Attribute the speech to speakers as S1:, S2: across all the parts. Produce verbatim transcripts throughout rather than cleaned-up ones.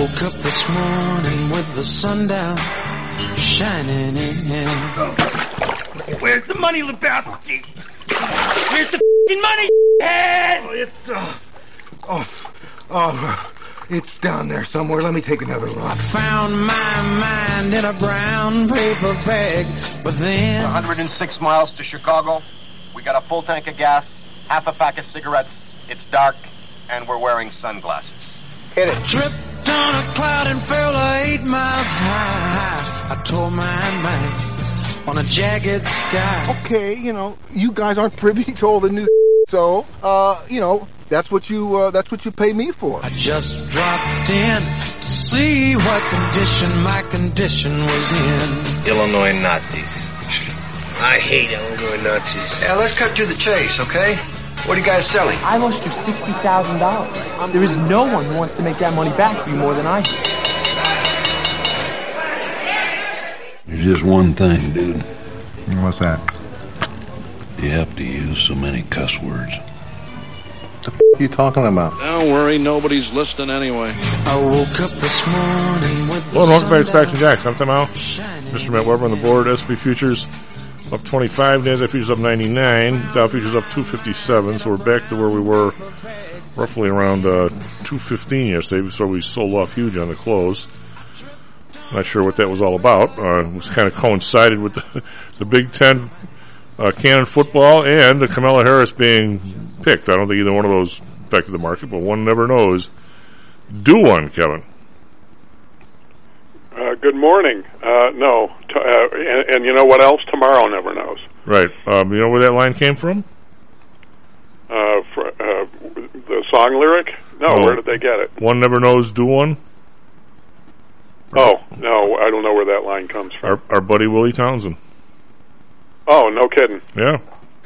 S1: woke up this morning with the sun down, shining in.
S2: Where's the money, Lebowski? Where's the f***ing money, head?
S3: Oh, it's, uh, oh, oh, it's down there somewhere. Let me take another look.
S1: I found my mind in a brown paper bag, but then...
S4: one hundred six miles to Chicago. We got a full tank of gas, half a pack of cigarettes. It's dark, and we're wearing sunglasses.
S3: Hit it.
S1: Tripped on a cloud and fell eight miles high. I tore my mind on a jagged sky.
S3: Okay, you know, you guys aren't privy to all the new so, uh, you know, that's what you, uh, that's what you pay me for.
S1: I just dropped in to see what condition my condition was in.
S5: Illinois Nazis. I hate Illinois Nazis.
S6: Yeah, let's cut to the chase, okay? What are you guys selling?
S7: I lost you sixty thousand dollars. There is no one who wants to make that money back for you more than I do.
S8: There's just one thing, dude.
S3: What's that?
S8: You have to use so many cuss words.
S3: What the f*** are you talking about?
S9: Don't worry, nobody's listening anyway.
S1: I woke up this morning with the
S10: Well, welcome back to
S1: sun
S10: Stacks and Jacks. I'm Tim Al. Mister Matt Weber on the board. S and P futures up twenty-five. NASDAQ futures up ninety-nine. Dow futures up two fifty-seven. So we're back to where we were roughly around uh, two fifteen yesterday. So we sold off huge on the close. Not sure what that was all about. Uh, it was kind of coincided with the, the Big Ten uh, Cannon football and the Kamala Harris being picked. I don't think either one of those affected the market, but one never knows. Do one, Kevin.
S11: Uh, good morning. Uh, no. T- uh, and, and you know what else? Tomorrow never knows.
S10: Right. Um, you know where that line came from?
S11: Uh, for, uh, the song lyric? No,
S10: Oh.
S11: Where did they get it?
S10: One never knows, do one.
S11: Oh, no, I don't know where that line comes from.
S10: Our, our buddy Willie Townsend.
S11: Oh, no kidding.
S10: Yeah.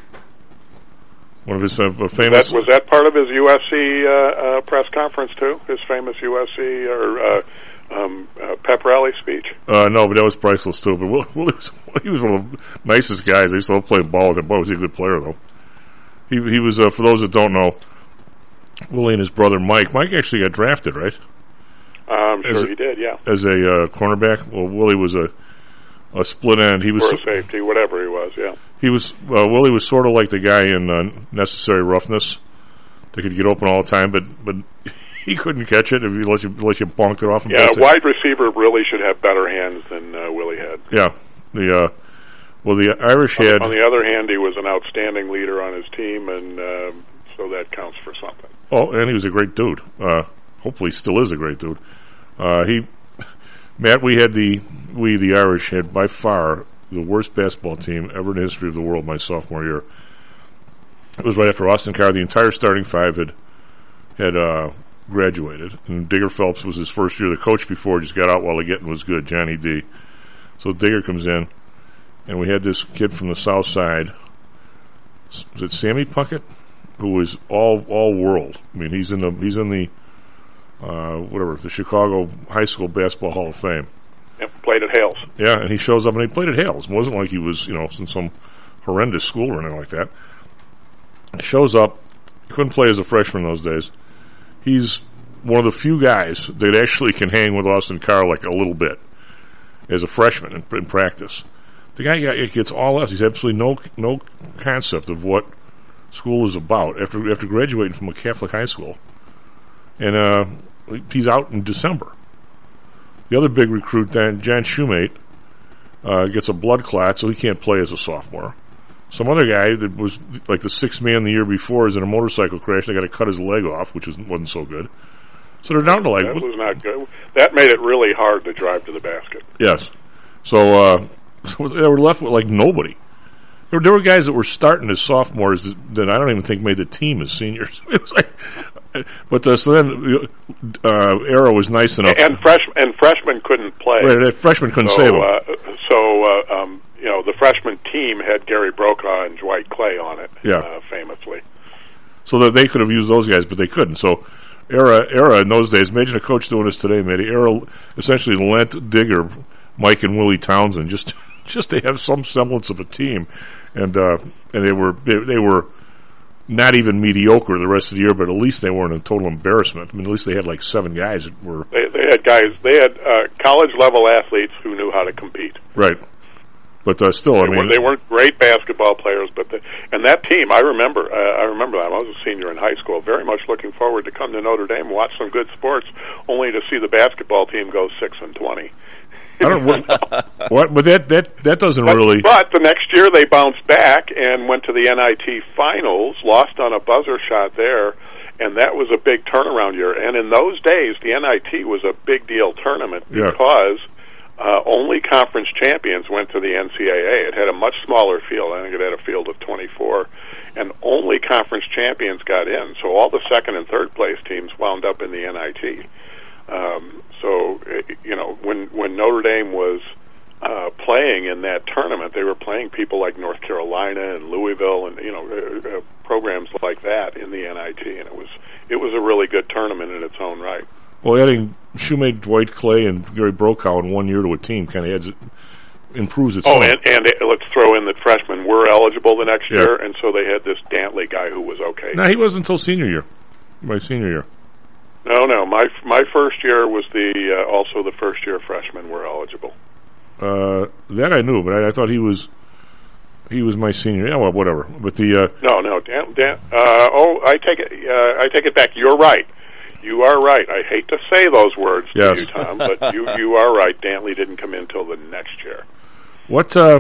S10: One of his uh, famous...
S11: That, was that part of his U S C uh, uh, press conference, too? His famous U S C or uh, um, uh, pep rally speech?
S10: Uh, no, but that was priceless, too. But Willie, Willie was, he was one of the nicest guys. I used to love playing ball with him. Boy, was he a good player, though. He he was, uh, for those that don't know, Willie and his brother Mike. Mike actually got drafted, right?
S11: I'm sure
S10: a,
S11: he did, yeah.
S10: As a uh, cornerback. Well, Willie was a a split end. He was
S11: or a safety, whatever he was, yeah.
S10: He was uh, Willie was sort of like the guy in uh, Necessary Roughness. They could get open all the time, but but he couldn't catch it if you, unless you unless you bonked it off. And
S11: yeah, a wide receiver really should have better hands than uh, Willie had.
S10: Yeah, the uh, well the Irish
S11: on,
S10: had.
S11: On the other hand, he was an outstanding leader on his team, and uh, so that counts for something.
S10: Oh, and he was a great dude. Uh, hopefully, still is a great dude. Uh, he, Matt, we had the we the Irish had by far the worst basketball team ever in the history of the world. My sophomore year, it was right after Austin Carr. The entire starting five had had uh, graduated, and Digger Phelps was his first year. The coach before just got out while the getting was good, Johnny D. So Digger comes in, and we had this kid from the South Side. Was it Sammy Puckett, who was all all world? I mean, he's in the he's in the Uh, whatever, the Chicago High School Basketball Hall of Fame.
S11: Yep, played at Hales.
S10: Yeah, and he shows up, and he played at Hales. It wasn't like he was, you know, in some horrendous school or anything like that. He shows up. He couldn't play as a freshman those days. He's one of the few guys that actually can hang with Austin Carr like a little bit as a freshman in, in practice. The guy gets all else. He's absolutely no no concept of what school is about after after graduating from a Catholic high school. And uh, he's out in December. The other big recruit, Dan, John Shoemate, uh, gets a blood clot, so he can't play as a sophomore. Some other guy that was like the sixth man the year before is in a motorcycle crash. They got to cut his leg off, which was, wasn't so good. So they're down to like...
S11: That was not good. That made it really hard to drive to the basket.
S10: Yes. So, uh, so they were left with like nobody. There, there were guys that were starting as sophomores that, that I don't even think made the team as seniors. It was like... But uh, so then, uh, Arrow was nice enough,
S11: and freshmen and freshmen couldn't play.
S10: Right, that freshman couldn't
S11: so,
S10: save them.
S11: Uh, so, uh, um, you know, the freshman team had Gary Brokaw and Dwight Clay on it,
S10: yeah.
S11: uh, famously.
S10: So that they could have used those guys, but they couldn't. So, Era, Era in those days. Imagine a coach doing this today, man. Era essentially lent Digger, Mike, and Willie Townsend just just to have some semblance of a team, and uh, and they were they, they were. Not even mediocre the rest of the year, but at least they weren't a total embarrassment. I mean, at least they had like seven guys that were.
S11: They, they They had guys. They had uh, college level athletes who knew how to compete.
S10: Right. But uh, still,
S11: they
S10: I mean,
S11: were, they weren't great basketball players, but the, and that team, I remember. Uh, I remember that. I was a senior in high school. Very much looking forward to come to Notre Dame and watch some good sports, only to see the basketball team go six and twenty.
S10: I don't what, what, but that that that doesn't
S11: but,
S10: really.
S11: But the next year they bounced back and went to the N I T finals, lost on a buzzer shot there, and that was a big turnaround year. And in those days, the N I T was a big deal tournament because. Yeah. Uh, only conference champions went to the N C double A. It had a much smaller field. I think it had a field of twenty-four. And only conference champions got in. So all the second and third place teams wound up in the N I T. Um, so, you know, when, when Notre Dame was uh, playing in that tournament, they were playing people like North Carolina and Louisville and, you know, uh, uh, programs like that in the N I T. And it was, it was a really good tournament in its own right.
S10: Well, adding Shoemade, Dwight Clay, and Gary Brokaw in one year to a team kind of adds it, improves it.
S11: Oh, and, and it, let's throw in that freshmen were eligible the next
S10: yeah.
S11: year, and so they had this Dantley guy who was okay.
S10: No, he wasn't until senior year. My senior year.
S11: No, no, my my first year was the uh, also the first year freshmen were eligible.
S10: Uh, that I knew, but I, I thought he was he was my senior. Yeah, well, whatever. But the uh,
S11: no, no, Dan, Dan, uh, oh, I take it, uh, I take it back. You're right. You are right. I hate to say those words
S10: yes.
S11: to you, Tom, but you, you are right. Dantley didn't come in until the next year.
S10: What? Uh,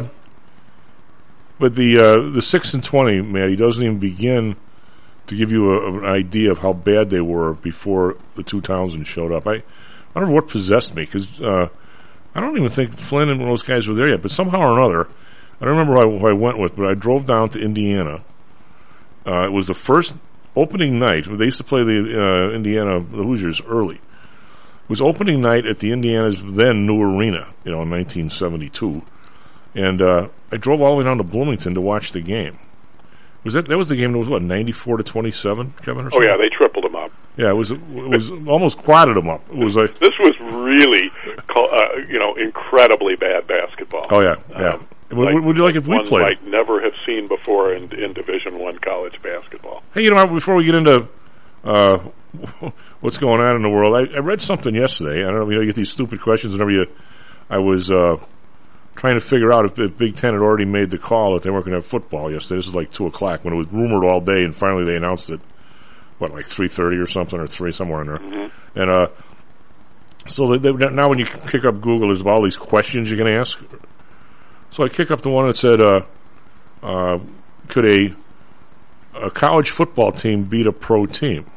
S10: but the uh, the six and twenty, man, he doesn't even begin to give you a, an idea of how bad they were before the two Townsend showed up. I, I don't know what possessed me because uh, I don't even think Flynn and those guys were there yet. But somehow or another, I don't remember who I, who I went with, but I drove down to Indiana. Uh, it was the first. Opening night, they used to play the uh, Indiana the Hoosiers early. It was opening night at the Indiana's then new arena, you know, in nineteen seventy-two, and uh, I drove all the way down to Bloomington to watch the game. Was that that was the game that was what ninety-four to twenty-seven, Kevin? Or
S11: oh yeah, they tripled them up.
S10: Yeah, it was it was almost quadded them up. It was like
S11: this was really, uh, you know, incredibly bad basketball.
S10: Oh yeah, yeah. Um, Like, what would you like if we
S11: one
S10: played?
S11: Might never have seen before in, in Division One college basketball.
S10: Hey, you know, before we get into uh, what's going on in the world, I, I read something yesterday. I don't know, you know, you get these stupid questions whenever you. I was uh, trying to figure out if the Big Ten had already made the call that they weren't going to have football yesterday. This was like two o'clock when it was rumored all day, and finally they announced it. What, like three thirty or something, or three somewhere in there.
S11: Mm-hmm.
S10: And uh, so they, they, now, when you kick up Google, there's all these questions you can ask. So I kick up the one that said, uh, uh, could a a college football team beat a pro team?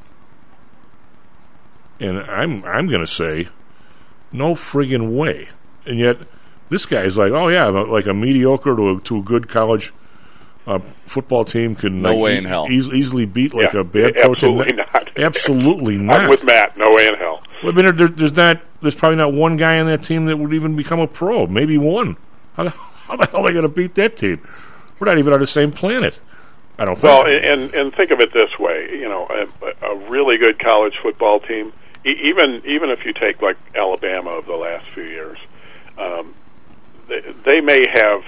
S10: And I'm I'm going to say, no friggin' way. And yet, this guy's like, oh yeah, like a mediocre to a, to a good college uh, football team can
S9: no
S10: like,
S9: way
S10: e-
S9: in hell.
S10: E- easily beat like
S11: yeah,
S10: a bad pro team.
S11: Absolutely not.
S10: Absolutely not.
S11: I'm with Matt. No way in hell.
S10: Well, I mean, there, there's not. There's probably not one guy on that team that would even become a pro. Maybe one. How the, how the hell are they going to beat that team? We're not even on the same planet. I don't think.
S11: Well, and and think of it this way. You know, a, a really good college football team, e- even even if you take like Alabama of the last few years, um, they, they may have,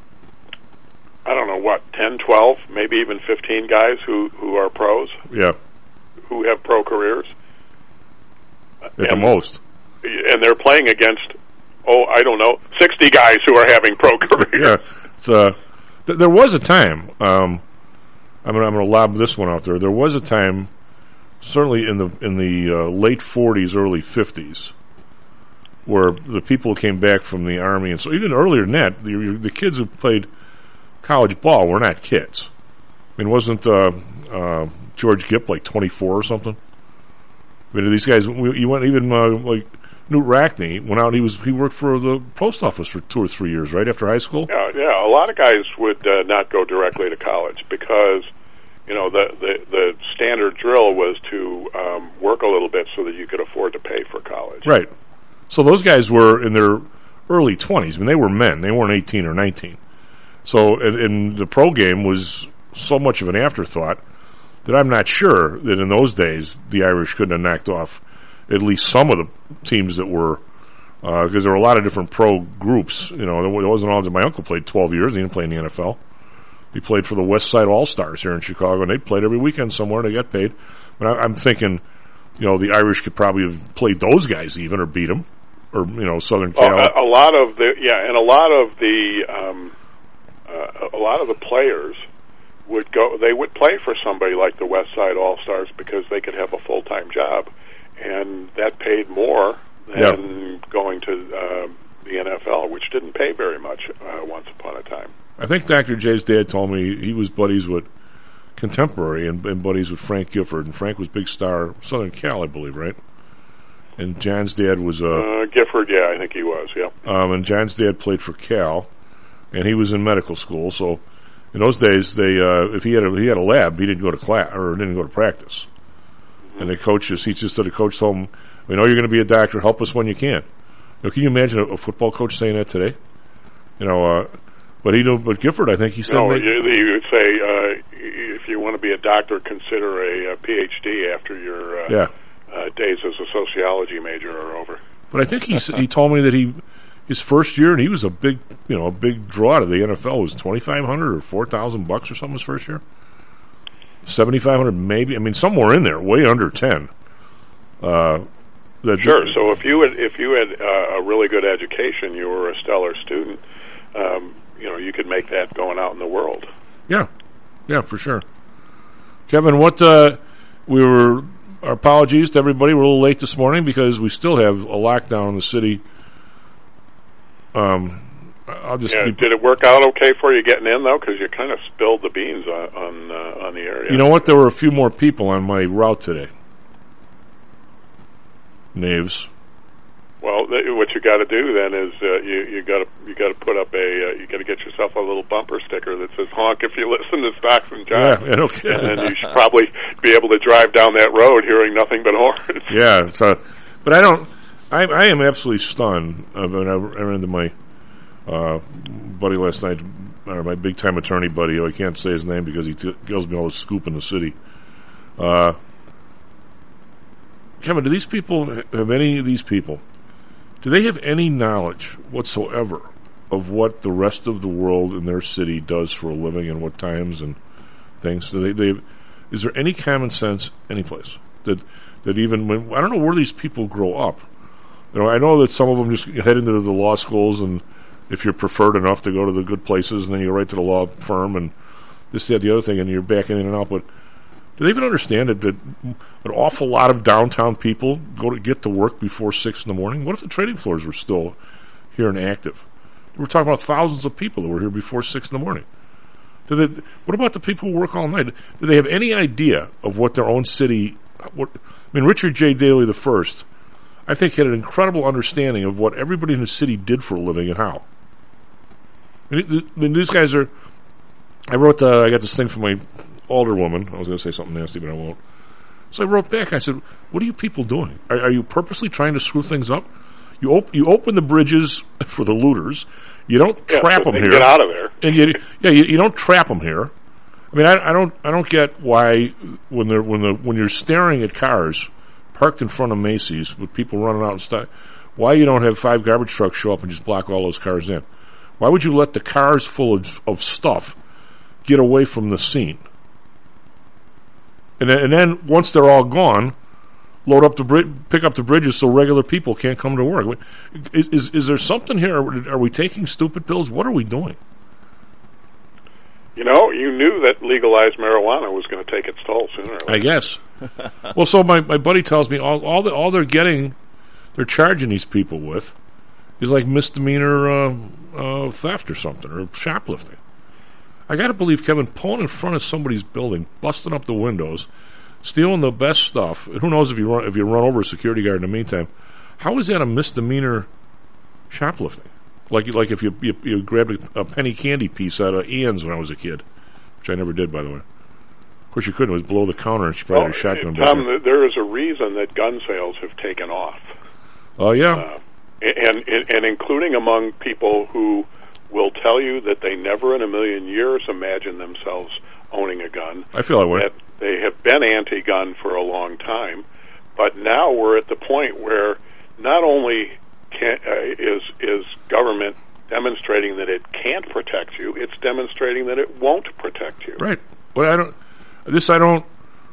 S11: I don't know what, ten, twelve, maybe even fifteen guys who, who are pros.
S10: Yeah.
S11: Who have pro careers.
S10: At
S11: and,
S10: the most.
S11: And they're playing against, oh, I don't know, sixty guys who are having pro careers.
S10: Yeah. It's, uh, th- there was a time, um, I'm going I'm to lob this one out there. There was a time, certainly in the in the uh, late forties, early fifties, where the people came back from the Army, and so even earlier than that, the, the kids who played college ball were not kids. I mean, wasn't uh, uh, George Gipp like twenty-four or something? I mean, these guys, you went even uh, like Newt Rackney went out. He was he worked for the post office for two or three years, right after high school.
S11: Yeah, yeah. A lot of guys would uh, not go directly to college because, you know, the the, the standard drill was to um, work a little bit so that you could afford to pay for college.
S10: Right. So those guys were in their early twenties. I mean, they were men. They weren't eighteen or nineteen. So, and, and the pro game was so much of an afterthought that I'm not sure that in those days the Irish couldn't have knocked off at least some of the teams that were, because uh, there were a lot of different pro groups. You know, it wasn't all that my uncle played twelve years. He didn't play in the N F L. He played for the West Side All-Stars here in Chicago, and they played every weekend somewhere. They got paid. But I, I'm thinking you know, the Irish could probably have played those guys even or beat them, or you know, Southern Cal.
S11: Uh, a, a lot of the yeah, and a lot of the um, uh, a lot of the players would go. They would play for somebody like the West Side All Stars because they could have a full time job, and that paid more than
S10: yep.
S11: going to uh, the N F L, which didn't pay very much uh, once upon a time.
S10: I think Doctor J's dad told me he was buddies with contemporary and, and buddies with Frank Gifford, and Frank was big star Southern Cal, I believe, right? And John's dad was uh,
S11: uh Gifford, yeah, I think he was, yeah.
S10: Um, and John's dad played for Cal, and he was in medical school. So in those days, they uh, if he had a, he had a lab, he didn't go to class or didn't go to practice. Mm-hmm. And the coaches, he just said the coach told him, "We know you're going to be a doctor. Help us when you can." You know, can you imagine a, a football coach saying that today? You know. Uh, But he knew, but Gifford, I think he said.
S11: No,
S10: they,
S11: you, you would say uh, if you want to be a doctor, consider a, a P H D after your uh,
S10: yeah.
S11: uh, days as a sociology major are over.
S10: But I think he he told me that he his first year, and he was a big you know a big draw to the N F L, was twenty five hundred or four thousand bucks or something his first year. Seventy five hundred maybe. I mean somewhere in there, way under ten. Uh, that
S11: sure. So if you had if you had uh, a really good education, you were a stellar student. Um, you know, you could make that going out in the world.
S10: Yeah, yeah, for sure. Kevin, what uh, we were, our apologies to everybody, we're a little late this morning because we still have a lockdown in the city. Um, I'll just
S11: yeah,
S10: be,
S11: did it work out okay for you getting in, though? Because you kind of spilled the beans on on, uh, on the area.
S10: You know what? There were a few more people on my route today. Knaves.
S11: Well, th- what you got to do then is uh, you you got to you got to put up a uh, you got to get yourself a little bumper sticker that says "honk" if you listen to Stocks and John.
S10: Yeah, okay.
S11: And then you should probably be able to drive down that road hearing nothing but horns.
S10: Yeah, it's a, but I don't. I I am absolutely stunned. I, mean, I ran into my uh, buddy last night, or my big time attorney buddy. I can't say his name because he t- tells me all the scoop in the city. Uh, Kevin, do these people have any of these people? Do they have any knowledge whatsoever of what the rest of the world in their city does for a living and what times and things? Do they, they, is there any common sense anyplace that that even when I don't know where these people grow up? You know, I know that some of them just head into the law schools, and if you're preferred enough to go to the good places, and then you go right to the law firm and this, that, the other thing, and you're backing in and out. But do they even understand that, that an awful lot of downtown people go to get to work before six in the morning? What if the trading floors were still here and active? We're talking about thousands of people that were here before six in the morning. Do they, what about the people who work all night? Do they have any idea of what their own city? What, I mean, Richard J. Daley the First, I think, had an incredible understanding of what everybody in the city did for a living and how. I mean, I mean these guys are. I wrote. Uh, I got this thing from my older woman. I was going to say something nasty, but I won't. So I wrote back. I said, "What are you people doing? Are, are you purposely trying to screw things up? You op- you open the bridges for the looters. You don't
S11: yeah,
S10: trap
S11: so
S10: them here.
S11: Get out of there.
S10: And you, yeah, you, you don't trap them here. I mean, I, I don't I don't get why when they're when the when you're staring at cars parked in front of Macy's with people running out and stuff, why you don't have five garbage trucks show up and just block all those cars in? Why would you let the cars full of, of stuff get away from the scene? And then, and then once they're all gone, load up the bri- pick up the bridges so regular people can't come to work. Is is, is there something here? Are we taking stupid pills? What are we doing?
S11: You know, you knew that legalized marijuana was going to take its toll sooner or later.
S10: I guess. Well, so my, my buddy tells me all all, the, all they're getting, they're charging these people with, is like misdemeanor uh, uh, theft or something, or shoplifting. I got to believe, Kevin, pulling in front of somebody's building, busting up the windows, stealing the best stuff. Who knows if you run if you run over a security guard in the meantime? How is that a misdemeanor shoplifting? Like like if you you, you grabbed a, a penny candy piece out of Ian's when I was a kid, which I never did, by the way. Of course, you couldn't. It was below the counter, and she probably
S11: well,
S10: had a shotgun.
S11: Tom, there. there is a reason that gun sales have taken off.
S10: Oh uh, yeah,
S11: uh, and, and and including among people who will tell you that they never in a million years imagined themselves owning a gun.
S10: I feel that way.
S11: That they have been anti-gun for a long time, but now we're at the point where not only can, uh, is is government demonstrating that it can't protect you, it's demonstrating that it won't protect you.
S10: Right. Well, I don't. This I don't.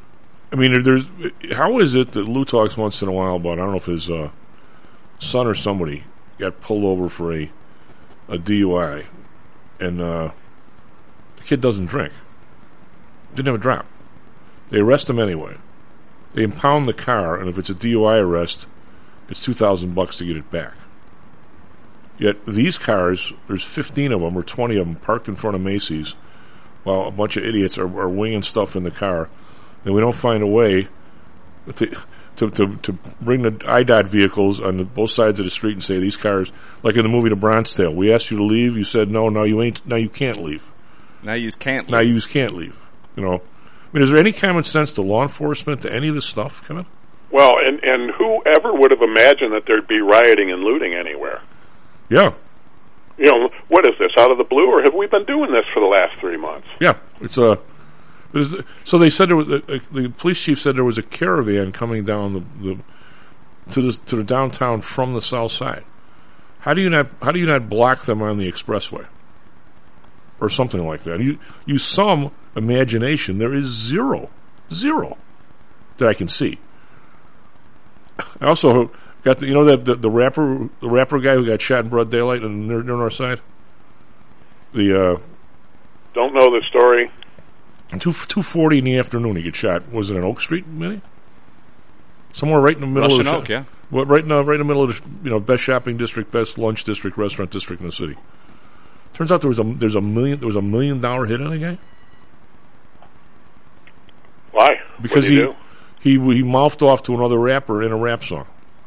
S10: I mean, there's how is it that Lou talks once in a while about, I don't know if his uh, son or somebody got pulled over for a, a D U I, and uh, the kid doesn't drink. Didn't have a drop. They arrest him anyway. They impound the car, and if it's a D U I arrest, it's two thousand bucks to get it back. Yet these cars, there's fifteen of them or twenty of them parked in front of Macy's, while a bunch of idiots are, are winging stuff in the car, and we don't find a way to to to, to bring the I D O T vehicles on the, both sides of the street and say these cars, like in the movie The Bronze Tale, we asked you to leave, you said no, now you ain't, now you can't leave.
S12: Now you can't leave.
S10: Now you can't leave. You know, I mean, is there any common sense to law enforcement, to any of this stuff, Kevin?
S11: Well, and and whoever would have imagined that there'd be rioting and looting anywhere?
S10: Yeah.
S11: You know, what is this, out of the blue, or have we been doing this for the last three months?
S10: Yeah, it's a. Uh, so they said there was a, a, the police chief said there was a caravan coming down the, the to the to the downtown from the south side. How do you not how do you not block them on the expressway or something like that? You use some imagination. There is zero, zero that I can see. I also got the, you know that the, the rapper the rapper guy who got shot in broad daylight on the north side. The uh,
S11: don't know the story.
S10: Two two forty in the afternoon, he gets shot. Was it on Oak Street, maybe? Somewhere right in the middle
S12: Russian
S10: of the
S12: Oak, yeah.
S10: Well, right in the, right in the middle of the, you know, best shopping district, best lunch district, restaurant district in the city. Turns out there was a there's a million there was a million dollar hit on a guy.
S11: Why?
S10: Because
S11: What'd he
S10: he,
S11: do?
S10: he he mouthed off to another rapper in a rap song.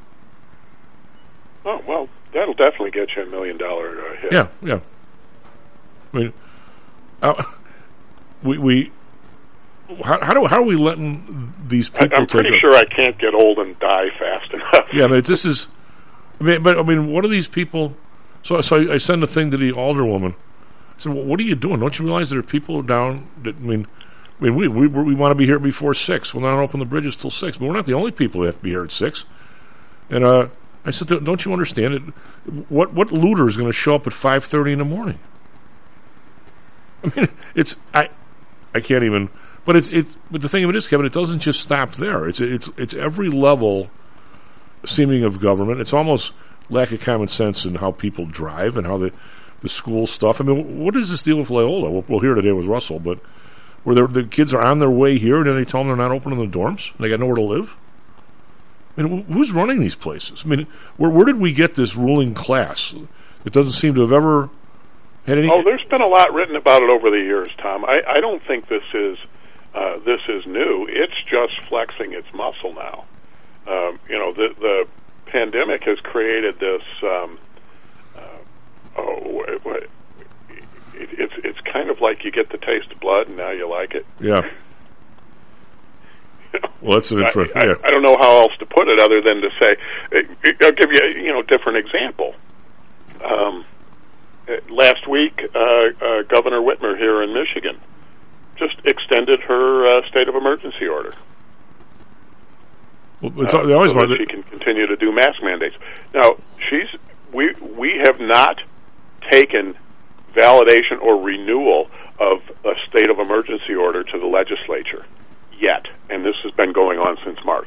S11: Oh well, that'll definitely get you a million dollar uh, hit.
S10: Yeah, yeah. I mean, uh, we we how, how do how are we letting these people?
S11: I, I'm
S10: take
S11: pretty
S10: a,
S11: sure I can't get old and die fast enough.
S10: Yeah, but this is. I mean, but I mean, what are these people? So, so I, I send a thing to the alderwoman. I said, well, "What are you doing? Don't you realize there are people down that? I mean, I mean, we we we want to be here before six. We'll not open the bridges till six, but we're not the only people that have to be here at six." And uh, I said, "Don't you understand it? What what looter is going to show up at five thirty in the morning?" I mean, it's I I can't even. But it's it's. But the thing of it is, Kevin, it doesn't just stop there. It's it's it's every level seeming of government. It's almost lack of common sense in how people drive and how the the school stuff. I mean, what is this deal with Loyola? We'll, we'll hear today with Russell, but where the kids are on their way here, and then they tell them they're not opening the dorms. They got nowhere to live. I mean, who's running these places? I mean, where where did we get this ruling class? It doesn't seem to have ever had any.
S11: Oh, there's been a lot written about it over the years, Tom. I, I don't think this is uh, this is new. It's just flexing its muscle now. Um, you know, the the pandemic has created this. Um, uh, oh, it, it, it's it's kind of like you get the taste of blood, and now you like it.
S10: Yeah. You know, well, that's an interesting.
S11: I,
S10: yeah.
S11: I, I don't know how else to put it other than to say. I'll give you a you know different example. Um, last week, uh, uh, Governor Whitmer here in Michigan just extended her uh, state of emergency order.
S10: Well, it's,
S11: uh,
S10: they always
S11: so
S10: want
S11: that she can continue to do mask mandates. Now, she's we we have not taken validation or renewal of a state of emergency order to the legislature yet, and this has been going on since March.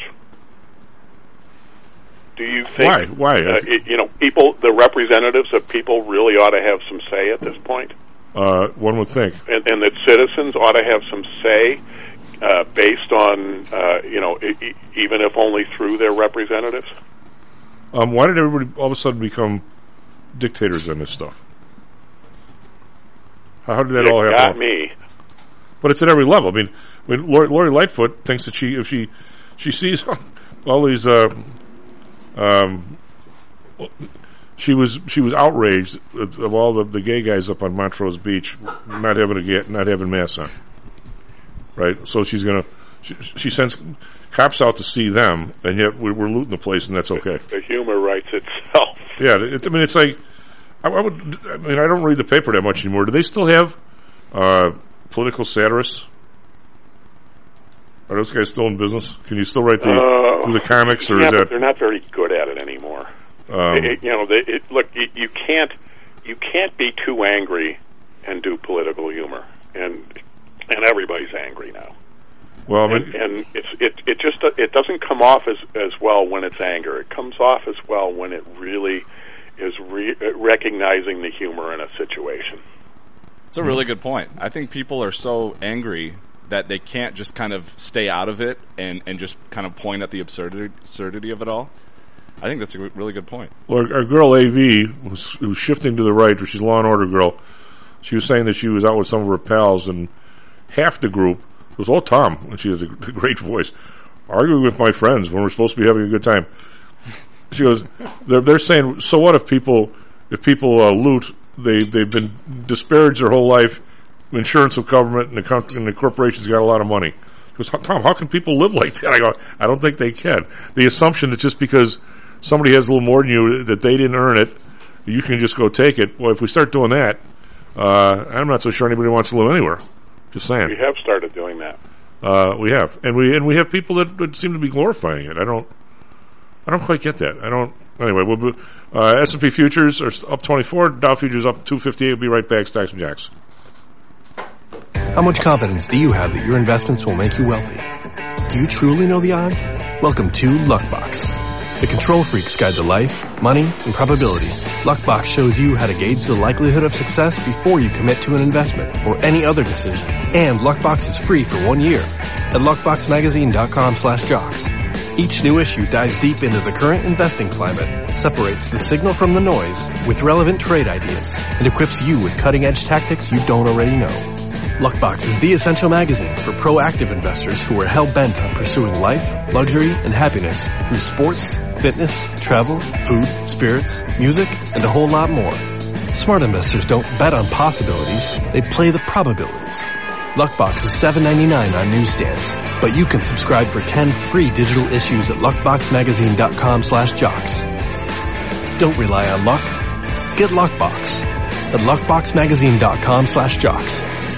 S11: Do you think?
S10: Why? Why?
S11: Uh, it, you know, people, the representatives of people, really ought to have some say at this point.
S10: Uh, one would think,
S11: and, and that citizens ought to have some say. Uh, based on, uh, you know, e- e- even if only through their representatives?
S10: Um, why did everybody all of a sudden become dictators on this stuff? How, how did that
S11: it
S10: all happen?
S11: Got me.
S10: But it's at every level. I mean, I mean Lori, Lori Lightfoot thinks that she, if she, she sees all these, uh, um, she was she was outraged of, of all the, the gay guys up on Montrose Beach not having a get, not having masks on. Right, so she's gonna. She, she sends cops out to see them, and yet we're, we're looting the place, and that's okay.
S11: The humor writes itself.
S10: Yeah, it, I mean, it's like I, I would. I mean, I don't read the paper that much anymore. Do they still have uh, political satirists? Are those guys still in business? Can you still write the
S11: uh,
S10: do the comics, or
S11: yeah,
S10: is that?
S11: But they're not very good at it anymore.
S10: Um,
S11: it, you know, they, it, look, you, you can't you can't be too angry and do political humor, and. And everybody's angry now.
S10: Well, I
S11: and,
S10: mean,
S11: and it's it it just it doesn't come off as as well when it's anger. It comes off as well when it really is re- recognizing the humor in a situation.
S12: It's a really good point. I think people are so angry that they can't just kind of stay out of it and, and just kind of point at the absurdity, absurdity of it all. I think that's a really good point.
S10: Well, our, our girl A V, who's, who's shifting to the right, she's a Law and Order girl, she was saying that she was out with some of her pals, and half the group, it was all Tom, and she has a, a great voice, arguing with my friends when we're supposed to be having a good time. She goes, they're, they're saying, so what if people if people uh, loot, they, they've been disparaged their whole life, insurance will cover it, and the, co- and the corporation's got a lot of money. She goes, Tom, how can people live like that? I go, I don't think they can. The assumption that just because somebody has a little more than you, that they didn't earn it, you can just go take it. Well, if we start doing that, uh, I'm not so sure anybody wants to live anywhere. Just saying.
S11: We have started doing that.
S10: Uh, we have, and we and we have people that, that seem to be glorifying it. I don't, I don't quite get that. I don't. Anyway, we'll be, uh, S and P futures are up twenty-four. Dow futures up two fifty-eight. We'll be right back. Stacks and Jacks.
S13: How much confidence do you have that your investments will make you wealthy? Do you truly know the odds? Welcome to Luckbox, the control freak's guide to life, money, and probability. Luckbox shows you how to gauge the likelihood of success before you commit to an investment or any other decision. And Luckbox is free for one year at luckboxmagazine.com slash jocks. Each new issue dives deep into the current investing climate, separates the signal from the noise with relevant trade ideas, and equips you with cutting-edge tactics you don't already know. Luckbox is the essential magazine for proactive investors who are hell-bent on pursuing life, luxury, and happiness through sports, fitness, travel, food, spirits, music, and a whole lot more. Smart investors don't bet on possibilities, they play the probabilities. Luckbox is seven ninety-nine on newsstands, but you can subscribe for ten free digital issues at luckboxmagazine.com slash jocks. Don't rely on luck. Get Luckbox at luckboxmagazine.com slash jocks.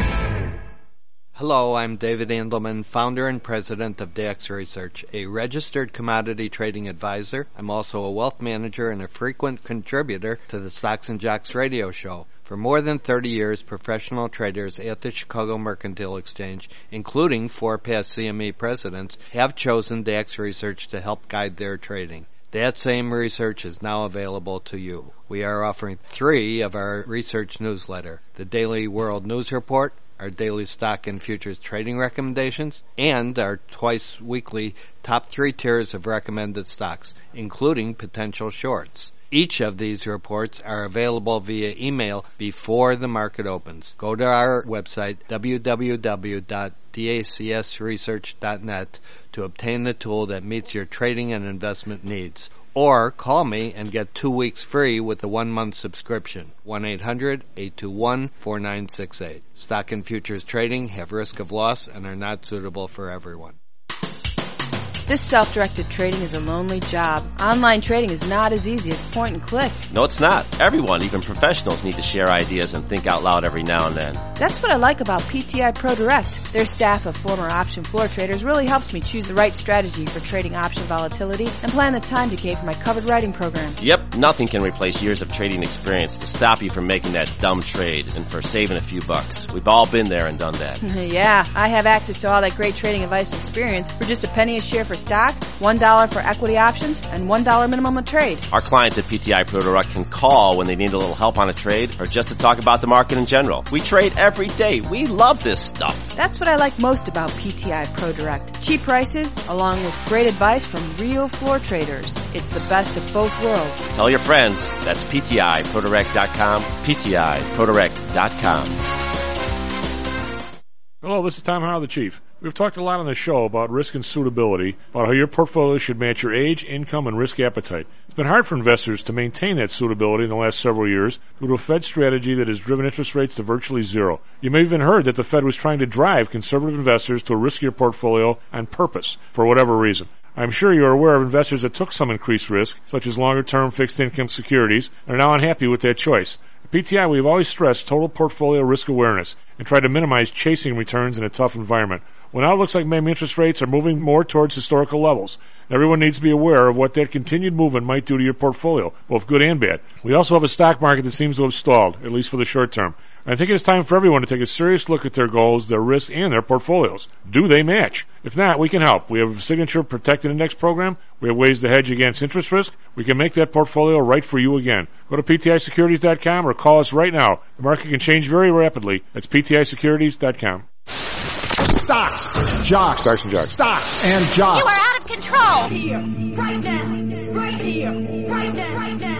S14: Hello, I'm David Andelman, founder and president of D X Research, a registered commodity trading advisor. I'm also a wealth manager and a frequent contributor to the Stocks and Jocks radio show. For more than thirty years, professional traders at the Chicago Mercantile Exchange, including four past C M E presidents, have chosen D X Research to help guide their trading. That same research is now available to you. We are offering three of our research newsletter, the Daily World News Report, our daily stock and futures trading recommendations, and our twice-weekly top three tiers of recommended stocks, including potential shorts. Each of these reports are available via email before the market opens. Go to our website, w w w dot dacs research dot net, to obtain the tool that meets your trading and investment needs. Or call me and get two weeks free with a one-month subscription. one eight hundred eight two one four nine six eight. Stock and futures trading have risk of loss and are not suitable for everyone.
S15: This self-directed trading is a lonely job. Online trading is not as easy as point and click.
S16: No, it's not. Everyone, even professionals, need to share ideas and think out loud every now and then.
S15: That's what I like about P T I Pro Direct. Their staff of former option floor traders really helps me choose the right strategy for trading option volatility and plan the time decay for my covered writing program.
S16: Yep, nothing can replace years of trading experience to stop you from making that dumb trade and for saving a few bucks. We've all been there and done that.
S15: Yeah, I have access to all that great trading advice and experience for just a penny a share for stocks, one dollar for equity options, and one dollar minimum a trade.
S16: Our clients at P T I Pro Direct can call when they need a little help on a trade or just to talk about the market in general. We trade every day. We love this stuff.
S15: That's what I like most about P T I Pro Direct. Cheap prices, along with great advice from real floor traders. It's the best of both worlds.
S16: Tell your friends. That's P T I Pro Direct dot com, P T I Pro Direct dot com.
S10: Hello, this is Tom Howell, the Chief. We've talked a lot on the show about risk and suitability, about how your portfolio should match your age, income, and risk appetite. It's been hard for investors to maintain that suitability in the last several years due to a Fed strategy that has driven interest rates to virtually zero. You may have even heard that the Fed was trying to drive conservative investors to a riskier portfolio on purpose, for whatever reason. I'm sure you're aware of investors that took some increased risk, such as longer-term fixed-income securities, and are now unhappy with that choice. At P T I, we've always stressed total portfolio risk awareness and tried to minimize chasing returns in a tough environment. Well, now it looks like maybe interest rates are moving more towards historical levels. Everyone needs to be aware of what that continued movement might do to your portfolio, both good and bad. We also have a stock market that seems to have stalled, at least for the short term. I think it's time for everyone to take a serious look at their goals, their risks, and their portfolios. Do they match? If not, we can help. We have a Signature Protected Index program. We have ways to hedge against interest risk. We can make that portfolio right for you again. Go to P T I securities dot com or call us right now. The market can change very rapidly. That's P T I securities dot com.
S17: Stocks, jocks,
S10: Stocks and jocks.
S17: Stocks and jocks.
S18: You are out of control.
S19: Here, right now, right here, right now, right now.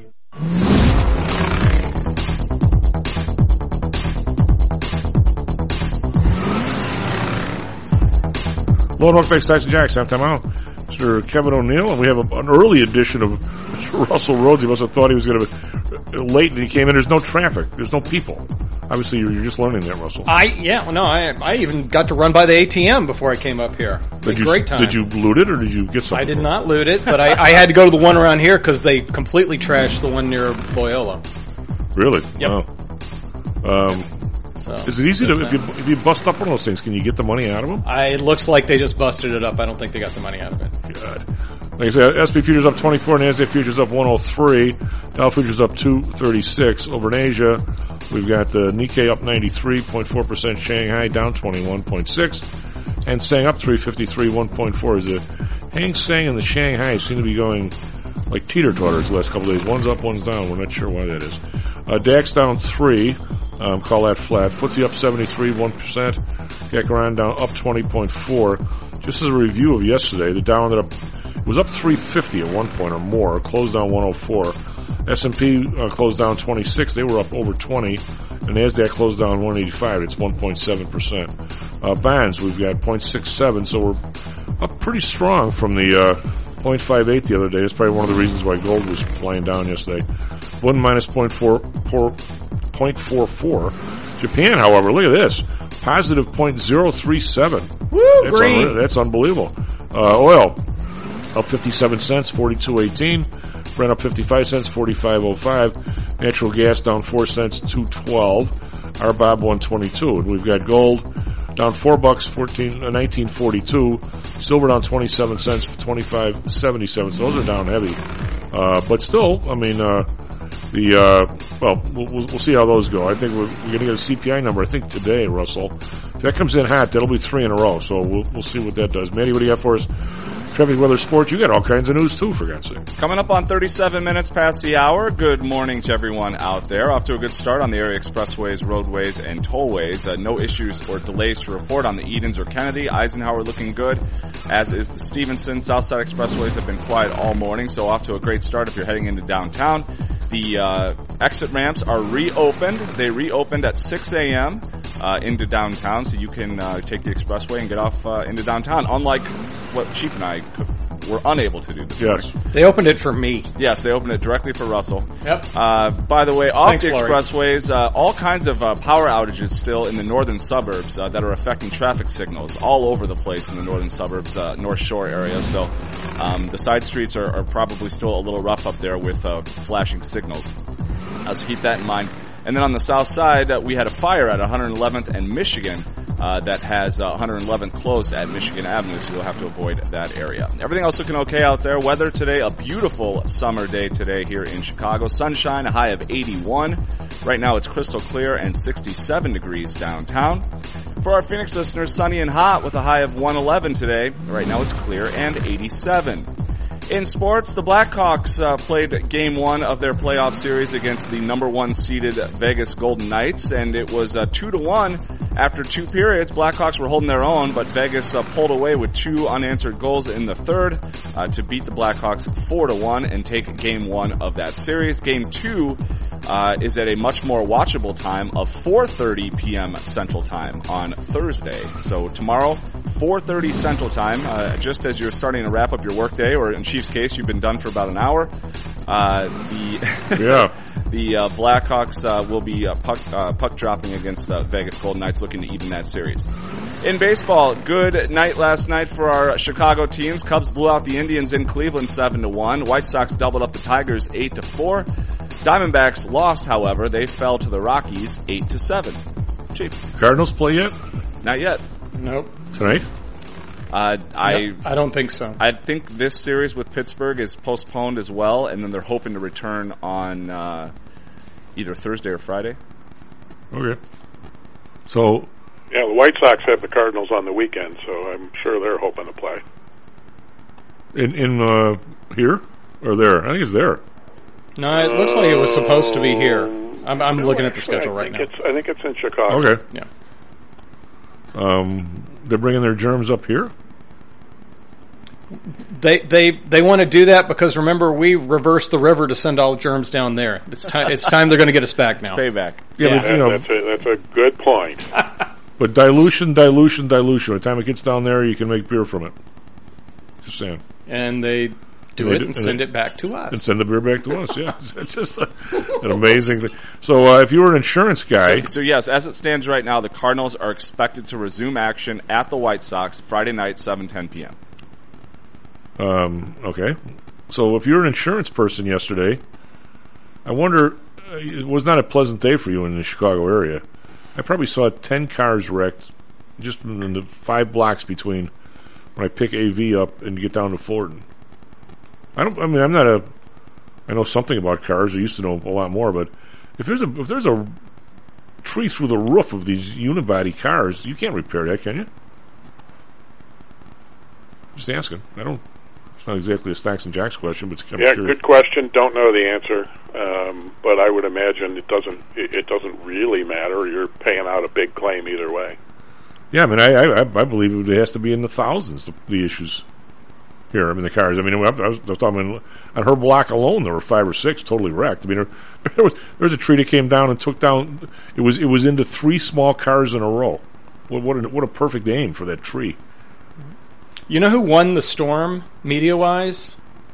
S10: Hello, North Bay Stocks and Jocks. Halftime out. Mister Kevin O'Neill, and we have a, an early edition of Mister Russell Rhodes. He must have thought he was going to be late, and he came in. There's no traffic. There's no people. Obviously, you're, you're just learning that, Russell.
S20: I yeah, well, no, I I even got to run by the A T M before I came up here.
S10: Did you,
S20: great time.
S10: Did you loot it, or did you get something?
S20: I did not loot it, but I, I had to go to the one around here because they completely trashed the one near Loyola.
S10: Really?
S20: Yep.
S10: Wow. Um, so, is it easy to if you if you bust up one of those things? Can you get the money out of them?
S20: I, it looks like they just busted it up. I don't think they got the money out of it.
S10: God. Like I said, S and P futures up twenty-four, NASDAQ futures up one oh three, Dow futures up two thirty-six. Over in Asia, we've got the Nikkei up ninety-three point four percent, Shanghai down twenty-one point six, and Hang up three fifty-three, one point four. Is the Hang Seng and the Shanghai seem to be going like teeter-totters the last couple of days. One's up, one's down. We're not sure why that is. Uh, DAX down three, um, call that flat. F T S E up seventy-three, one percent. C A C down up twenty point four. Just as a review of yesterday, the Dow ended up, it was up three fifty at one point or more, closed down one oh four. S and P uh, closed down twenty-six, they were up over twenty, and NASDAQ closed down one eighty-five, it's one point seven percent. Uh, bonds, we've got zero point six seven, so we're up pretty strong from the uh, zero point five eight the other day. That's probably one of the reasons why gold was flying down yesterday. One minus zero point four four. Japan, however, look at this. Positive zero point zero three seven.
S20: Woo,
S10: that's
S20: green.
S10: Un- that's unbelievable. Uh, oil, up fifty-seven cents, forty-two eighteen. Brent up fifty-five cents, forty-five oh five. Natural gas down four cents, two twelve. R B O B one twenty-two. And we've got gold down four bucks, fourteen, uh, nineteen forty-two. Silver down twenty-seven cents, twenty-five seventy-seven. So those are down heavy. Uh, but still, I mean, uh, the, uh, well, we'll, we'll see how those go. I think we're, we're going to get a C P I number, I think today, Russell. If that comes in hot, that'll be three in a row. So we'll, we'll see what that does. Matty, what do you got for us? Traffic, weather, sports. You got all kinds of news too, for God's sake.
S12: Coming up on thirty-seven minutes past the hour. Good morning to everyone out there. Off to a good start on the area expressways, roadways, and tollways. Uh, no issues or delays to report on the Edens or Kennedy. Eisenhower looking good, as is the Stevenson. Southside expressways have been quiet all morning, so off to a great start if you're heading into downtown. The uh, exit ramps are reopened. They reopened at six a.m. Uh, into downtown, so you can uh, take the expressway and get off uh, into downtown, unlike what Chief and I could, were unable to do this
S10: yes.
S12: morning.
S20: They opened it for me.
S12: Yes, they opened it directly for Russell.
S20: Yep.
S12: Uh, by the way, off
S20: Thanks,
S12: the
S20: Laurie.
S12: expressways, uh, all kinds of uh, power outages still in the northern suburbs uh, that are affecting traffic signals all over the place in the northern suburbs, uh, North Shore area. So um, the side streets are, are probably still a little rough up there with uh, flashing signals. Uh, so keep that in mind. And then on the south side, uh, we had a fire at one eleventh and Michigan uh, that has uh, one eleventh closed at Michigan Avenue, so you'll have to avoid that area. Everything else looking okay out there. Weather today, a beautiful summer day today here in Chicago. Sunshine, a high of eighty-one. Right now it's crystal clear and sixty-seven degrees downtown. For our Phoenix listeners, sunny and hot with a high of one eleven today. Right now it's clear and eighty-seven. In sports, the Blackhawks uh, played game one of their playoff series against the number one seeded Vegas Golden Knights, and it was uh, two to one after two periods. Blackhawks were holding their own, but Vegas uh, pulled away with two unanswered goals in the third uh, to beat the Blackhawks four to one and take game one of that series. Game two uh, is at a much more watchable time of four thirty p.m. Central Time on Thursday. So tomorrow, four thirty Central Time, uh, just as you're starting to wrap up your workday, or in Chiefs' case, you've been done for about an hour. Uh, the
S10: yeah.
S12: the uh, Blackhawks uh, will be uh, puck uh, puck dropping against uh, Vegas Golden Knights, looking to even that series. In baseball, good night last night for our Chicago teams. Cubs blew out the Indians in Cleveland seven to one. White Sox doubled up the Tigers eight to four. Diamondbacks lost, however. They fell to the Rockies eight to seven. Chief.
S10: Cardinals play yet?
S12: Not yet.
S20: Nope.
S10: Tonight?
S12: Uh, I
S20: no, I don't think so.
S12: I think this series with Pittsburgh is postponed as well, and then they're hoping to return on uh, either Thursday or Friday.
S10: Okay. So.
S11: Yeah, the White Sox have the Cardinals on the weekend, so I'm sure they're hoping to play.
S10: In in uh, here or there? I think it's there.
S20: No, it looks like it was supposed to be here. I'm, I'm
S11: No,
S20: looking at the
S11: actually,
S20: schedule
S11: I
S20: right
S11: think
S20: now.
S11: It's, I think it's in Chicago.
S10: Okay.
S20: Yeah.
S10: Um, they're bringing their germs up here.
S20: They they they want to do that because remember we reversed the river to send all germs down there. It's time. It's time they're going to get us back now.
S12: It's payback.
S10: Yeah,
S20: Yeah.
S10: but you know,
S11: That's a, that's a good point.
S10: but dilution, dilution, dilution. By the time it gets down there, you can make beer from it. Just saying.
S20: And they do
S10: And they
S20: it
S10: do-
S20: and
S10: and
S20: send
S10: they-
S20: it back to us.
S10: And send the beer back to us. Yeah, it's, it's just a, an amazing thing. So, uh, if you were an insurance guy,
S12: So, so yes, as it stands right now, the Cardinals are expected to resume action at the White Sox Friday night, seven ten p.m.
S10: um, okay. So, if you're an insurance person yesterday, I wonder, uh, it was not a pleasant day for you in the Chicago area. I probably saw ten cars wrecked just in the five blocks between when I pick A V up and get down to Fullerton. I don't. I mean, I'm not a. I know something about cars. I used to know a lot more, but if there's a if there's a tree through the roof of these unibody cars, you can't repair that, can you? Just asking. I don't. It's not exactly a Stacks and Jacks question, but it's kind
S11: Yeah,
S10: of
S11: good question. Don't know the answer, um, but I would imagine it doesn't. It, it doesn't really matter. You're paying out a big claim either way.
S10: Yeah, I mean, I I, I believe it has to be in the thousands. The, the issues here. I mean, the cars. I mean, I was, I was talking on her block alone, there were five or six totally wrecked. I mean, there, there was there was a tree that came down and took down. It was it was into three small cars in a row. What what a, what a perfect aim for that tree.
S20: You know who won the storm, media-wise?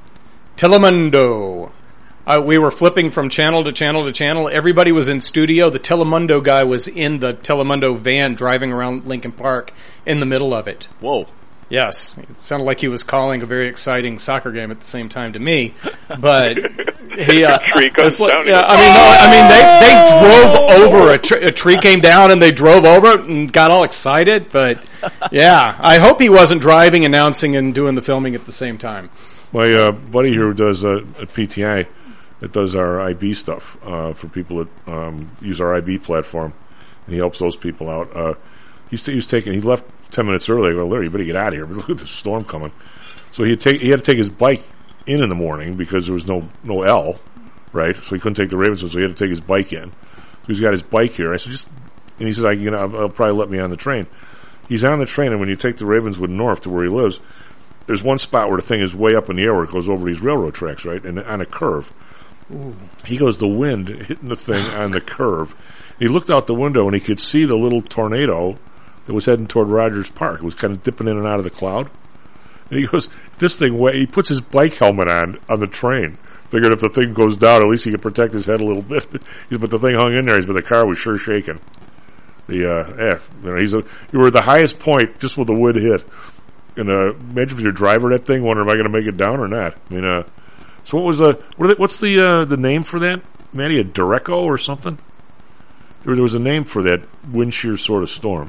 S20: Telemundo. Uh, we were flipping from channel to channel to channel. Everybody was in studio. The Telemundo guy was in the Telemundo van driving around Lincoln Park in the middle of it.
S12: Whoa.
S20: Yes. It sounded like he was calling a very exciting soccer game at the same time to me. But he... Uh,
S11: tree comes
S20: like,
S11: down.
S20: yeah, I mean, no, I mean, they, they drove over. A, tr- a tree came down and they drove over it and got all excited. But, yeah, I hope he wasn't driving, announcing, and doing the filming at the same time.
S10: My uh, buddy here who does uh, at P T I that does our I B stuff uh, for people that um, use our I B platform, and he helps those people out. Uh, he's he was taking he left ten minutes early. I go, Larry, you better get out of here. But look at the storm coming. So he take he had to take his bike in in the morning because there was no no L, right? So he couldn't take the Ravens, so he had to take his bike in. So he's got his bike here. I said, just and he says, I you know I'll, I'll probably let me on the train. He's on the train, and when you take the Ravenswood north to where he lives, there's one spot where the thing is way up in the air where it goes over these railroad tracks, right? And on a curve.
S20: Ooh.
S10: He goes, the wind hitting the thing on the curve. He looked out the window and he could see the little tornado that was heading toward Rogers Park. It was kind of dipping in and out of the cloud. And he goes, this thing, way, he puts his bike helmet on on the train. Figured if the thing goes down, at least he could protect his head a little bit. But the thing hung in there, but the car was sure shaking. The, uh, yeah, you know, he's a, you were at the highest point just with the wood hit. And uh, imagine if you're driving that thing, wondering, am I going to make it down or not? I mean, uh, so what was uh, what are they, what's the uh, the name for that, Matty? A Derecho or something? There, there was a name for that wind shear sort of storm.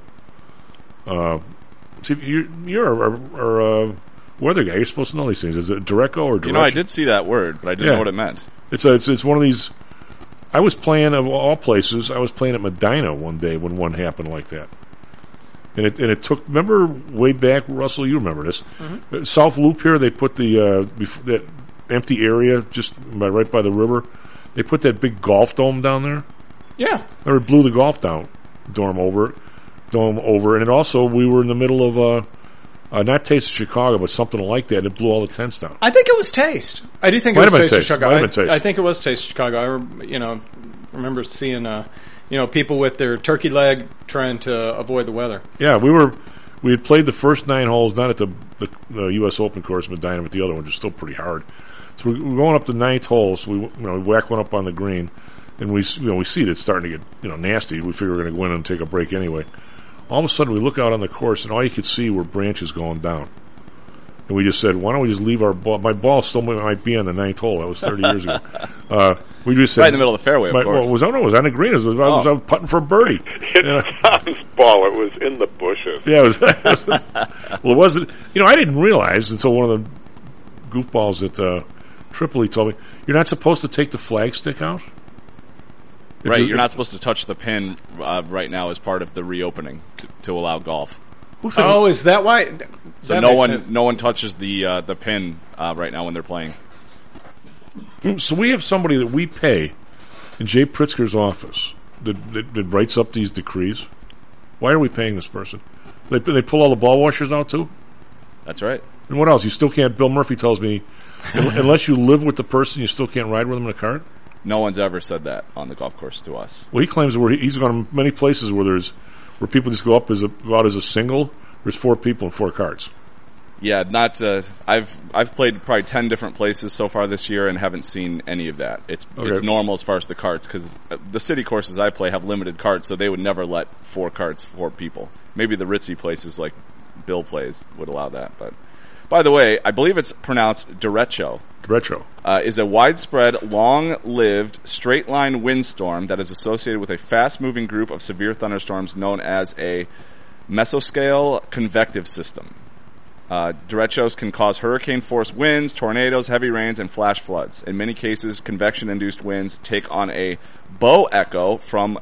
S10: Uh, see, you're, you're our, our uh, weather guy. You're supposed to know these things. Is it Derecho or Derecho?
S12: You know, I did see that word, but I didn't
S10: Yeah.
S12: know what it meant.
S10: It's a, it's it's one of these. I was playing of all places. I was playing at Medina one day when one happened like that. And it and it took. Remember way back, Russell? You remember this?
S20: Mm-hmm.
S10: Uh, South Loop here. They put the uh, bef- that empty area just by, right by the river. They put that big golf dome down there.
S20: Yeah.
S10: Or it blew the golf down dorm over, dome over, and it also we were in the middle of uh, uh, not Taste of Chicago, but something like that. It blew all the tents down.
S20: I think it was Taste. I do think
S10: Might
S20: it was
S10: have been
S20: Taste of
S10: Taste.
S20: Chicago.
S10: Might
S20: I,
S10: have been Taste.
S20: I think it was Taste of Chicago. I rem- you know remember seeing uh, you know people with their turkey leg trying to avoid the weather.
S10: Yeah, we were. We had played the first nine holes, not at the, the, the U S Open course, Medina, but the other one, which is still pretty hard. So we, we're going up the ninth hole. So we, you know, we whack one up on the green, and we, you know, we see it, it's starting to get, you know, nasty. We figure we're going to go in and take a break anyway. All of a sudden, we look out on the course, and all you could see were branches going down. And we just said, why don't we just leave our ball? My ball still might be on the ninth hole. That was thirty years ago. Uh, we just said,
S12: Right in the middle of the fairway, of
S10: my,
S12: course.
S10: Well, it was, oh, no, it was on the green. It was, I, was,
S12: Oh.
S10: I was putting for a birdie.
S11: It's
S10: Yeah.
S11: Tom's ball. It was in the bushes.
S10: Yeah, it was, it was. Well, it wasn't. You know, I didn't realize until one of the goofballs at uh, Tripoli told me you're not supposed to take the flagstick out.
S12: Right,
S10: you,
S12: you're not supposed to touch the pin uh, right now as part of the reopening to, to allow golf.
S20: Oh, is that why?
S12: So
S20: that
S12: no one,
S20: sense.
S12: no one touches the uh, the pin uh, right now when they're playing.
S10: So we have somebody that we pay in Jay Pritzker's office that, that, that writes up these decrees. Why are we paying this person? They they pull all the ball washers out too.
S12: That's right.
S10: And what else? You still can't. Bill Murphy tells me, unless you live with the person, you still can't ride with them in a cart.
S12: No one's ever said that on the golf course to us.
S10: Well, he claims where he, he's gone to many places where there's where people just go up as a go out as a single. There's four people and four carts.
S12: Yeah, not. Uh, I've I've played probably ten different places so far this year and haven't seen any of that. It's
S10: Okay.
S12: it's normal as far as the carts because the city courses I play have limited carts, so they would never let four carts, four people. Maybe the ritzy places like Bill plays would allow that. But by the way, I believe it's pronounced derecho.
S10: Derecho
S12: uh, is a widespread, long-lived, straight-line windstorm that is associated with a fast-moving group of severe thunderstorms known as a mesoscale convective system. Uh, derechos can cause hurricane-force winds, tornadoes, heavy rains, and flash floods. In many cases, convection-induced winds take on a bow echo from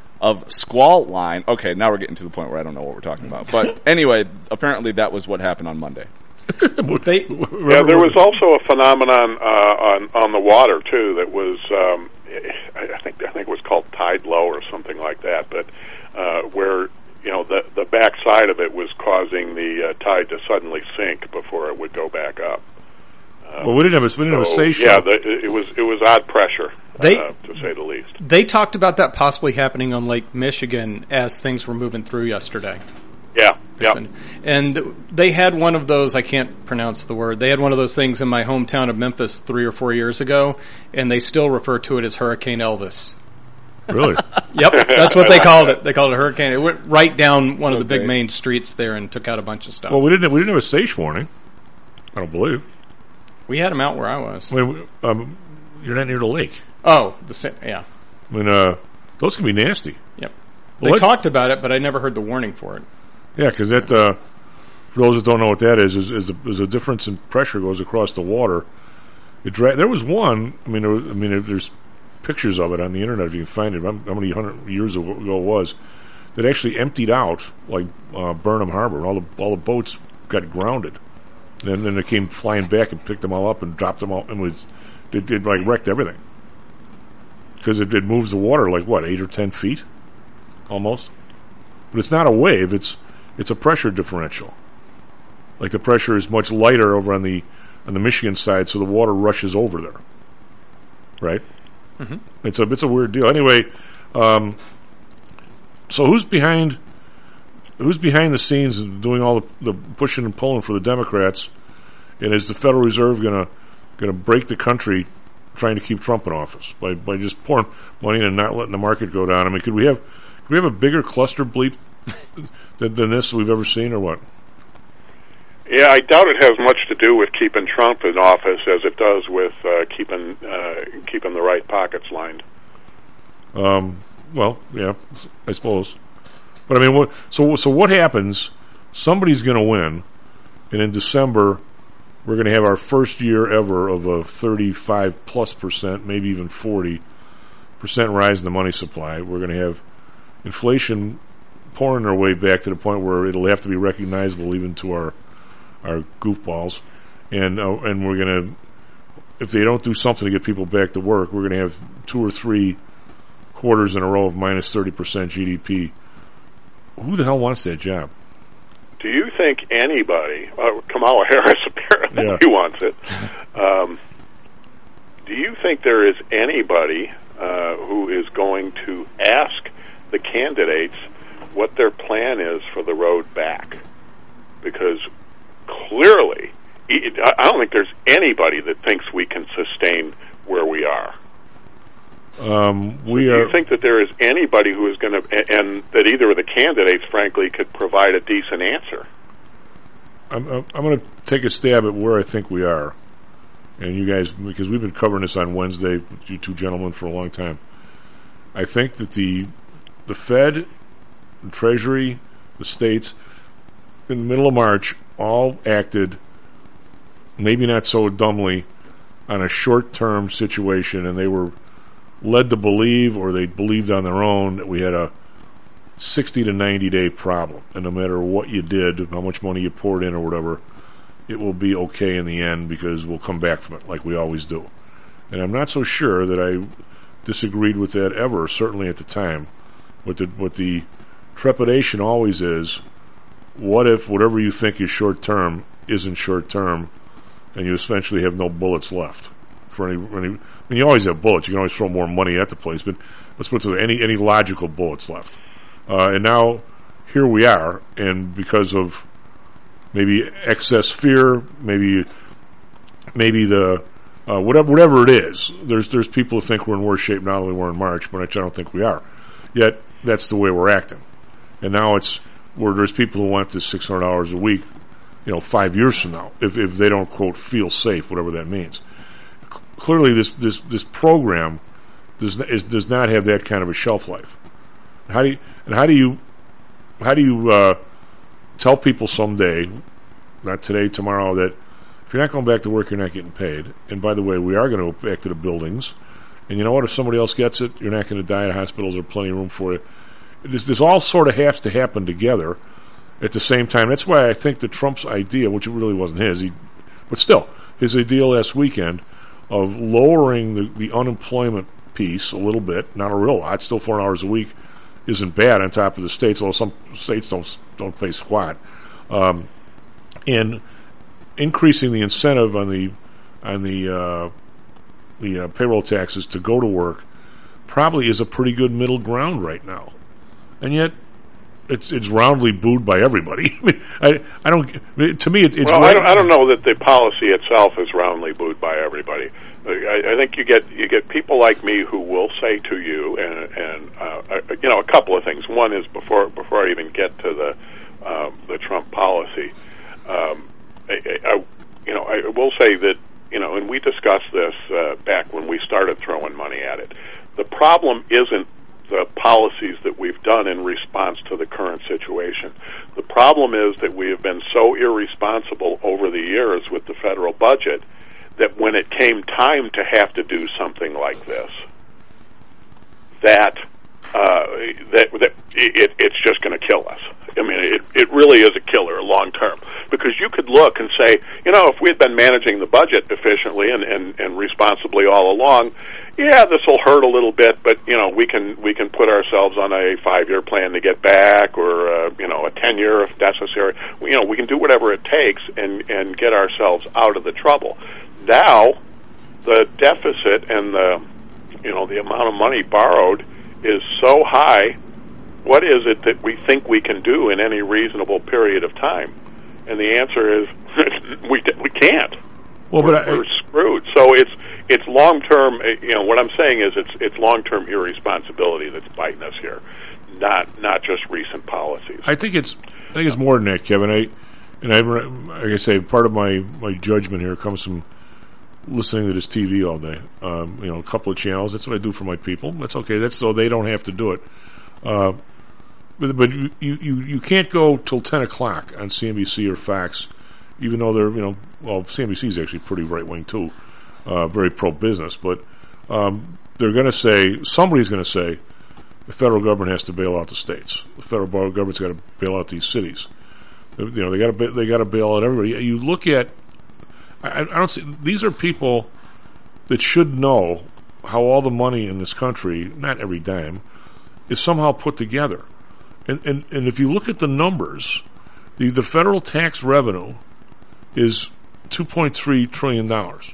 S12: of squall line. Okay, now we're getting to the point where I don't know what we're talking about. But anyway, apparently that was what happened on Monday.
S20: they,
S11: yeah, there was also a phenomenon uh, on on the water too that was um, I think I think it was called tide low or something like that, but uh, where you know the the back side of it was causing the uh, tide to suddenly sink before it would go back up. Um,
S10: well, we didn't have a we didn't
S11: so,
S10: have a say
S11: Yeah, the, it was it was odd pressure,
S20: they,
S11: uh, to say the least.
S20: They talked about that possibly happening on Lake Michigan as things were moving through yesterday.
S11: Yeah, yeah.
S20: And they had one of those, I can't pronounce the word, they had one of those things in my hometown of Memphis three or four years ago, and they still refer to it as Hurricane Elvis.
S10: Really?
S20: Yep, that's what they called it. They called it Hurricane. It went right down one
S12: So
S20: of the big
S12: great.
S20: main streets there and took out a bunch of stuff.
S10: Well, we didn't we didn't have a SAIS warning. I don't believe.
S20: We had them out where I was.
S10: I mean, um, you're not near the lake.
S20: Oh, the sa- yeah.
S10: I mean, uh, those can be nasty.
S20: Yep.
S10: Well,
S20: They
S10: what-
S20: talked about it, but I never heard the warning for it.
S10: Yeah, because that, uh, for those that don't know what that is, is, is, a, is a difference in pressure goes across the water. It dra- there was one. I mean, there was, I mean, there- there's pictures of it on the internet if you can find it. How how many hundred years ago it was that actually emptied out like uh, Burnham Harbor. All the all the boats got grounded. And then they came flying back and picked them all up and dropped them all, and was it, it like wrecked everything because it, it moves the water like what eight or ten feet, almost. But it's not a wave; it's it's a pressure differential. Like the pressure is much lighter over on the on the Michigan side, so the water rushes over there. Right?
S20: Mm-hmm.
S10: It's a it's a weird deal. Anyway, um, so who's behind? Who's behind the scenes doing all the, the pushing and pulling for the Democrats? And is the Federal Reserve going to going to break the country trying to keep Trump in office by, by just pouring money in and not letting the market go down? I mean, could we have could we have a bigger cluster bleep than, than this we've ever seen, or what?
S11: Yeah, I doubt it has much to do with keeping Trump in office as it does with uh, keeping uh, keeping the right pockets lined.
S10: Um, well, yeah, I suppose. But I mean, what, so so what happens? Somebody's going to win, and in December, we're going to have our first year ever of a thirty-five plus percent, maybe even forty percent rise in the money supply. We're going to have inflation pouring their way back to the point where it'll have to be recognizable even to our our goofballs, and uh, and we're going to, if they don't do something to get people back to work, we're going to have two or three quarters in a row of minus thirty percent G D P. Who the hell wants that job?
S11: Do you think anybody, uh, Kamala Harris apparently
S10: Yeah.
S11: wants it, um, do you think there is anybody uh, who is going to ask the candidates what their plan is for the road back? Because clearly, it, I don't think there's anybody that thinks we can sustain where we are.
S10: Um, we
S11: do
S10: are.
S11: you think that there is anybody who is going to, and that either of the candidates, frankly, could provide a decent answer?
S10: I'm, I'm going to take a stab at where I think we are, and you guys, because we've been covering this on Wednesday, you two gentlemen, for a long time. I think that the the Fed, the Treasury, the states, in the middle of March, all acted, maybe not so dumbly, on a short-term situation, and they were led to believe, or they believed on their own, that we had a sixty to ninety day problem, and no matter what you did, how much money you poured in or whatever, it will be okay in the end because we'll come back from it like we always do. And I'm not so sure that I disagreed with that ever, certainly at the time. What the, what the trepidation always is, what if whatever you think is short term isn't short term, and you essentially have no bullets left for any, any? I mean, you always have bullets. You can always throw more money at the place, but let's put it to any any logical bullets left. Uh, and now here we are, and because of maybe excess fear, maybe maybe the uh, whatever whatever it is, there's there's people who think we're in worse shape now than we were in March, but I don't think we are. Yet that's the way we're acting, and now it's where there's people who want this six hundred dollars a week, you know, five years from now, if if they don't quote feel safe, whatever that means. C- clearly, this this this program does is, does not have that kind of a shelf life. How do you, and how do you how do you uh, tell people someday, not today, tomorrow, that if you're not going back to work, you're not getting paid? And by the way, we are going to go back to the buildings. And you know what? If somebody else gets it, you're not going to die at hospitals. There's plenty of room for it. This, this all sort of has to happen together at the same time. That's why I think that Trump's idea, which it really wasn't his, he, but still, his idea last weekend of lowering the, the unemployment piece a little bit, not a real lot, still four hours a week, isn't bad on top of the states, although some states don't don't pay squat. Um, and increasing the incentive on the on the uh, the uh, payroll taxes to go to work probably is a pretty good middle ground right now, and yet it's it's roundly booed by everybody. I I don't. To me, it, it's
S11: well.
S10: right.
S11: I don't, I don't know that the policy itself is roundly booed by everybody. I, I think you get you get people like me who will say to you, and and uh, you know, a couple of things. One is before before I even get to the uh, the Trump policy, um, I, I, you know, I will say that, you know, and we discussed this uh, back when we started throwing money at it. The problem isn't the policies that we've done in response to the current situation. The problem is that we have been so irresponsible over the years with the federal budget that when it came time to have to do something like this, that uh, that, that it, it's just going to kill us. I mean, it, it really is a killer long term, because you could look and say, you know, if we had been managing the budget efficiently and, and, and responsibly all along, yeah, this will hurt a little bit, but you know, we can we can put ourselves on a five-year plan to get back, or uh, you know, a ten-year if necessary. You know, we can do whatever it takes and and get ourselves out of the trouble. Now, the deficit and the you know the amount of money borrowed is so high. What is it that we think we can do in any reasonable period of time? And the answer is we we can't.
S10: Well,
S11: we're,
S10: but I,
S11: we're screwed. So it's it's long term. You know what I'm saying is it's it's long term irresponsibility that's biting us here, not not just recent policies.
S10: I think it's I think it's more than that, Kevin. I and I like I say, part of my, my judgment here comes from listening to this T V all day. Um, you know, a couple of channels. That's what I do for my people. That's okay. That's so they don't have to do it. Uh, but but you, you, you can't go till ten o'clock on C N B C or Fox, even though they're, you know, well, C N B C is actually pretty right wing too, uh, very pro business. But um, they're going to say, somebody's going to say, the federal government has to bail out the states. The federal government's got to bail out these cities. You know, they got to they got to bail out everybody. You look at, I, I don't see. These are people that should know how all the money in this country, not every dime, is somehow put together. And, and and if you look at the numbers, the, the federal tax revenue is two point three trillion dollars.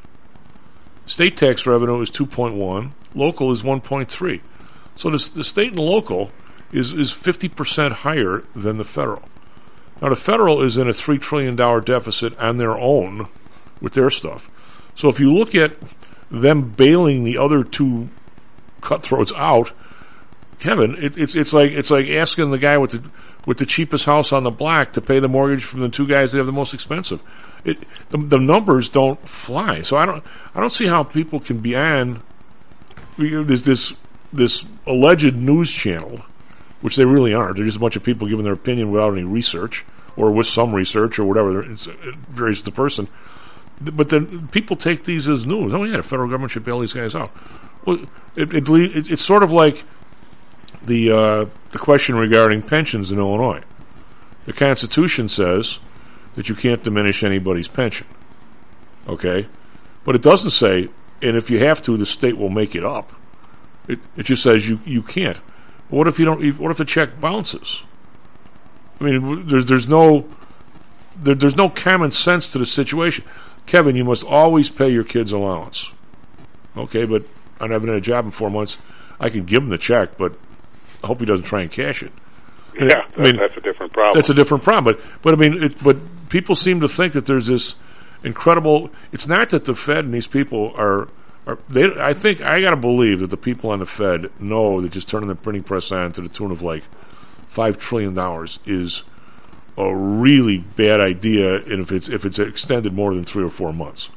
S10: State tax revenue is two point one. Local is one point three. So this, the state and local is, is fifty percent higher than the federal. Now the federal is in a three trillion dollars deficit on their own with their stuff. So if you look at them bailing the other two cutthroats out, Kevin, it, it's it's like it's like asking the guy with the with the cheapest house on the block to pay the mortgage from the two guys that have the most expensive. It the, the numbers don't fly. So I don't I don't see how people can be on this this this alleged news channel, which they really aren't. They're just a bunch of people giving their opinion without any research, or with some research, or whatever. It's, it varies the person. but then people take these as news. Oh yeah, the federal government should bail these guys out. Well, it, it, it, it's sort of like the uh, the question regarding pensions in Illinois. The Constitution says that you can't diminish anybody's pension. Okay, but it doesn't say, and if you have to, the state will make it up. It, it just says you, you can't. But what if you don't? What if the check bounces? I mean, there's there's no there, there's no common sense to the situation. Kevin, you must always pay your kids' allowance. Okay, but I haven't had a job in four months. I can give him the check, but I hope he doesn't try and cash it.
S11: Yeah,
S10: I mean,
S11: that's a different problem.
S10: That's a different problem. But but I mean, it, but people seem to think that there's this incredible. It's not that the Fed and these people are. are they, I think I got to believe that the people on the Fed know that just turning the printing press on to the tune of like five trillion dollars is a really bad idea, and if it's if it's extended more than three or four months.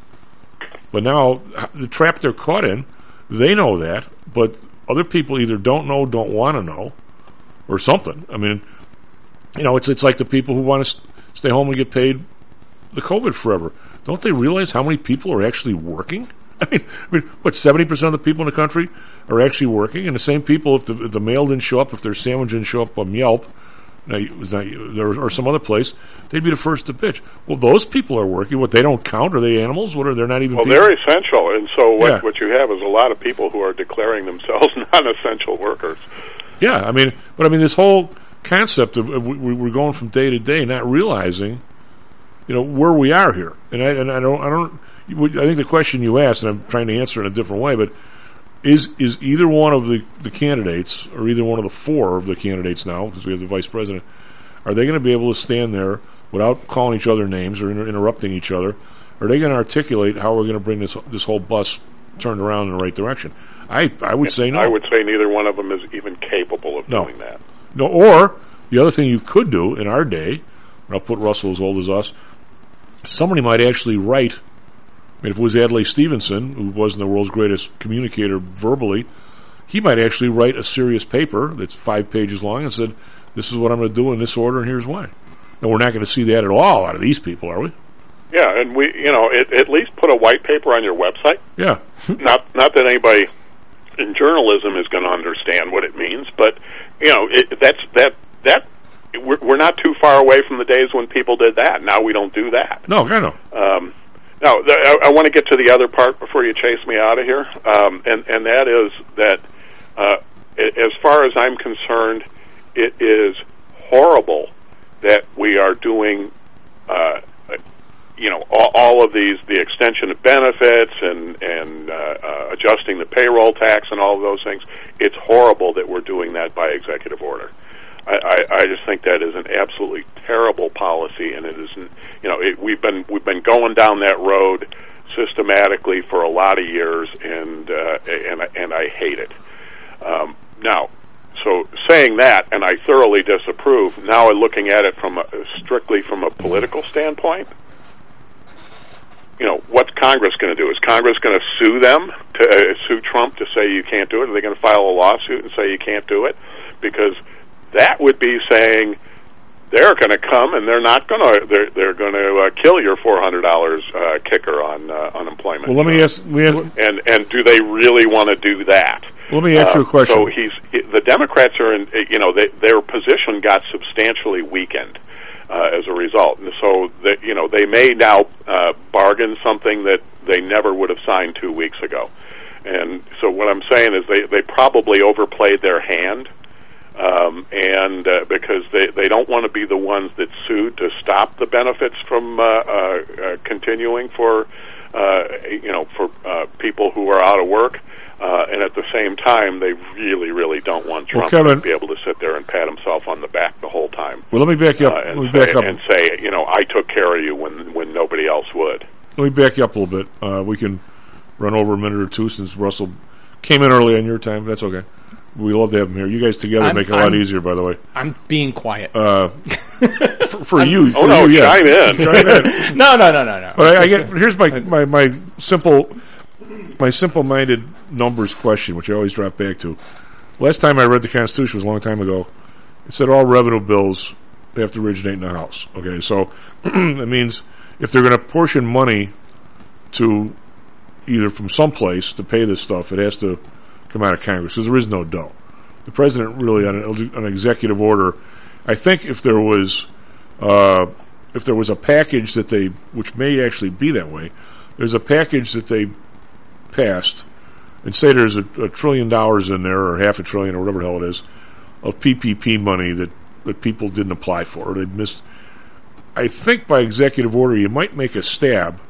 S10: But now the trap they're caught in, they know that, but other people either don't know, don't want to know, or something. I mean, you know, it's it's like the people who want to st- stay home and get paid the COVID forever. Don't they realize how many people are actually working? I mean, I mean, what, seventy percent of the people in the country are actually working, and the same people, if the, if the mail didn't show up, if their sandwich didn't show up on Yelp, now, now, or some other place, they'd be the first to bitch. Well, those people are working. What, they don't count? Are they animals? What are they're not even
S11: Well,
S10: people?
S11: they're essential, and so what,
S10: Yeah.
S11: what you have is a lot of people who are declaring themselves non-essential workers.
S10: Yeah, I mean, but I mean, this whole concept of, of we, we're going from day to day, not realizing, you know, where we are here. And I and I don't I don't I think the question you asked, and I'm trying to answer in a different way, but is is either one of the, the candidates, or either one of the four of the candidates now, because we have the vice president, are they going to be able to stand there without calling each other names or inter- interrupting each other? Are they going to articulate how we're going to bring this this whole bus turned around in the right direction? I I would say no.
S11: I would say neither one of them is even capable of
S10: No.
S11: doing that.
S10: No, or the other thing you could do in our day, and I'll put Russell as old as us, somebody might actually write, I mean, if it was Adlai Stevenson, who wasn't the world's greatest communicator verbally, he might actually write a serious paper that's five pages long and said, this is what I'm going to do in this order, and here's why. And we're not going to see that at all out of these people, are we?
S11: Yeah, and we, you know, it, at least put a white paper on your website.
S10: Yeah.
S11: not not that anybody in journalism is going to understand what it means, but you know, it, that's that that we're, we're not too far away from the days when people did that. Now we don't do that.
S10: No, I know.
S11: Um, now th- I, I want to get to the other part before you chase me out of here, um, and and that is that uh, as far as I'm concerned, it is horrible that we are doing. Uh, You know, all, all of these, the extension of benefits and and uh, uh, adjusting the payroll tax and all of those things. It's horrible that we're doing that by executive order. I, I, I just think that is an absolutely terrible policy, and it isn't. You know, it, we've been we've been going down that road systematically for a lot of years, and uh, and and I hate it. Um, now. So saying that, and I thoroughly disapprove. Now, looking at it from a, strictly from a political standpoint. You know, what's Congress going to do? Is Congress going to sue them, to uh, sue Trump to say you can't do it? Are they going to file a lawsuit and say you can't do it? Because that would be saying they're going to come and they're not going to they're they're going to uh, kill your four hundred dollars uh, kicker on uh, unemployment.
S10: Well, let me ask. We have,
S11: and and do they really want to do that?
S10: Let me ask
S11: uh,
S10: you a question.
S11: So he's the Democrats are in. You know, they, their position got substantially weakened. Uh, as a result, and so that you know they may now uh, bargain something that they never would have signed two weeks ago, and so what I'm saying is they, they probably overplayed their hand, um, and uh, because they, they don't want to be the ones that sued to stop the benefits from uh, uh, uh, continuing for uh, you know for uh, people who are out of work. Uh, and at the same time, they really, really don't want Trump
S10: well, Kevin,
S11: to be able to sit there and pat himself on the back the whole time.
S10: Well, let me back you up.
S11: Uh, and,
S10: let me
S11: say,
S10: back up.
S11: and say, you know, I took care of you when, when nobody else would.
S10: Let me back you up a little bit. Uh, we can run over a minute or two since Russell came in early on your time. That's okay. We love to have him here. You guys together
S20: I'm,
S10: make it a
S20: I'm,
S10: lot easier, by the way.
S20: I'm being quiet.
S10: Uh, for, for you.
S11: Oh,
S10: for
S11: no,
S10: you, yeah.
S11: chime in.
S10: Chime in.
S20: no, no, no, no, no.
S10: But I, I get, here's my, my, my simple... My simple-minded numbers question, which I always drop back to. Last time I read the Constitution was a long time ago. It said all revenue bills have to originate in the House. Okay, so it means if they're going to portion money to either from someplace to pay this stuff, it has to come out of Congress because there is no dough. The president really, on an, an executive order, I think if there was uh, if there was a package that they, which may actually be that way, there's a package that they passed, and say there's a, a trillion dollars in there, or half a trillion, or whatever the hell it is, of P P P money that, that people didn't apply for, or they missed. I think by executive order you might make a stab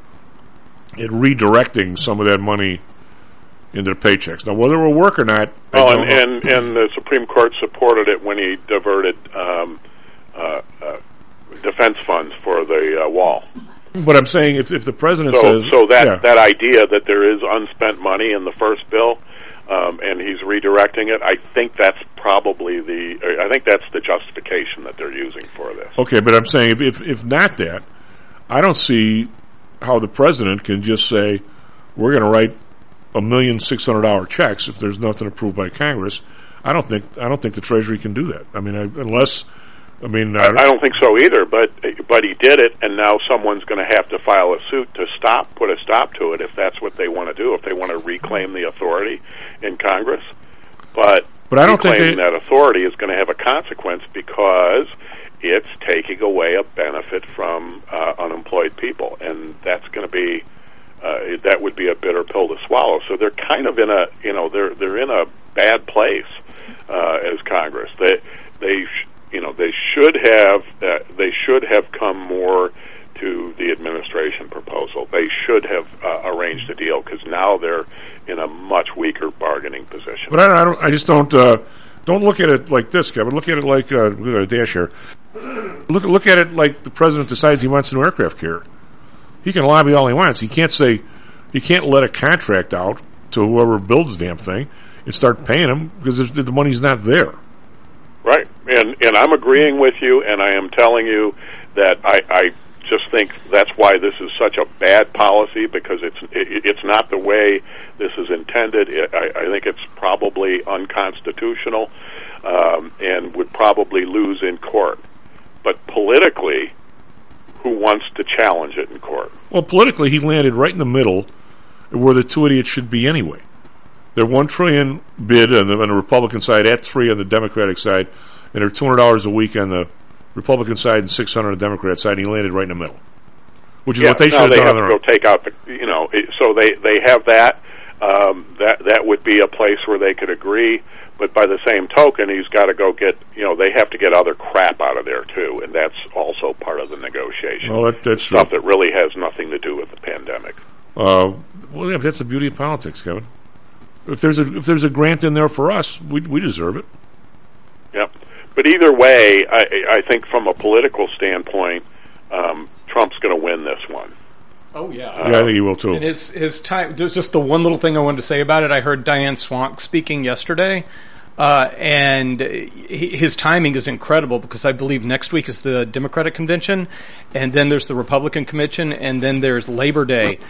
S10: at redirecting some of that money into their paychecks. Now, whether it will work or not, I
S11: oh,
S10: don't
S11: and,
S10: know.
S11: and and the Supreme Court supported it when he diverted um, uh, uh, defense funds for the uh, wall.
S10: But I'm saying if if the president
S11: so,
S10: says
S11: so that
S10: yeah.
S11: that idea that there is unspent money in the first bill, um, and he's redirecting it, I think that's probably the I think that's the justification that they're using for this.
S10: Okay, but I'm saying if if, if not that, I don't see how the president can just say we're going to write a million six hundred dollar checks if there's nothing approved by Congress. I don't think I don't think the Treasury can do that. I mean, I, unless I mean, uh,
S11: I don't think so either. But but he did it, and now someone's going to have to file a suit to stop, put a stop to it if that's what they want to do. If they want to reclaim the authority in Congress, but
S10: but I don't think
S11: reclaiming
S10: they,
S11: that authority is going to have a consequence because it's taking away a benefit from uh, unemployed people, and that's going to be uh, that would be a bitter pill to swallow. So they're kind of in a you know they're they're in a bad place uh, as Congress. They they. Sh- You know, they should have uh, they should have come more to the administration proposal. They should have uh, arranged a deal because now they're in a much weaker bargaining position.
S10: But I don't. I, don't, I just don't. Uh, don't look at it like this, Kevin. Look at it like uh, we've got a dash here. Look look at it like the president decides he wants a new aircraft carrier. He can lobby all he wants. He can't say he can't let a contract out to whoever builds the damn thing and start paying them because the money's not there.
S11: Right, and and I'm agreeing with you, and I am telling you that I, I just think that's why this is such a bad policy because it's it, it's not the way this is intended. It, I, I think it's probably unconstitutional um, and would probably lose in court. But politically, who wants to challenge it in court?
S10: Well, politically, he landed right in the middle where the two idiots should be anyway. Their one trillion bid on the, on the Republican side, at three on the Democratic side, and they're two hundred dollars a week on the Republican side and six hundred on the Democrat side. And he landed right in the middle, which is
S11: yeah,
S10: what they should have
S11: they
S10: done
S11: have
S10: on
S11: to
S10: their
S11: go take out the, you know, so they they have that. Um, that that would be a place where they could agree. But by the same token, he's got to go get, you know, they have to get other crap out of there too, and that's also part of the negotiation.
S10: Well, that, that's
S11: stuff
S10: true.
S11: that really has nothing to do with the pandemic.
S10: Uh, well, yeah, that's the beauty of politics, Kevin. If there's a if there's a grant in there for us, we we deserve it.
S11: Yep. But either way, I, I think from a political standpoint, um, Trump's going to win this one.
S20: Oh yeah,
S10: uh, yeah, I think he will too.
S20: And his his time. There's just the one little thing I wanted to say about it. I heard Diane Swonk speaking yesterday. Uh, and he, his timing is incredible because I believe next week is the Democratic convention, and then there's the Republican convention, and then there's Labor Day.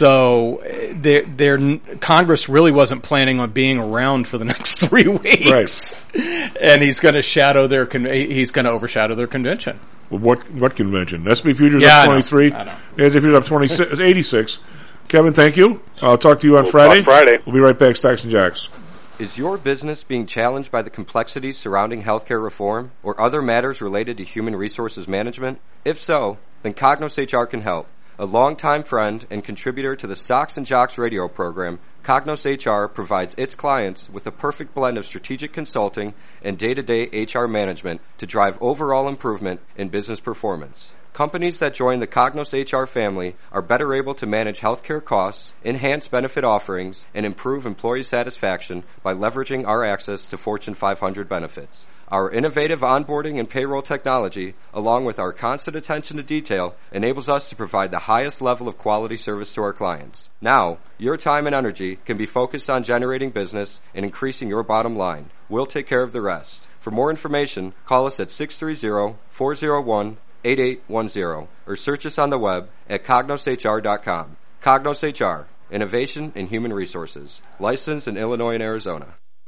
S20: So their their Congress really wasn't planning on being around for the next three weeks,
S10: right?
S20: And he's going to shadow their con- he's going to overshadow their convention.
S10: Well, what what convention? S and P futures
S20: yeah,
S10: up twenty-three. S and P futures up twenty-six, eighty-six. Kevin, thank you. I'll talk to you on
S11: we'll
S10: Friday.
S11: Friday.
S10: We'll be right back. Stocks and Jocks.
S18: Is your business being challenged by the complexities surrounding healthcare reform or other matters related to human resources management? If so, then Cognos H R can help. A longtime friend and contributor to the Stocks and Jocks radio program, Cognos H R provides its clients with a perfect blend of strategic consulting and day-to-day H R management to drive overall improvement in business performance. Companies that join the Cognos H R family are better able to manage healthcare costs, enhance benefit offerings, and improve employee satisfaction by leveraging our access to Fortune five hundred benefits. Our innovative onboarding and payroll technology, along with our constant attention to detail, enables us to provide the highest level of quality service to our clients. Now, your time and energy can be focused on generating business and increasing your bottom line. We'll take care of the rest. For more information, call us at six three zero, four zero one, eight eight one zero or search us on the web at cognos h r dot com. Cognos H R, innovation in human resources. Licensed in Illinois and Arizona.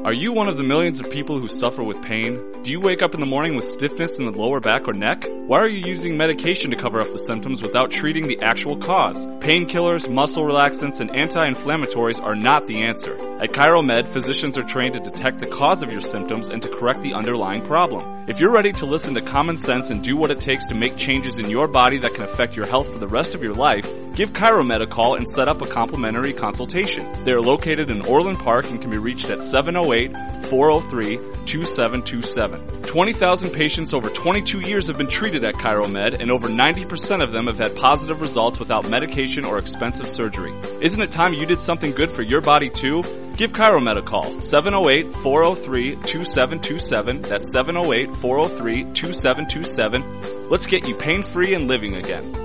S12: Are you one of the millions of people who suffer with pain? Do you wake up in the morning with stiffness in the lower back or neck? Why are you using medication to cover up the symptoms without treating the actual cause? Painkillers, muscle relaxants, and anti-inflammatories are not the answer. At ChiroMed, physicians are trained to detect the cause of your symptoms and to correct the underlying problem. If you're ready to listen to common sense and do what it takes to make changes in your body that can affect your health for the rest of your life, give ChiroMed a call and set up a complimentary consultation. They are located in Orland Park and can be reached at seven oh eight, four oh three, two seven two seven. twenty thousand patients over twenty-two years have been treated at ChiroMed, and over ninety percent of them have had positive results without medication or expensive surgery. Isn't it time you did something good for your body too? Give ChiroMed a call, seven oh eight, four oh three, two seven two seven. That's seven oh eight, four oh three, two seven two seven. Let's get you pain-free and living again.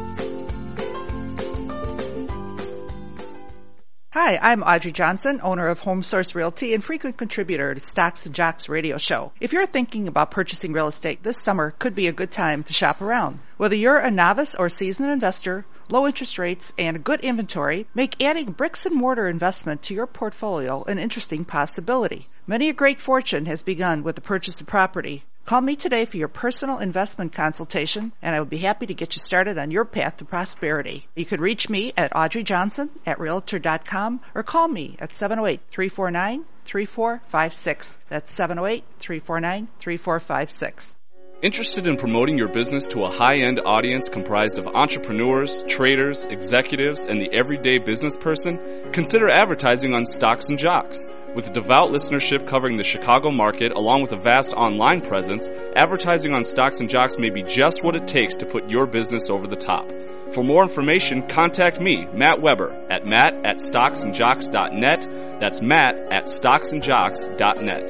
S21: Hi, I'm Audrey Johnson, owner of Home Source Realty and frequent contributor to Stocks and Jocks radio show. If you're thinking about purchasing real estate, this summer could be a good time to shop around. Whether you're a novice or seasoned investor, low interest rates and a good inventory make adding bricks and mortar investment to your portfolio an interesting possibility. Many a great fortune has begun with the purchase of property. Call me today for your personal investment consultation, and I would be happy to get you started on your path to prosperity. You can reach me at Audrey Johnson at Realtor dot com or call me at seven oh eight, three four nine, three four five six. That's seven oh eight, three four nine, three four five six.
S12: Interested in promoting your business to a high-end audience comprised of entrepreneurs, traders, executives, and the everyday business person? Consider advertising on Stocks and Jocks. With a devout listenership covering the Chicago market, along with a vast online presence, advertising on Stocks and Jocks may be just what it takes to put your business over the top. For more information, contact me, Matt Weber, at matt at stocks and jocks dot net. That's Matt at stocks and jocks dot net.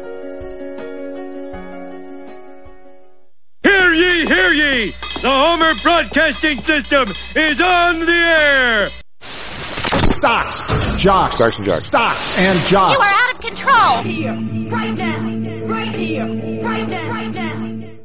S2: Hear ye, hear ye! The Homer Broadcasting System is on the air!
S17: Stocks, jocks,
S10: Stocks and jocks.
S17: Stocks and jocks.
S19: You are out of control! Here, right now, right here, right now, right now.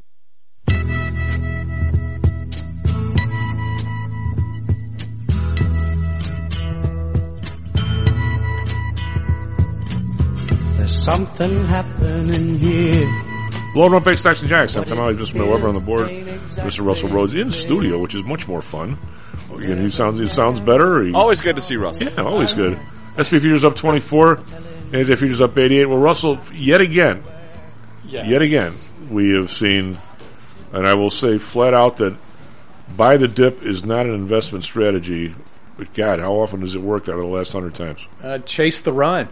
S1: There's something happening here.
S10: Blown up big Stocks and Jocks. I'm Tom Alley, Mister Weber on the board. Mister Russell Rhodes in studio, which is much more fun. Again, he sounds he sounds better. He,
S12: always good to see Russell.
S10: Yeah, always good. S and P Futures up twenty-four. A Z Futures up eighty-eight. Well, Russell, yet again, yes. yet again, we have seen, and I will say flat out that buy the dip is not an investment strategy. But God, how often has it worked out of the last hundred times?
S20: Uh, chase the run.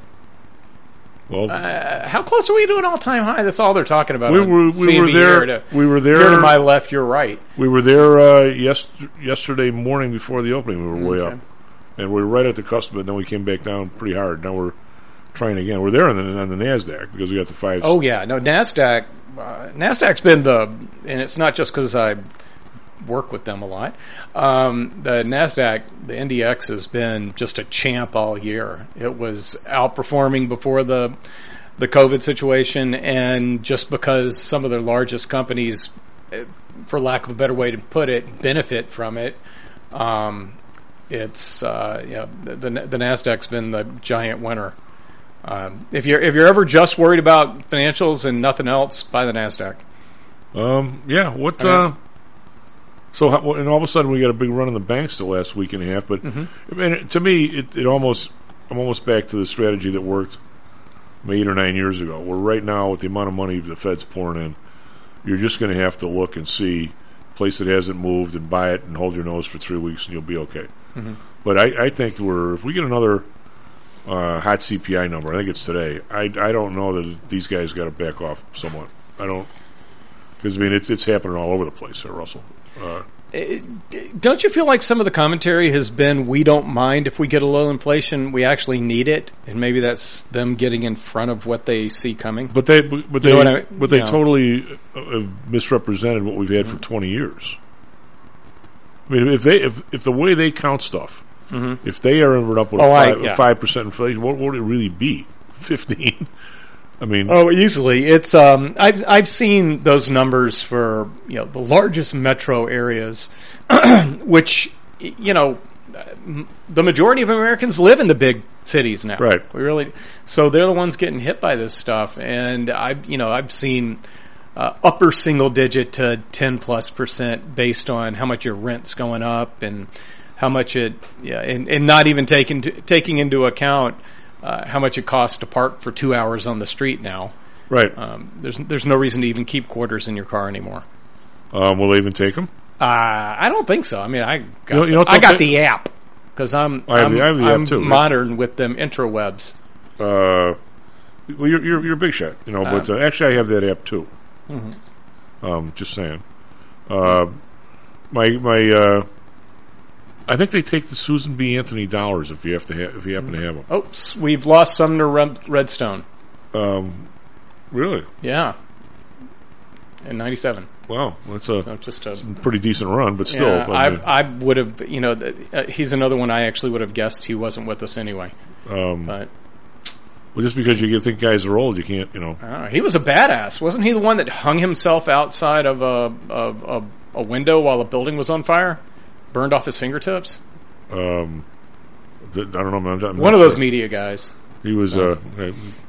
S10: Well,
S20: uh, how close are we to an all-time high? That's all they're talking about.
S10: We were we were there.
S20: To,
S10: we were there.
S20: Here to my left, you're right.
S10: We were there uh, yes, yesterday morning before the opening. We were way
S20: okay.
S10: up, and we were right at the cusp. But then we came back down pretty hard. Now we're trying again. We're there on the, on the Nasdaq because we got the five.
S20: Oh yeah, no Nasdaq. Uh, Nasdaq's been the, and it's not just because I work with them a lot. Um, the Nasdaq, the N D X has been just a champ all year. It was outperforming before the the COVID situation, and just because some of their largest companies, for lack of a better way to put it, benefit from it, um, it's uh, yeah, the, the the Nasdaq's been the giant winner. Um, if you're if you're ever just worried about financials and nothing else, buy the Nasdaq.
S10: Um, yeah. What?
S20: I mean,
S10: uh, so, how, and all of a sudden, we got a big run in the banks the last week and a half. But
S20: mm-hmm.
S10: I mean, to me, it, it almost I'm almost back to the strategy that worked eight or nine years ago. Where right now, with the amount of money the Fed's pouring in, you're just going to have to look and see a place that hasn't moved and buy it and hold your nose for three weeks and you'll be okay.
S20: Mm-hmm.
S10: But I, I think we're if we get another uh, hot C P I number, I think it's today. I, I don't know that these guys got to back off somewhat. I don't because I mean it's it's happening all over the place there, Russell. Uh,
S20: Don't you feel like some of the commentary has been, we don't mind if we get a low inflation, we actually need it, and maybe that's them getting in front of what they see coming?
S10: But they, but
S20: you
S10: they,
S20: know what I mean?
S10: but they
S20: you know.
S10: totally have misrepresented what we've had mm-hmm. for twenty years. I mean, if they, if if the way they count stuff,
S20: mm-hmm.
S10: if they are ended up with
S20: oh,
S10: a five percent yeah. inflation, what would it really be? Fifteen. I mean,
S20: oh, easily. It's um, I've I've seen those numbers for you know the largest metro areas, which you know m- the majority of Americans live in the big cities now.
S10: Right.
S20: We really, so they're the ones getting hit by this stuff. And I, you know, I've seen uh, upper single digit to ten plus percent based on how much your rent's going up and how much it, yeah, and, and not even taking to, taking into account uh, how much it costs to park for two hours on the street now.
S10: Right.
S20: Um, there's there's no reason to even keep quarters in your car anymore.
S10: Um, will they even take them?
S20: Uh, I don't think so. I mean, I got,
S10: You know- you know what
S20: I got
S10: they-
S20: the app because I'm
S10: I have
S20: I'm,
S10: the- I have the
S20: I'm
S10: app too.
S20: modern with them intrawebs.
S10: Uh, well, you're, you're, you're a big shot, you know, but uh, actually I have that app too.
S20: Mhm.
S10: Um, just saying. Uh, my, my, uh, I think they take the Susan B. Anthony dollars if you have to ha- if you happen to have them.
S20: Oops, we've lost Sumner Red- Redstone.
S10: Um, really?
S20: Yeah. In ninety-seven.
S10: Wow, that's a,
S20: So just a
S10: it's a pretty decent run, but still.
S20: Yeah,
S10: I mean,
S20: I, I would have, you know, th- uh, he's another one I actually would have guessed he wasn't with us anyway.
S10: um,
S20: But
S10: well, just because you think guys are old, you can't, you know.
S20: I don't know, he was a badass. Wasn't he the one that hung himself outside of a, of a, a window while a building was on fire? Burned off his fingertips?
S10: Um, th- I don't know. I'm, I'm
S20: One
S10: not
S20: of those
S10: sure.
S20: media guys.
S10: He was.
S20: So.
S10: Uh,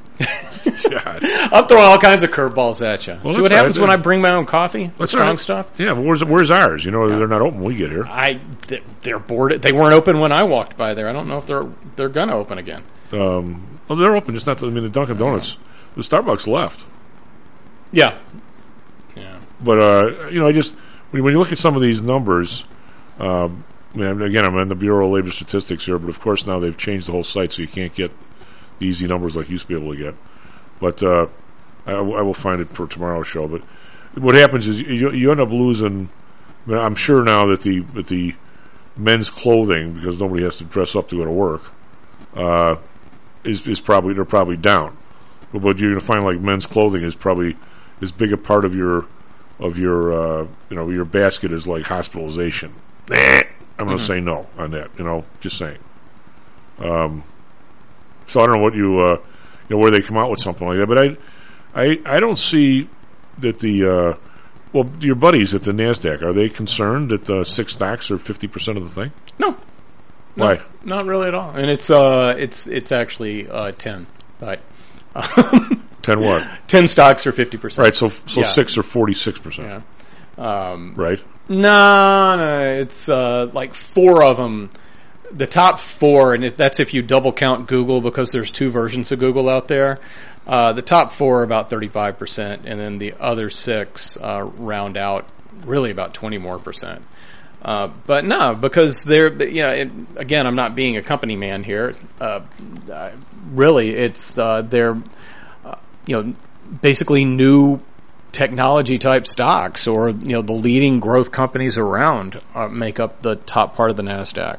S10: God.
S20: I'm throwing all kinds of curveballs at you.
S10: Well,
S20: See what
S10: that's
S20: happens
S10: right.
S20: when I bring my own coffee?
S10: That's
S20: strong
S10: right.
S20: stuff?
S10: Yeah, but where's where's ours? You know, they're not open when we get here.
S20: I th- they're boarded. They weren't open when I walked by there. I don't know if they're they're gonna open again.
S10: Um, well, they're open. Just not. The, I mean, the Dunkin' Donuts, the Starbucks left.
S20: Yeah, yeah.
S10: But uh, you know, I just when, when you look at some of these numbers, um, I mean, again, I'm in the Bureau of Labor Statistics here, but of course now they've changed the whole site, so you can't get the easy numbers like you used to be able to get. But uh, I, I will find it for tomorrow's show. But what happens is you, you end up losing. I mean, I'm sure now that the that the men's clothing, because nobody has to dress up to go to work, uh, is is probably they're probably down. But what you're going to find, like men's clothing, is probably as big a part of your of your uh, you know your basket as like hospitalization. I'm going to
S20: Mhm.
S10: say no on that. You know, just saying. Um, so I don't know what you uh, you know where they come out with something like that, but I I I don't see that the uh, well your buddies at the NASDAQ, are they concerned that the six stocks are fifty percent of the thing?
S20: No.
S10: Why?
S20: No, not really at all. And it's uh it's it's actually uh ten, but um,
S10: ten what?
S20: ten stocks are fifty percent.
S10: Right. So so
S20: Yeah.
S10: six are forty six percent.
S20: Yeah. Um,
S10: Right.
S20: No, no, it's uh, like four of them. The top four, and it, that's if you double count Google, because there's two versions of Google out there. Uh, the top four are about thirty-five percent, and then the other six uh, round out really about twenty more percent. Uh, but no, because they're, you know, it, again, I'm not being a company man here. Uh, I, really, it's uh, they're, uh, you know, basically new technology type stocks, or you know, the leading growth companies around uh, make up the top part of the NASDAQ.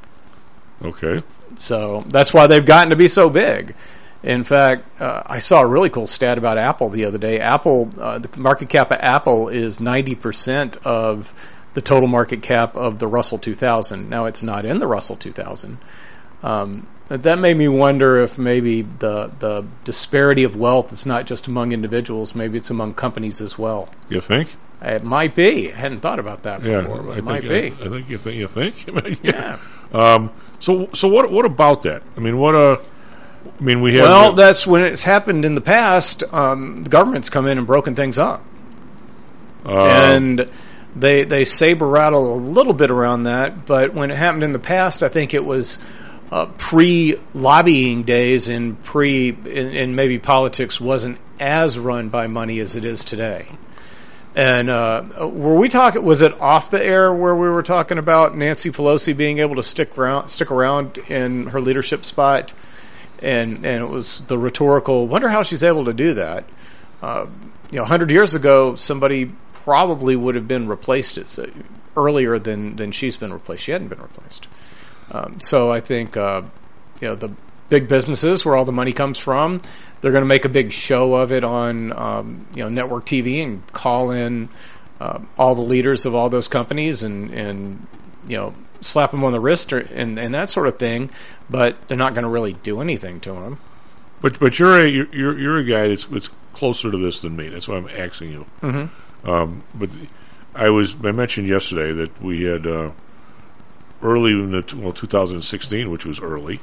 S10: Okay.
S20: So that's why they've gotten to be so big. In fact, uh, I saw a really cool stat about Apple the other day. Apple, uh, the market cap of Apple is ninety percent of the total market cap of the Russell two thousand. Now, it's not in the Russell two thousand. Um, but that made me wonder if maybe the the disparity of wealth is not just among individuals, maybe it's among companies as well.
S10: You think?
S20: It might be. I hadn't thought about that
S10: Yeah,
S20: before, but
S10: I
S20: it might
S10: think,
S20: be.
S10: I, I think you think. You think?
S20: Yeah.
S10: Um, so so what what about that? I mean, what uh, I mean, we have.
S20: Well, that's when it's happened in the past. Um, the government's come in and broken things up,
S10: uh,
S20: and they they saber rattle a little bit around that. But when it happened in the past, I think it was uh, pre-lobbying days and pre and, and maybe politics wasn't as run by money as it is today. And uh, were we talking? Was it off the air where we were talking about Nancy Pelosi being able to stick around, stick around in her leadership spot? And and it was the rhetorical, wonder how she's able to do that. Uh, you know, a hundred years ago, somebody probably would have been replaced as, uh, earlier than, than she's been replaced. She hadn't been replaced. Um, so I think, uh, you know, the big businesses where all the money comes from, they're going to make a big show of it on, um, you know, network T V and call in uh, all the leaders of all those companies and, and you know, slap them on the wrist or, and, and that sort of thing. But they're not going to really do anything to them.
S10: But but you're a you're you're a guy that's, that's closer to this than me. That's why I'm asking you.
S20: Mm-hmm.
S10: Um, but I was I mentioned yesterday that we had uh, early in the well two thousand sixteen, which was early,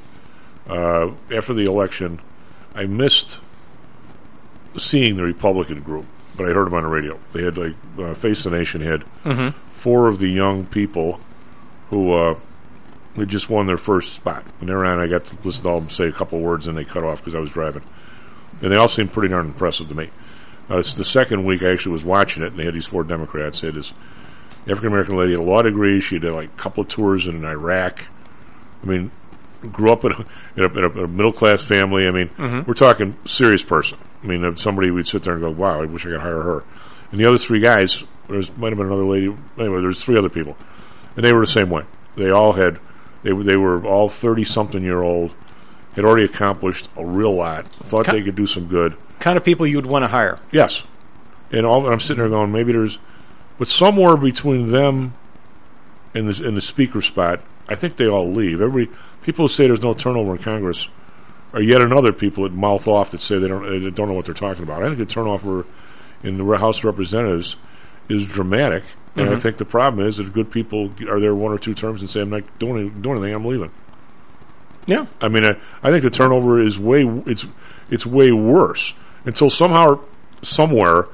S10: uh, after the election, I missed seeing the Republican group, but I heard them on the radio. They had like uh, Face the Nation had
S20: Mhm.
S10: four of the young people who uh, had just won their first spot. When they were on, I got to listen to all of them say a couple of words, and they cut off because I was driving. And they all seemed pretty darn impressive to me. Uh, it's the second week I actually was watching it, and they had these four Democrats. They had this African American lady, had a law degree. She did like a couple of tours in Iraq. I mean, grew up in a, in a, in a, a middle class family. I mean,
S20: Mhm.
S10: we're talking serious person. I mean, if somebody we'd sit there and go, "Wow, I wish I could hire her." And the other three guys, there might have been another lady. Anyway, there's three other people, and they were the same way. They all had, they were they were all thirty something year old, had already accomplished a real lot. Thought
S20: Ki-
S10: they could do some good.
S20: Kind of people you would want to hire.
S10: Yes, and all, I'm sitting there going, maybe there's, but somewhere between them and the and the speaker spot, I think they all leave. Everybody, people who say there's no turnover in Congress, are yet another people that mouth off that say they don't they don't know what they're talking about. I think the turnover in the House of Representatives is dramatic, and I
S20: Mhm.
S10: think the problem is that good people are there one or two terms and say, I'm not doing doing anything, I'm leaving.
S20: Yeah,
S10: I mean, I, I think the turnover is way it's it's way worse until somehow somewhere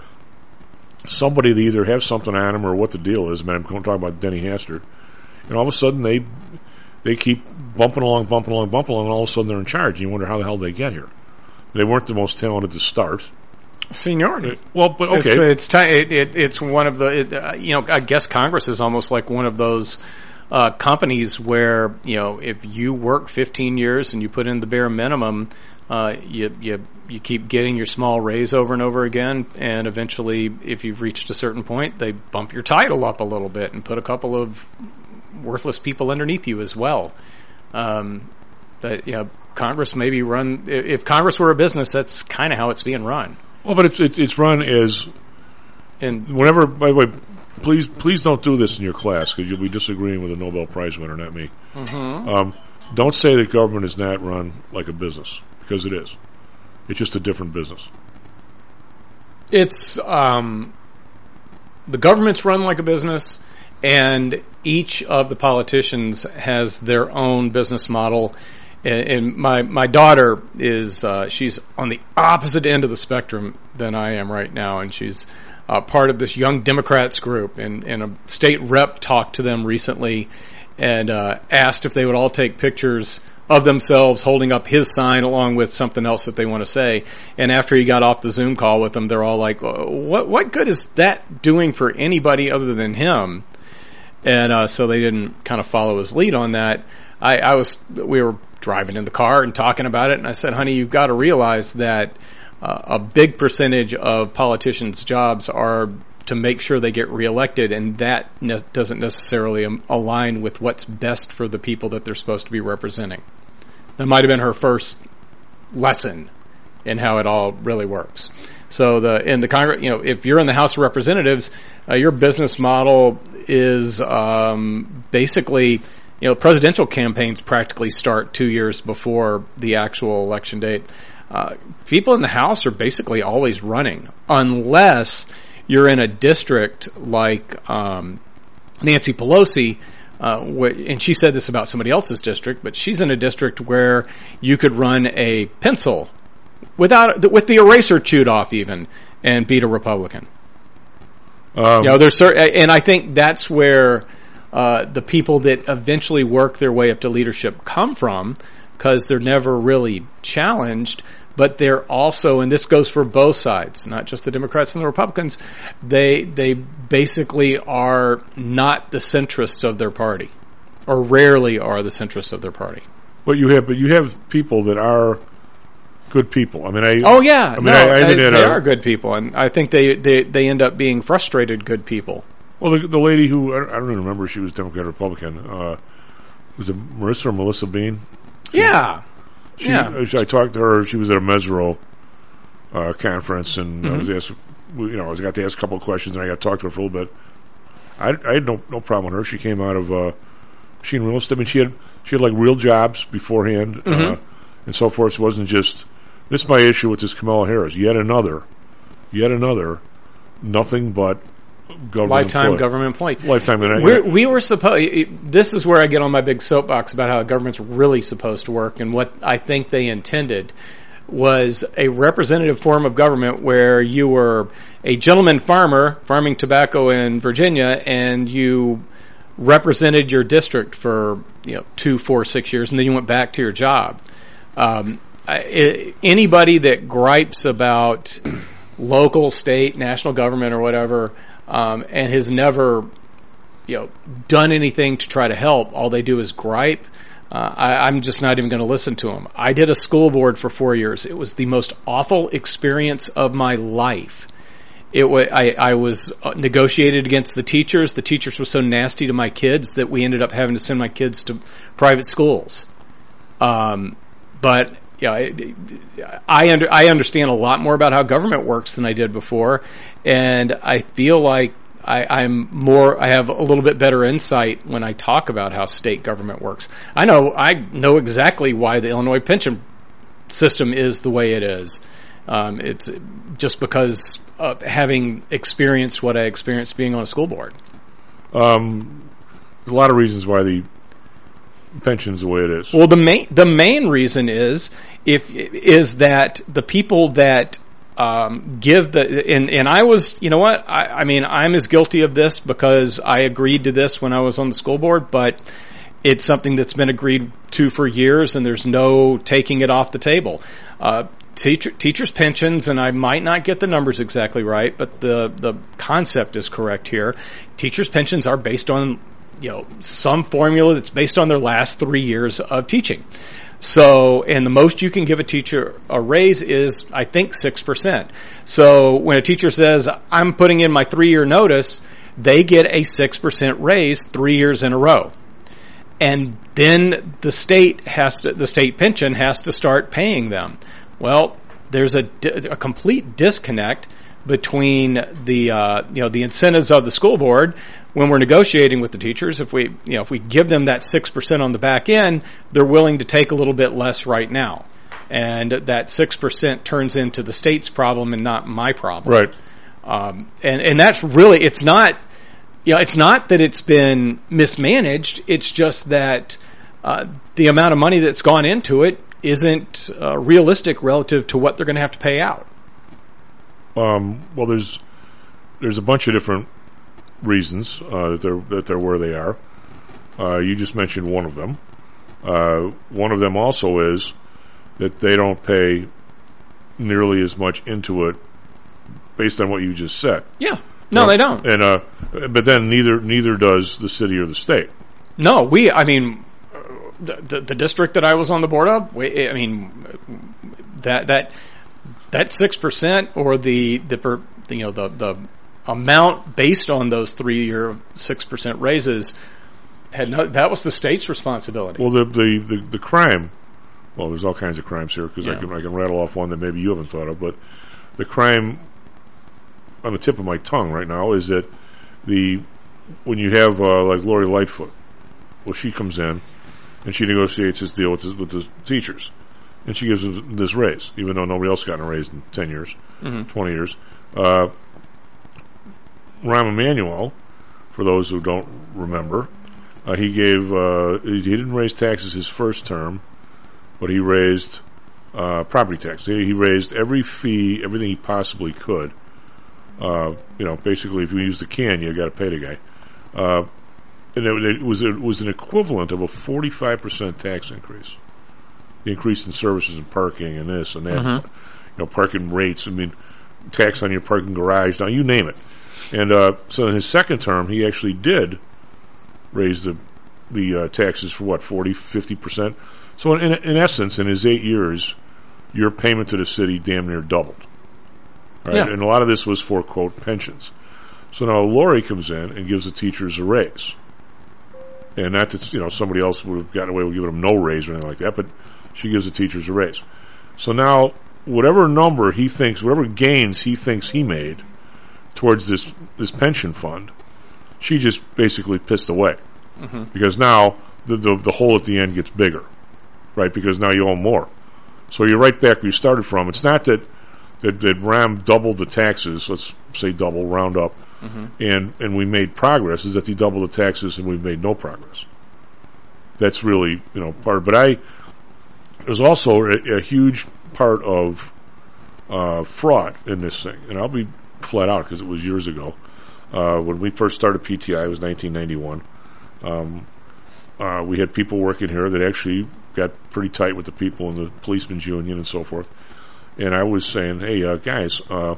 S10: somebody they either have something on them or what the deal is. I mean, I'm talking about Denny Hastert, and all of a sudden they they keep bumping along, bumping along, bumping along, and all of a sudden they're in charge. And you wonder how the hell they get here. They weren't the most talented to start.
S20: Seniority.
S10: Well, but okay,
S20: It's it's, ti- it, it, it's one of the it, uh, you know I guess Congress is almost like one of those uh, companies where you know if you work fifteen years and you put in the bare minimum, uh, you you you keep getting your small raise over and over again, and eventually, if you've reached a certain point, they bump your title up a little bit and put a couple of worthless people underneath you as well. Um, that yeah, Congress maybe run if, if Congress were a business, that's kind of how it's being run.
S10: Well, but it's it's, it's run as,
S20: and
S10: whenever. By the way, please please don't do this in your class because you'll be disagreeing with a Nobel Prize winner, not me.
S20: Mhm.
S10: Um, don't say that government is not run like a business because it is. It's just a different business.
S20: It's um, the government's run like a business, and each of the politicians has their own business model. And, and my my daughter is uh, she's on the opposite end of the spectrum than I am right now, and she's uh, part of this Young Democrats group. And, and a state rep talked to them recently and uh, asked if they would all take pictures of themselves holding up his sign along with something else that they want to say. And after he got off the Zoom call with them, they're all like, "What what good is that doing for anybody other than him?" And uh, so they didn't kind of follow his lead on that. I, I was we were driving in the car and talking about it, and I said, "Honey, you've got to realize that uh, a big percentage of politicians' jobs are to make sure they get reelected, and that ne- doesn't necessarily um, align with what's best for the people that they're supposed to be representing." That might have been her first lesson in how it all really works. So the in the Congress, you know, if you're in the House of Representatives, uh, your business model is um, basically, you know, presidential campaigns practically start two years before the actual election date. Uh, people in the House are basically always running, unless you're in a district like um, Nancy Pelosi, uh, wh- and she said this about somebody else's district, but she's in a district where you could run a pencil without with the eraser chewed off even and beat a Republican.
S10: Um,
S20: you know, there's certain, and I think that's where uh, the people that eventually work their way up to leadership come from, because they're never really challenged. But they're also, and this goes for both sides, not just the Democrats and the Republicans, they they basically are not the centrists of their party, or rarely are the centrists of their party.
S10: But you have, but you have people that are good people. I mean, I
S20: oh yeah,
S10: I mean,
S20: no,
S10: I, I
S20: they,
S10: did
S20: they
S10: a,
S20: are good people, and I think they, they, they end up being frustrated good people.
S10: Well, the, the lady who I don't, I don't even remember if she was Democrat or Republican. Uh, was it Marissa or Melissa Bean? She,
S20: yeah.
S10: She,
S20: yeah.
S10: I talked to her. She was at a Mesro uh, conference, and
S20: Mm-hmm.
S10: I was asked, you know, I was got to ask a couple of questions, and I got to talk to her for a little bit. I, I had no no problem with her. She came out of uh, she in real estate. I mean, she had she had like real jobs beforehand,
S20: Mm-hmm.
S10: uh, and so forth. So it wasn't just this. Is my issue with this Kamala Harris. Yet another, yet another, nothing but government
S20: lifetime
S10: employee.
S20: government employee.
S10: Lifetime. And
S20: We're, we were supposed. This is where I get on my big soapbox about how government's really supposed to work, and what I think they intended was a representative form of government where you were a gentleman farmer farming tobacco in Virginia, and you represented your district for you know two, four, six years, and then you went back to your job. Um, I, anybody that gripes about local, state, national government, or whatever, um, and has never you know done anything to try to help, all they do is gripe. Uh, I, I'm just not even going to listen to them. I did a school board for four years. It was the most awful experience of my life. It was, I, I was negotiated against the teachers. The teachers were so nasty to my kids that we ended up having to send my kids to private schools. Um, but yeah, I, I, under, I understand a lot more about how government works than I did before, and I feel like I, I'm more. I have a little bit better insight when I talk about how state government works. I know. I know exactly why the Illinois pension system is the way it is. Um, it's just because of having experienced what I experienced being on a school board.
S10: Um, there's a lot of reasons why the pension's the way it is.
S20: Well, the main the main reason is if is that the people that Um, give the and and I was you know what I, I mean I'm as guilty of this because I agreed to this when I was on the school board, but it's something that's been agreed to for years, and there's no taking it off the table. Uh, teacher, teachers' pensions, and I might not get the numbers exactly right, but the the concept is correct here. Teachers' pensions are based on you know some formula that's based on their last three years of teaching. So, and the most you can give a teacher a raise is, I think, six percent. So when a teacher says, I'm putting in my three-year notice, they get a six percent raise three years in a row. And then the state has to, the state pension has to start paying them. Well, there's a, a complete disconnect between the, uh, you know, the incentives of the school board when we're negotiating with the teachers. If we, you know, if we give them that six percent on the back end, they're willing to take a little bit less right now. And that six percent turns into the state's problem and not my problem.
S10: Right.
S20: Um, and, and that's really, it's not, you know, it's not that it's been mismanaged. It's just that, uh, the amount of money that's gone into it isn't, uh, realistic relative to what they're going to have to pay out.
S10: Um, well, there's, there's a bunch of different reasons uh, that they're that they're where they are. Uh, you just mentioned one of them. Uh, one of them also is that they don't pay nearly as much into it based on what you just said.
S20: Yeah, no,
S10: you know?
S20: they don't.
S10: And uh, but then neither neither does the city or the state.
S20: No, we. I mean, the the district that I was on the board of. We, I mean, that that that six percent or the the per, you know the the amount based on those three-year six percent raises had no, that was the state's responsibility.
S10: Well, the the the, the crime. Well, there's all kinds of crimes here because
S20: yeah.
S10: I can I can rattle off one that maybe you haven't thought of, but the crime on the tip of my tongue right now is that the when you have uh, like Lori Lightfoot, well, she comes in and she negotiates this deal with the, with the teachers, and she gives them this raise, even though nobody else got a raise in ten years,
S20: mm-hmm.
S10: twenty years. Uh, Rahm Emanuel, for those who don't remember, uh, he gave uh, he didn't raise taxes his first term, but he raised uh, property tax. He, he raised every fee, everything he possibly could. Uh, you know, basically, if you use the can, you got to pay the guy. Uh, and it, it was it was an equivalent of a forty-five percent tax increase. The increase in services and parking and this and that,
S20: mm-hmm.
S10: you know, parking rates. I mean, tax on your parking garage. Now you name it. And uh, so in his second term, he actually did raise the the uh, taxes for what, forty, fifty percent. So in, in essence, in his eight years, your payment to the city damn near doubled. Right?
S20: Yeah.
S10: And a lot of this was for, quote, pensions. So now Lori comes in and gives the teachers a raise. And not that, you know, somebody else would have gotten away with giving them no raise or anything like that, but she gives the teachers a raise. So now, whatever number he thinks, whatever gains he thinks he made towards this this pension fund, she just basically pissed away.
S20: Mm-hmm.
S10: Because now the, the the hole at the end gets bigger, right? Because now you owe more. So you're right back where you started from. It's not that that, that Rahm doubled the taxes, let's say double, round up,
S20: Mhm.
S10: and and we made progress, is that they double the taxes and we've made no progress. That's really, you know, part. But I there's also a, a huge part of uh, fraud in this thing, and I'll be flat out because it was years ago. Uh, when we first started P T I, it was nineteen ninety-one. Um, uh, we had people working here that actually got pretty tight with the people in the policemen's union and so forth. And I was saying, hey, uh, guys, uh,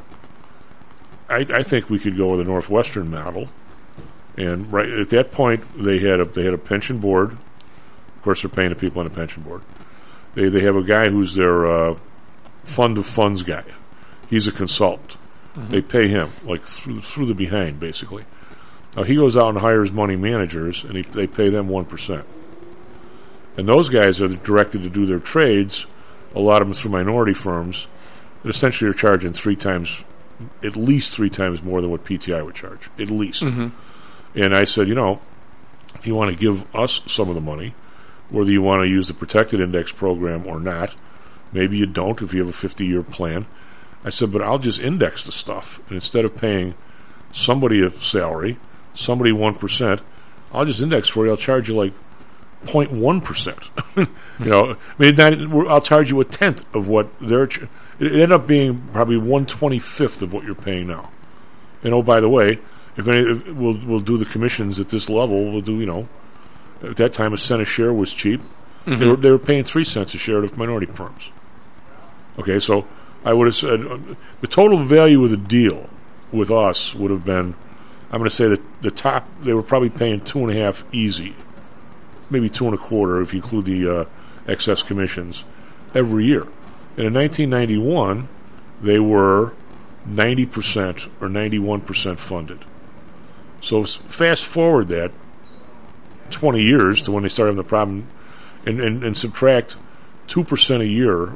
S10: I, I think we could go with a Northwestern model. And right at that point, they had a they had a pension board. Of course, they're paying the people on the pension board. They they have a guy who's their uh, fund of funds guy. He's a consultant.
S20: Mhm.
S10: They pay him like through, through the behind, basically. Now he goes out and hires money managers, and he, they pay them one percent. And those guys are directed to do their trades. A lot of them through minority firms that essentially are charging three times, at least three times more than what P T I would charge, at least.
S20: Mhm.
S10: And I said, you know, if you want to give us some of the money, whether you want to use the protected index program or not, maybe you don't if you have a fifty-year plan. I said, but I'll just index the stuff. And instead of paying somebody a salary, somebody one percent, I'll just index for you. I'll charge you like zero point one percent. You know, I mean, that, I'll charge you a tenth of what they're... Ch- it ended up being probably one twenty-fifth of what you're paying now. And oh, by the way, if, any, if we'll we'll do the commissions at this level, we'll do, you know, at that time a cent a share was cheap.
S20: Mhm.
S10: They were they were paying three cents a share to minority firms. Okay, so I would have said uh, the total value of the deal with us would have been, I'm going to say that the top, they were probably paying two and a half easy, maybe two and a quarter if you include the uh, excess commissions every year. And in nineteen ninety-one, they were ninety percent or ninety-one percent funded. So s- fast forward that twenty years to when they started having the problem, and, and, and subtract two percent a year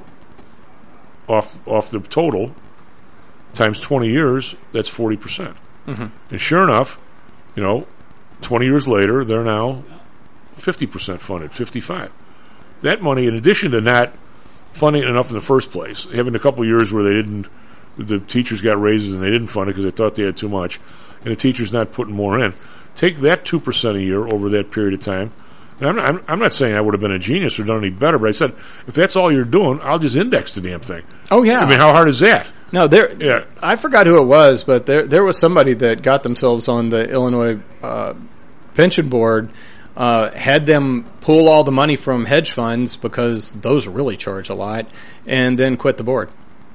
S10: off off the total, times twenty years, that's forty percent.
S20: Mhm.
S10: And sure enough, you know, twenty years later, they're now fifty percent funded, fifty-five. That money, in addition to not funding it enough in the first place, having a couple of years where they didn't, the teachers got raises and they didn't fund it because they thought they had too much, and the teachers not putting more in. Take that two percent a year over that period of time. And I'm not, I'm, I'm not saying I would have been a genius or done any better, but I said, if that's all you're doing, I'll just index the damn thing.
S20: Oh, yeah.
S10: I mean, how hard is that?
S20: No, there.
S10: Yeah.
S20: I forgot who it was, but there there was somebody that got themselves on the Illinois uh, pension board, uh, had them pull all the money from hedge funds because those really charge a lot, and then quit the board.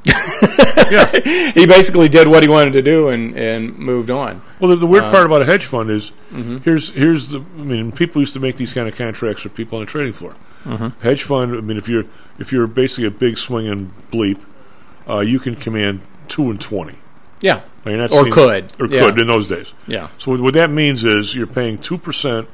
S10: Yeah.
S20: He basically did what he wanted to do and, and moved on.
S10: Well, the, the weird
S20: Uh,
S10: part about a hedge fund is
S20: Mhm.
S10: here's here's the. I mean, people used to make these kind of contracts for people on the trading floor.
S20: Mhm.
S10: Hedge fund. I mean, if you're if you're basically a big swinging bleep, uh, you can command two and twenty.
S20: Yeah.
S10: I mean, that's
S20: Or
S10: seen-
S20: could.
S10: or
S20: Yeah.
S10: could in those days.
S20: Yeah.
S10: So what, what that means is you're paying two percent.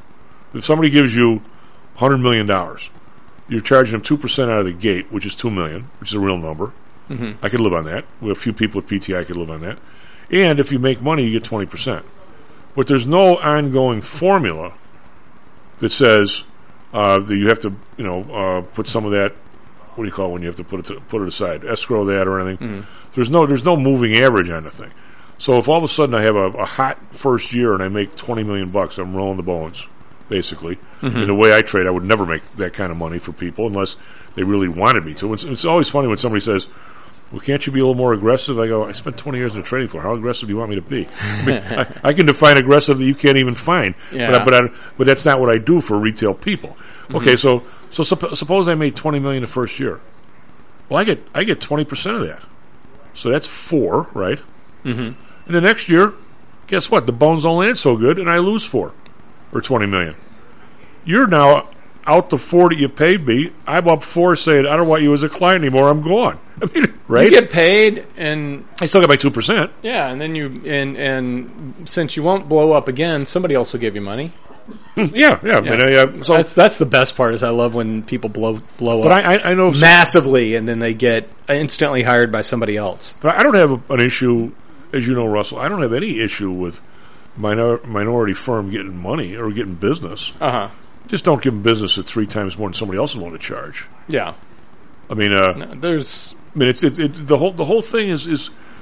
S10: If somebody gives you hundred million dollars, you're charging them two percent out of the gate, which is two million, which is a real number.
S20: Mhm.
S10: I could live on that. We have a few people at P T I could live on that. And if you make money, you get twenty percent. But there's no ongoing formula that says uh, that you have to, you know, uh, put some of that. What do you call it when you have to put it to, put it aside? Escrow that or anything.
S20: Mhm.
S10: There's no there's no moving average on the thing. So if all of a sudden I have a, a hot first year and I make twenty million bucks, I'm rolling the bones, basically.
S20: Mhm.
S10: In the way I trade, I would never make that kind of money for people unless they really wanted me to. It's, it's always funny when somebody says, well, can't you be a little more aggressive? I go, I spent twenty years in the trading floor. How aggressive do you want me to be? I, mean, I, I can define aggressive that you can't even find.
S20: Yeah.
S10: But, I, but, I, but that's not what I do for retail people.
S20: Mhm.
S10: Okay, so so supp- suppose I made twenty million dollars the first year. Well, I get I get twenty percent of that. So that's four, right?
S20: Mhm.
S10: And the next year, guess what? The bones don't land so good, and I lose four or twenty million. You're now out the forty you paid me. I'm up four saying, I don't want you as a client anymore. I'm gone. I mean, right?
S20: You get paid, and
S10: I still got my two percent.
S20: Yeah, and then you and and since you won't blow up again, somebody else will give you money.
S10: yeah, yeah. And I, uh, so
S20: that's that's the best part. Is I love when people blow blow
S10: But
S20: up.
S10: I, I, I know
S20: massively, and then they get instantly hired by somebody else.
S10: But I don't have a, an issue, as you know, Russell. I don't have any issue with minor, minority firm getting money or getting business.
S20: Uh huh.
S10: Just don't give them business at three times more than somebody else will want to charge.
S20: Yeah.
S10: I mean, uh,
S20: No, there's.
S10: I mean, it's it, it, the whole the whole thing is is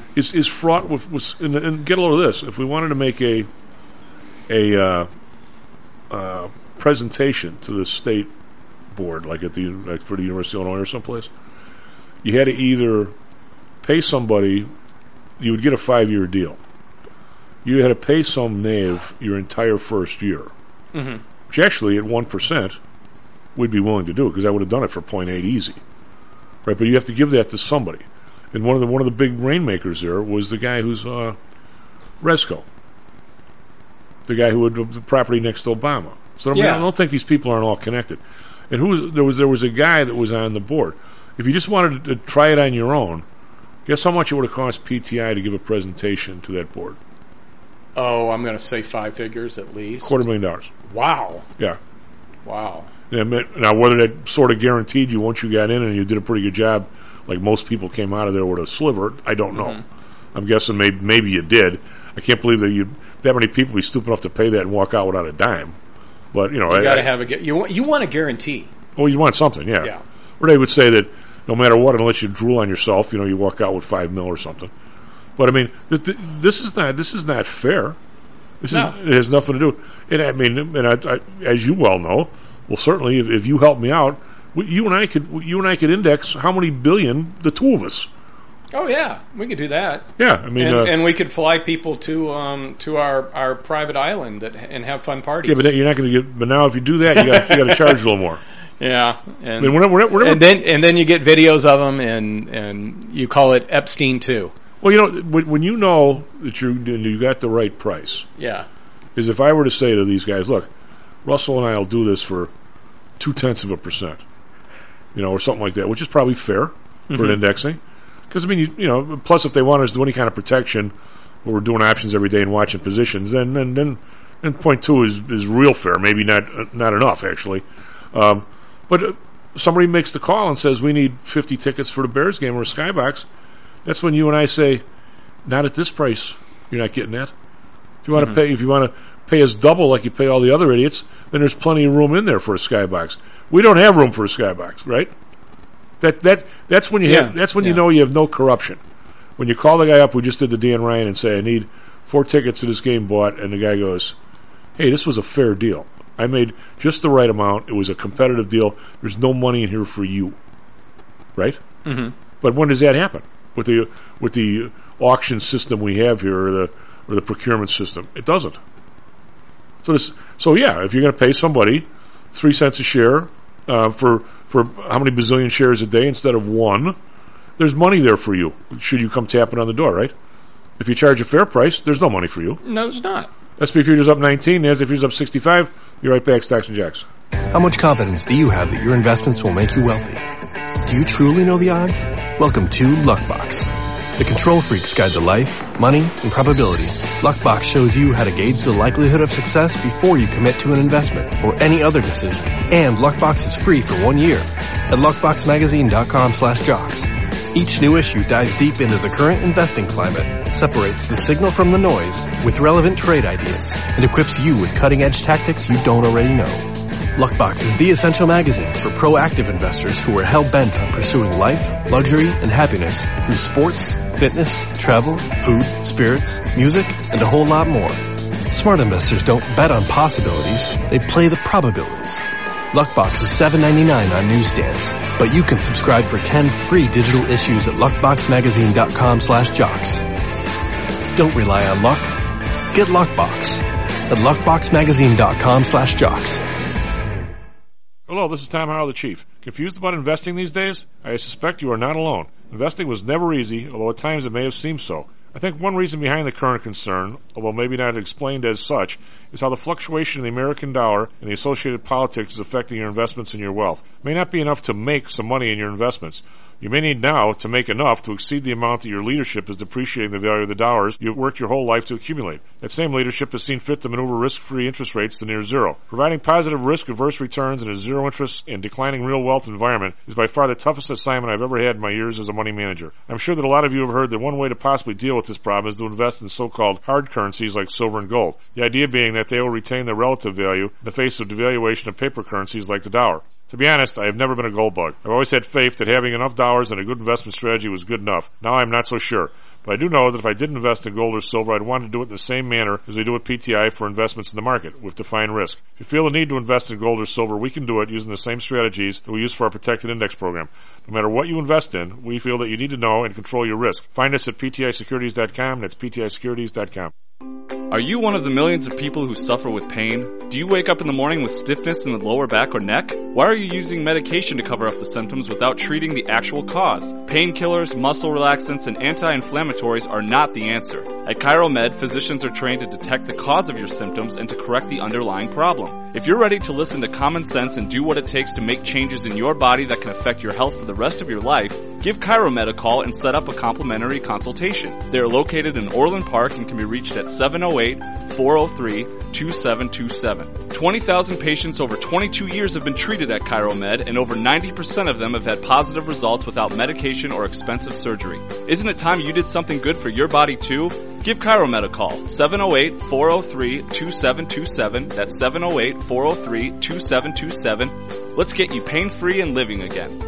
S10: is is fraught with, with and, and get a load of this. If we wanted to make a a uh, uh, presentation to the state board, like at the like for the University of Illinois or someplace, you had to either pay somebody. You would get a five-year deal. You had to pay some knave your entire first year,
S20: mm-hmm.
S10: which actually at one percent we'd be willing to do because I would have done it for point eight easy, right? But you have to give that to somebody. And one of the one of the big rainmakers there was the guy who's uh, Resco, the guy who had the property next to Obama. So I, mean,
S20: Yeah.
S10: I don't think these people aren't all connected. And who was, there was there was a guy that was on the board. If you just wanted to try it on your own, guess how much it would have cost P T I to give a presentation to that board?
S20: Oh, I'm going to say five figures at least.
S10: Quarter million dollars.
S20: Wow.
S10: Yeah.
S20: Wow.
S10: Yeah, now, whether that sort of guaranteed you once you got in and you did a pretty good job, like most people came out of there with a sliver, I don't know.
S20: Mm-hmm.
S10: I'm guessing maybe maybe you did. I can't believe that you that many people be stupid enough to pay that and walk out without a dime. But you know,
S20: you got to
S10: I,
S20: have a gu- you want you want a guarantee.
S10: Well, you want something, yeah.
S20: Yeah.
S10: Or they would say that no matter what, unless you drool on yourself, you know, you walk out with five mil or something. But I mean, th- th- this is not this is not fair. This
S20: No.
S10: is, it has nothing to do. And I mean, and I, I, as you well know, well, certainly if, if you help me out, we, you and I could you and I could index how many billion the two of us.
S20: Oh yeah, we could do that.
S10: Yeah, I mean,
S20: and,
S10: uh,
S20: and we could fly people to um, to our, our private island that and have fun parties.
S10: Yeah, but then you're not going to get. But now, if you do that, you got you got to charge a little more.
S20: Yeah, and
S10: I mean, we're not, we're not, we're not,
S20: and then and then you get videos of them, and and you call it Epstein two.
S10: Well, you know, when when you know that you you got the right price.
S20: Yeah.
S10: Is if I were to say to these guys, look, Russell and I will do this for two tenths of a percent, you know, or something like that, which is probably fair
S20: Mm-hmm.
S10: for an indexing. Because I mean, you, you know, plus if they want us to do any kind of protection, where we're doing options every day and watching positions, then then then, then point two is, is real fair. Maybe not uh, not enough actually, um, but uh, somebody makes the call and says we need fifty tickets for the Bears game or a skybox. That's when you and I say, not at this price. You're not getting that. If you want to
S20: Mm-hmm.
S10: pay, if you want to pay us double like you pay all the other idiots, then there's plenty of room in there for a skybox. We don't have room for a skybox, right? That that that's when you
S20: Yeah.
S10: have that's when
S20: Yeah.
S10: you know you have no corruption. When you call the guy up who just did the Dan Ryan and say, I need four tickets to this game bought, and the guy goes, hey, this was a fair deal. I made just the right amount. It was a competitive deal. There's no money in here for you, right?
S20: Mm-hmm.
S10: But when does that happen with the with the auction system we have here, or the or the procurement system? It doesn't. So this, so yeah, if you're going to pay somebody three cents a share uh, for for how many bazillion shares a day instead of one, there's money there for you. Should you come tapping on the door, right? If you charge a fair price, there's no money for you.
S20: No, it's not.
S10: S and P futures up nineteen, NASDAQ futures up sixty-five. You're right back, Stocks and Jacks.
S13: How much confidence do you have that your investments will make you wealthy? Do you truly know the odds? Welcome to Luckbox, the control freak's guide to life, money, and probability. Luckbox shows you how to gauge the likelihood of success before you commit to an investment or any other decision. And Luckbox is free for one year at luckboxmagazine.com slash jocks. Each new issue dives deep into the current investing climate, separates the signal from the noise with relevant trade ideas, and equips you with cutting-edge tactics you don't already know. Luckbox is the essential magazine for proactive investors who are hell-bent on pursuing life, luxury, and happiness through sports, fitness, travel, food, spirits, music, and a whole lot more. Smart investors don't bet on possibilities, they play the probabilities. Luckbox is seven ninety-nine on newsstands, but you can subscribe for ten free digital issues at luckboxmagazine.com slash jocks. Don't rely on luck. Get Luckbox at luckboxmagazine.com slash jocks.
S10: Hello, this is Tom Howell, the Chief. Confused about investing these days? I suspect you are not alone. Investing was never easy, although at times it may have seemed so. I think one reason behind the current concern, although maybe not explained as such, is how the fluctuation in the American dollar and the associated politics is affecting your investments and your wealth. It may not be enough to make some money in your investments. You may need now to make enough to exceed the amount that your leadership is depreciating the value of the dollars you've worked your whole life to accumulate. That same leadership has seen fit to maneuver risk-free interest rates to near zero. Providing positive risk-averse returns in a zero-interest and declining real wealth environment is by far the toughest assignment I've ever had in my years as a money manager. I'm sure that a lot of you have heard that one way to possibly deal with this problem is to invest in so-called hard currencies like silver and gold. The idea being that they will retain their relative value in the face of devaluation of paper currencies like the dollar. To be honest, I have never been a gold bug. I've always had faith that having enough dollars and a good investment strategy was good enough. Now I'm not so sure. But I do know that if I did invest in gold or silver, I'd want to do it in the same manner as they do at P T I for investments in the market, with defined risk. If you feel the need to invest in gold or silver, we can do it using the same strategies that we use for our protected index program. No matter what you invest in, we feel that you need to know and control your risk. Find us at P T I securities dot com. That's P T I securities dot com.
S12: Are you one of the millions of people who suffer with pain? Do you wake up in the morning with stiffness in the lower back or neck? Why are you using medication to cover up the symptoms without treating the actual cause? Painkillers, muscle relaxants, and anti-inflammatories are not the answer. At ChiroMed, physicians are trained to detect the cause of your symptoms and to correct the underlying problem. If you're ready to listen to common sense and do what it takes to make changes in your body that can affect your health for the rest of your life, give ChiroMed a call and set up a complimentary consultation. They are located in Orland Park and can be reached at seven oh eight, four oh three, two seven two seven. twenty thousand patients over twenty-two years have been treated at ChiroMed, and over ninety percent of them have had positive results without medication or expensive surgery. Isn't it time you did something good for your body too? Give ChiroMed a call, seven oh eight, four oh three, two seven two seven. That's seven oh eight, four oh three, two seven two seven. Let's get you pain-free and living again.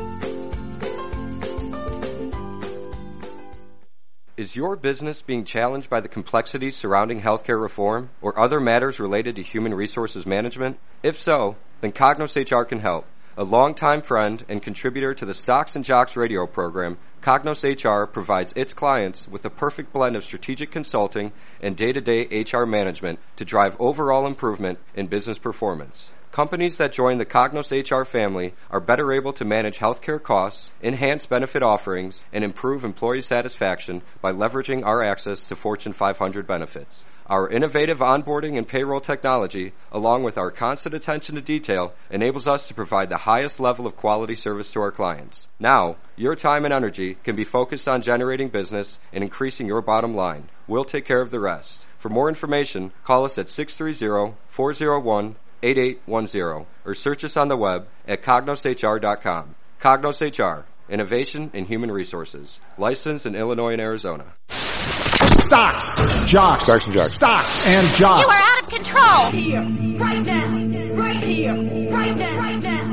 S18: Is your business being challenged by the complexities surrounding healthcare reform or other matters related to human resources management? If so, then Cognos H R can help. A longtime friend and contributor to the Stocks and Jocks radio program, Cognos H R provides its clients with a perfect blend of strategic consulting and day-to-day H R management to drive overall improvement in business performance. Companies that join the Cognos H R family are better able to manage healthcare costs, enhance benefit offerings, and improve employee satisfaction by leveraging our access to Fortune five hundred benefits. Our innovative onboarding and payroll technology, along with our constant attention to detail, enables us to provide the highest level of quality service to our clients. Now, your time and energy can be focused on generating business and increasing your bottom line. We'll take care of the rest. For more information, call us at six three zero, four zero one, eight eight one zero or search us on the web at cognos H R dot com. Cognos H R, innovation in human resources. Licensed in Illinois and Arizona.
S17: Stocks, jocks,
S10: Stocks and jocks.
S17: Stocks and jocks.
S19: You are out of control. Here, right now, right here, right now, right now.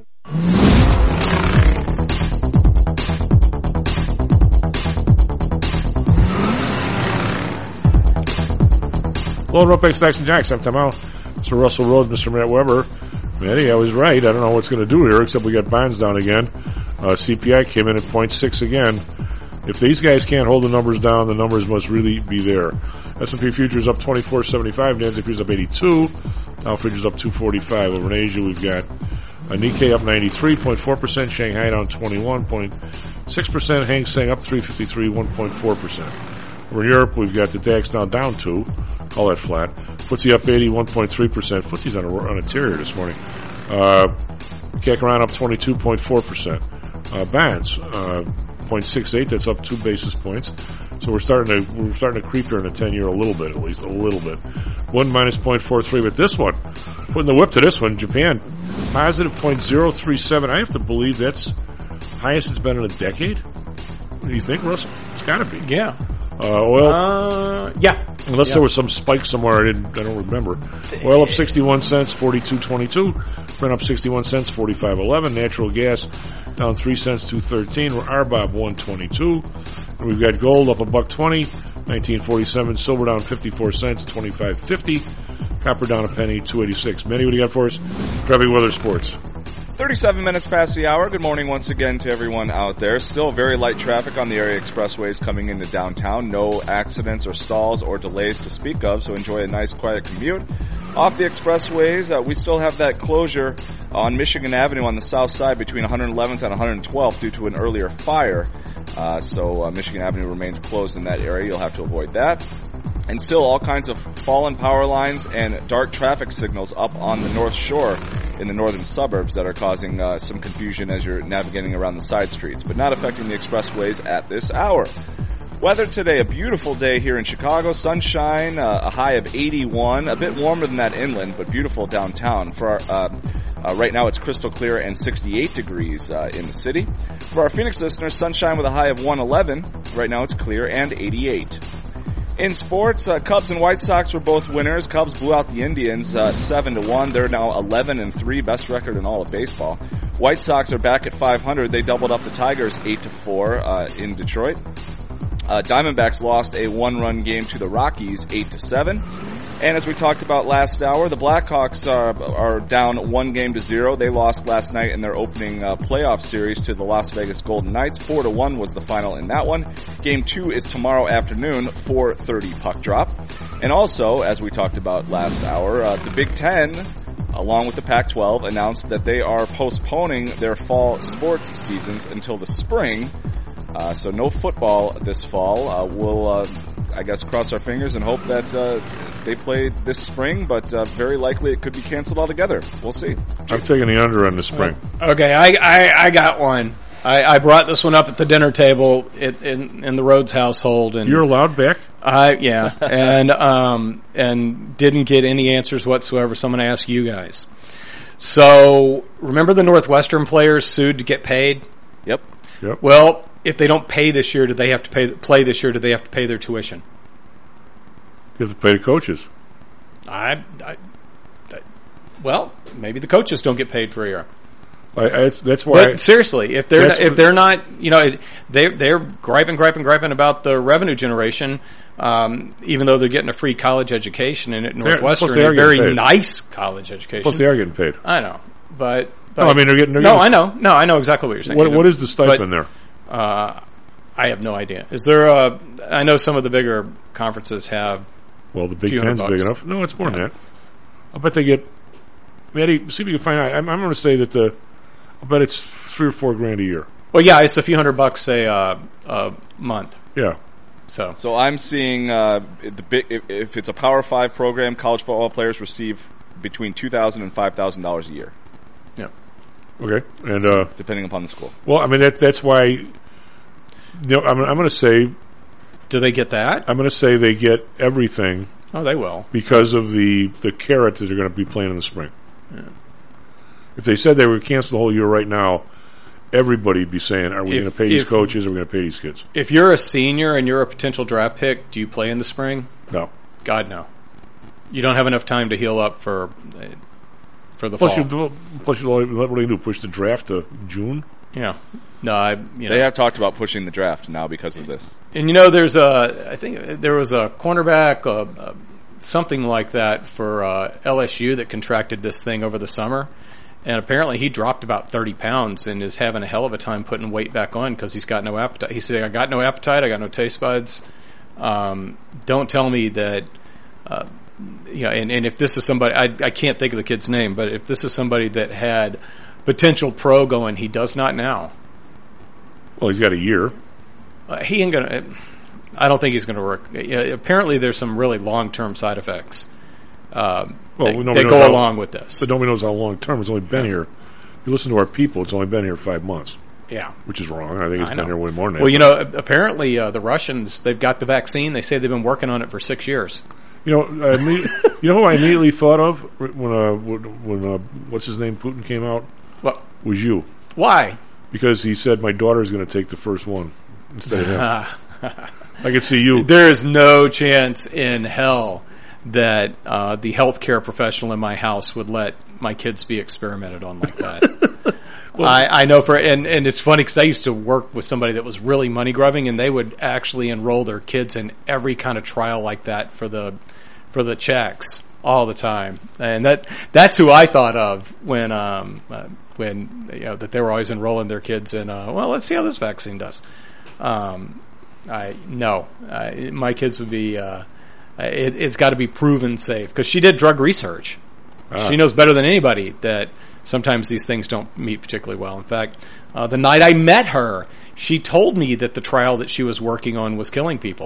S10: Hello, Ropex, Stocks and Jocks. I'm Tom Al. Mister Russell Rhodes, Mister Matt Weber. Matty, I was right. I don't know what's going to do here, except we got bonds down again. Uh, C P I came in at zero point six again. If these guys can't hold the numbers down, the numbers must really be there. S and P futures up twenty-four seventy-five, Nasdaq futures up eighty-two, Dow futures up two forty-five. Over in Asia, we've got a Nikkei up ninety-three point four percent, Shanghai down twenty-one point six percent, Hang Seng up three fifty-three, one point four percent. Over in Europe, we've got the DAX now down two, call that flat. F T S E up eighty, one point three percent. F T S E's on a, on a tear this morning. Uh, C A C around up twenty-two point four percent. Uh, bonds, uh, zero point six eight, that's up two basis points. So we're starting to, we're starting to creep here in the ten year a little bit, at least a little bit. One minus zero point four three, but this one, putting the whip to this one, Japan, positive zero point zero three seven. I have to believe that's highest it's been in a decade. What do you think, Russell? It's gotta be.
S20: Yeah.
S10: Uh, oil?
S20: Uh, yeah.
S10: Unless
S20: yeah.
S10: there was some spike somewhere I didn't, I don't remember. Oil up sixty-one cents, forty-two twenty-two. Brent up sixty-one cents, forty-five eleven. Natural gas down three cents, two thirteen. R B O B one twenty-two. And we've got gold up a buck twenty, nineteen forty-seven. Silver down fifty-four cents, twenty-five fifty. Copper down a penny, two eighty-six. Manny, what do you got for us? Traffic, weather, sports.
S12: thirty-seven minutes past the hour. Good morning once again to everyone out there. Still very light traffic on the area expressways coming into downtown. No accidents or stalls or delays to speak of, so enjoy a nice quiet commute. Off the expressways, uh, we still have that closure on Michigan Avenue on the south side between one eleventh and one twelfth due to an earlier fire. Uh, so uh, Michigan Avenue remains closed in that area. You'll have to avoid that. And still all kinds of fallen power lines and dark traffic signals up on the North Shore in the northern suburbs that are causing uh, some confusion as you're navigating around the side streets, but not affecting the expressways at this hour. Weather today, a beautiful day here in Chicago. Sunshine, uh, a high of eighty-one, a bit warmer than that inland, but beautiful downtown. For our, uh, uh, right now it's crystal clear and sixty-eight degrees uh, in the city. For our Phoenix listeners, sunshine with a high of one eleven. Right now it's clear and eighty-eight. In sports, uh, Cubs and White Sox were both winners. Cubs blew out the Indians uh, seven to one. They're now eleven and three, best record in all of baseball. White Sox are back at five hundred. They doubled up the Tigers eight to four uh, in Detroit. Uh, Diamondbacks lost a one-run game to the Rockies, eight to seven. And as we talked about last hour, the Blackhawks are, are down one game to zero. They lost last night in their opening uh, playoff series to the Las Vegas Golden Knights. Four to one was the final in that one. Game two is tomorrow afternoon, four thirty puck drop. And also, as we talked about last hour, uh, the Big Ten, along with the Pac twelve, announced that they are postponing their fall sports seasons until the spring. Uh, so no football this fall. Uh, we'll, uh, I guess, cross our fingers and hope that uh, they play this spring, but uh, very likely it could be canceled altogether. We'll see.
S10: I'm taking the under on the spring.
S20: Okay, I I, I got one. I, I brought this one up at the dinner table in, in, in the Rhodes household, and
S10: you're allowed back.
S20: I yeah, and um and didn't get any answers whatsoever. So I'm going to ask you guys. So remember the Northwestern players sued to get paid?
S12: Yep.
S10: Yep.
S20: Well, if they don't pay this year, do they have to pay play this year? Do they have to pay their tuition?
S10: You have to pay the coaches.
S20: I, I, I well, maybe the coaches don't get paid for a year.
S10: I, I, that's why.
S20: But I, seriously, if they're not, if they're not, you know, it, they they're griping, griping, griping about the revenue generation, um, even though they're getting a free college education and at Northwestern, a very paid. nice college education.
S10: Plus, they are getting paid.
S20: I know, but, but
S10: no, I mean they're getting. They're
S20: no,
S10: getting,
S20: I know, no, I know exactly what you're saying.
S10: What, what is the stipend
S20: but,
S10: there?
S20: Uh, I have no idea. Is there a? I know some of the bigger conferences have.
S10: Well, the Big Ten's big enough. No, it's more yeah. than that. I bet they get. Maddie, see if you can find out. I'm, I'm going to say that the. I bet it's three or four grand a year.
S20: Well, yeah, it's a few hundred bucks a uh, a month.
S10: Yeah.
S20: So,
S12: so I'm seeing uh, the big. If, if it's a Power Five program, college football players receive between two thousand and five thousand dollars a year.
S20: Yeah.
S10: Okay, and
S12: so,
S10: uh,
S12: depending upon the school.
S10: Well, I mean that that's why. You know, I'm, I'm going to say.
S20: Do they get that?
S10: I'm going to say they get everything.
S20: Oh, they will
S10: because of the the carrot that they're going to be playing in the spring.
S20: Yeah.
S10: If they said they were cancel the whole year right now, everybody'd be saying, "Are we going to pay these coaches? Or are we going to pay these kids?"
S20: If you're a senior and you're a potential draft pick, do you play in the spring?
S10: No.
S20: God, no. You don't have enough time to heal up for uh, for the
S10: plus
S20: fall.
S10: You do, plus, you what do you do? Push the draft to June?
S20: Yeah. No, I. You know.
S12: They have talked about pushing the draft now because of this.
S20: And you know, there's a. I think there was a cornerback, uh, uh, something like that for uh, L S U that contracted this thing over the summer. And apparently he dropped about thirty pounds and is having a hell of a time putting weight back on because he's got no appetite. He said, I got no appetite, I got no taste buds. Um, don't tell me that, uh, you know, and, and if this is somebody, I, I can't think of the kid's name, but if this is somebody that had potential pro going, he does not now.
S10: Well, he's got a year.
S20: Uh, he ain't going to, I don't think he's going to work. You know, apparently there's some really long-term side effects. Um, well, they, they go
S10: how,
S20: along with this.
S10: But nobody knows how long term. It's only been here. You listen to our people, it's only been here five months.
S20: Yeah.
S10: Which is wrong. I think it's
S20: I
S10: been
S20: know.
S10: here way more than that.
S20: Well, you know, apparently uh, the Russians, they've got the vaccine. They say they've been working on it for six years.
S10: You know, I imme- you know who I immediately thought of when, uh, when uh, what's his name, Putin came out?
S20: What?
S10: Was you.
S20: Why?
S10: Because he said, my daughter's going to take the first one instead of him. I could see you.
S20: There is no chance in hell that uh, the healthcare professional in my house would let my kids be experimented on like that. well, I, I know for and, and it's funny because I used to work with somebody that was really money grubbing, and they would actually enroll their kids in every kind of trial like that for the for the checks all the time, and that that's who I thought of when um, uh, when you know that they were always enrolling their kids in. Uh, well, let's see how this vaccine does. Um, I no, I, my kids would be. Uh, It, it's got to be proven safe because she did drug research. Ah. She knows better than anybody that sometimes these things don't meet particularly well. In fact, uh, the night I met her, she told me that the trial that she was working on was killing people.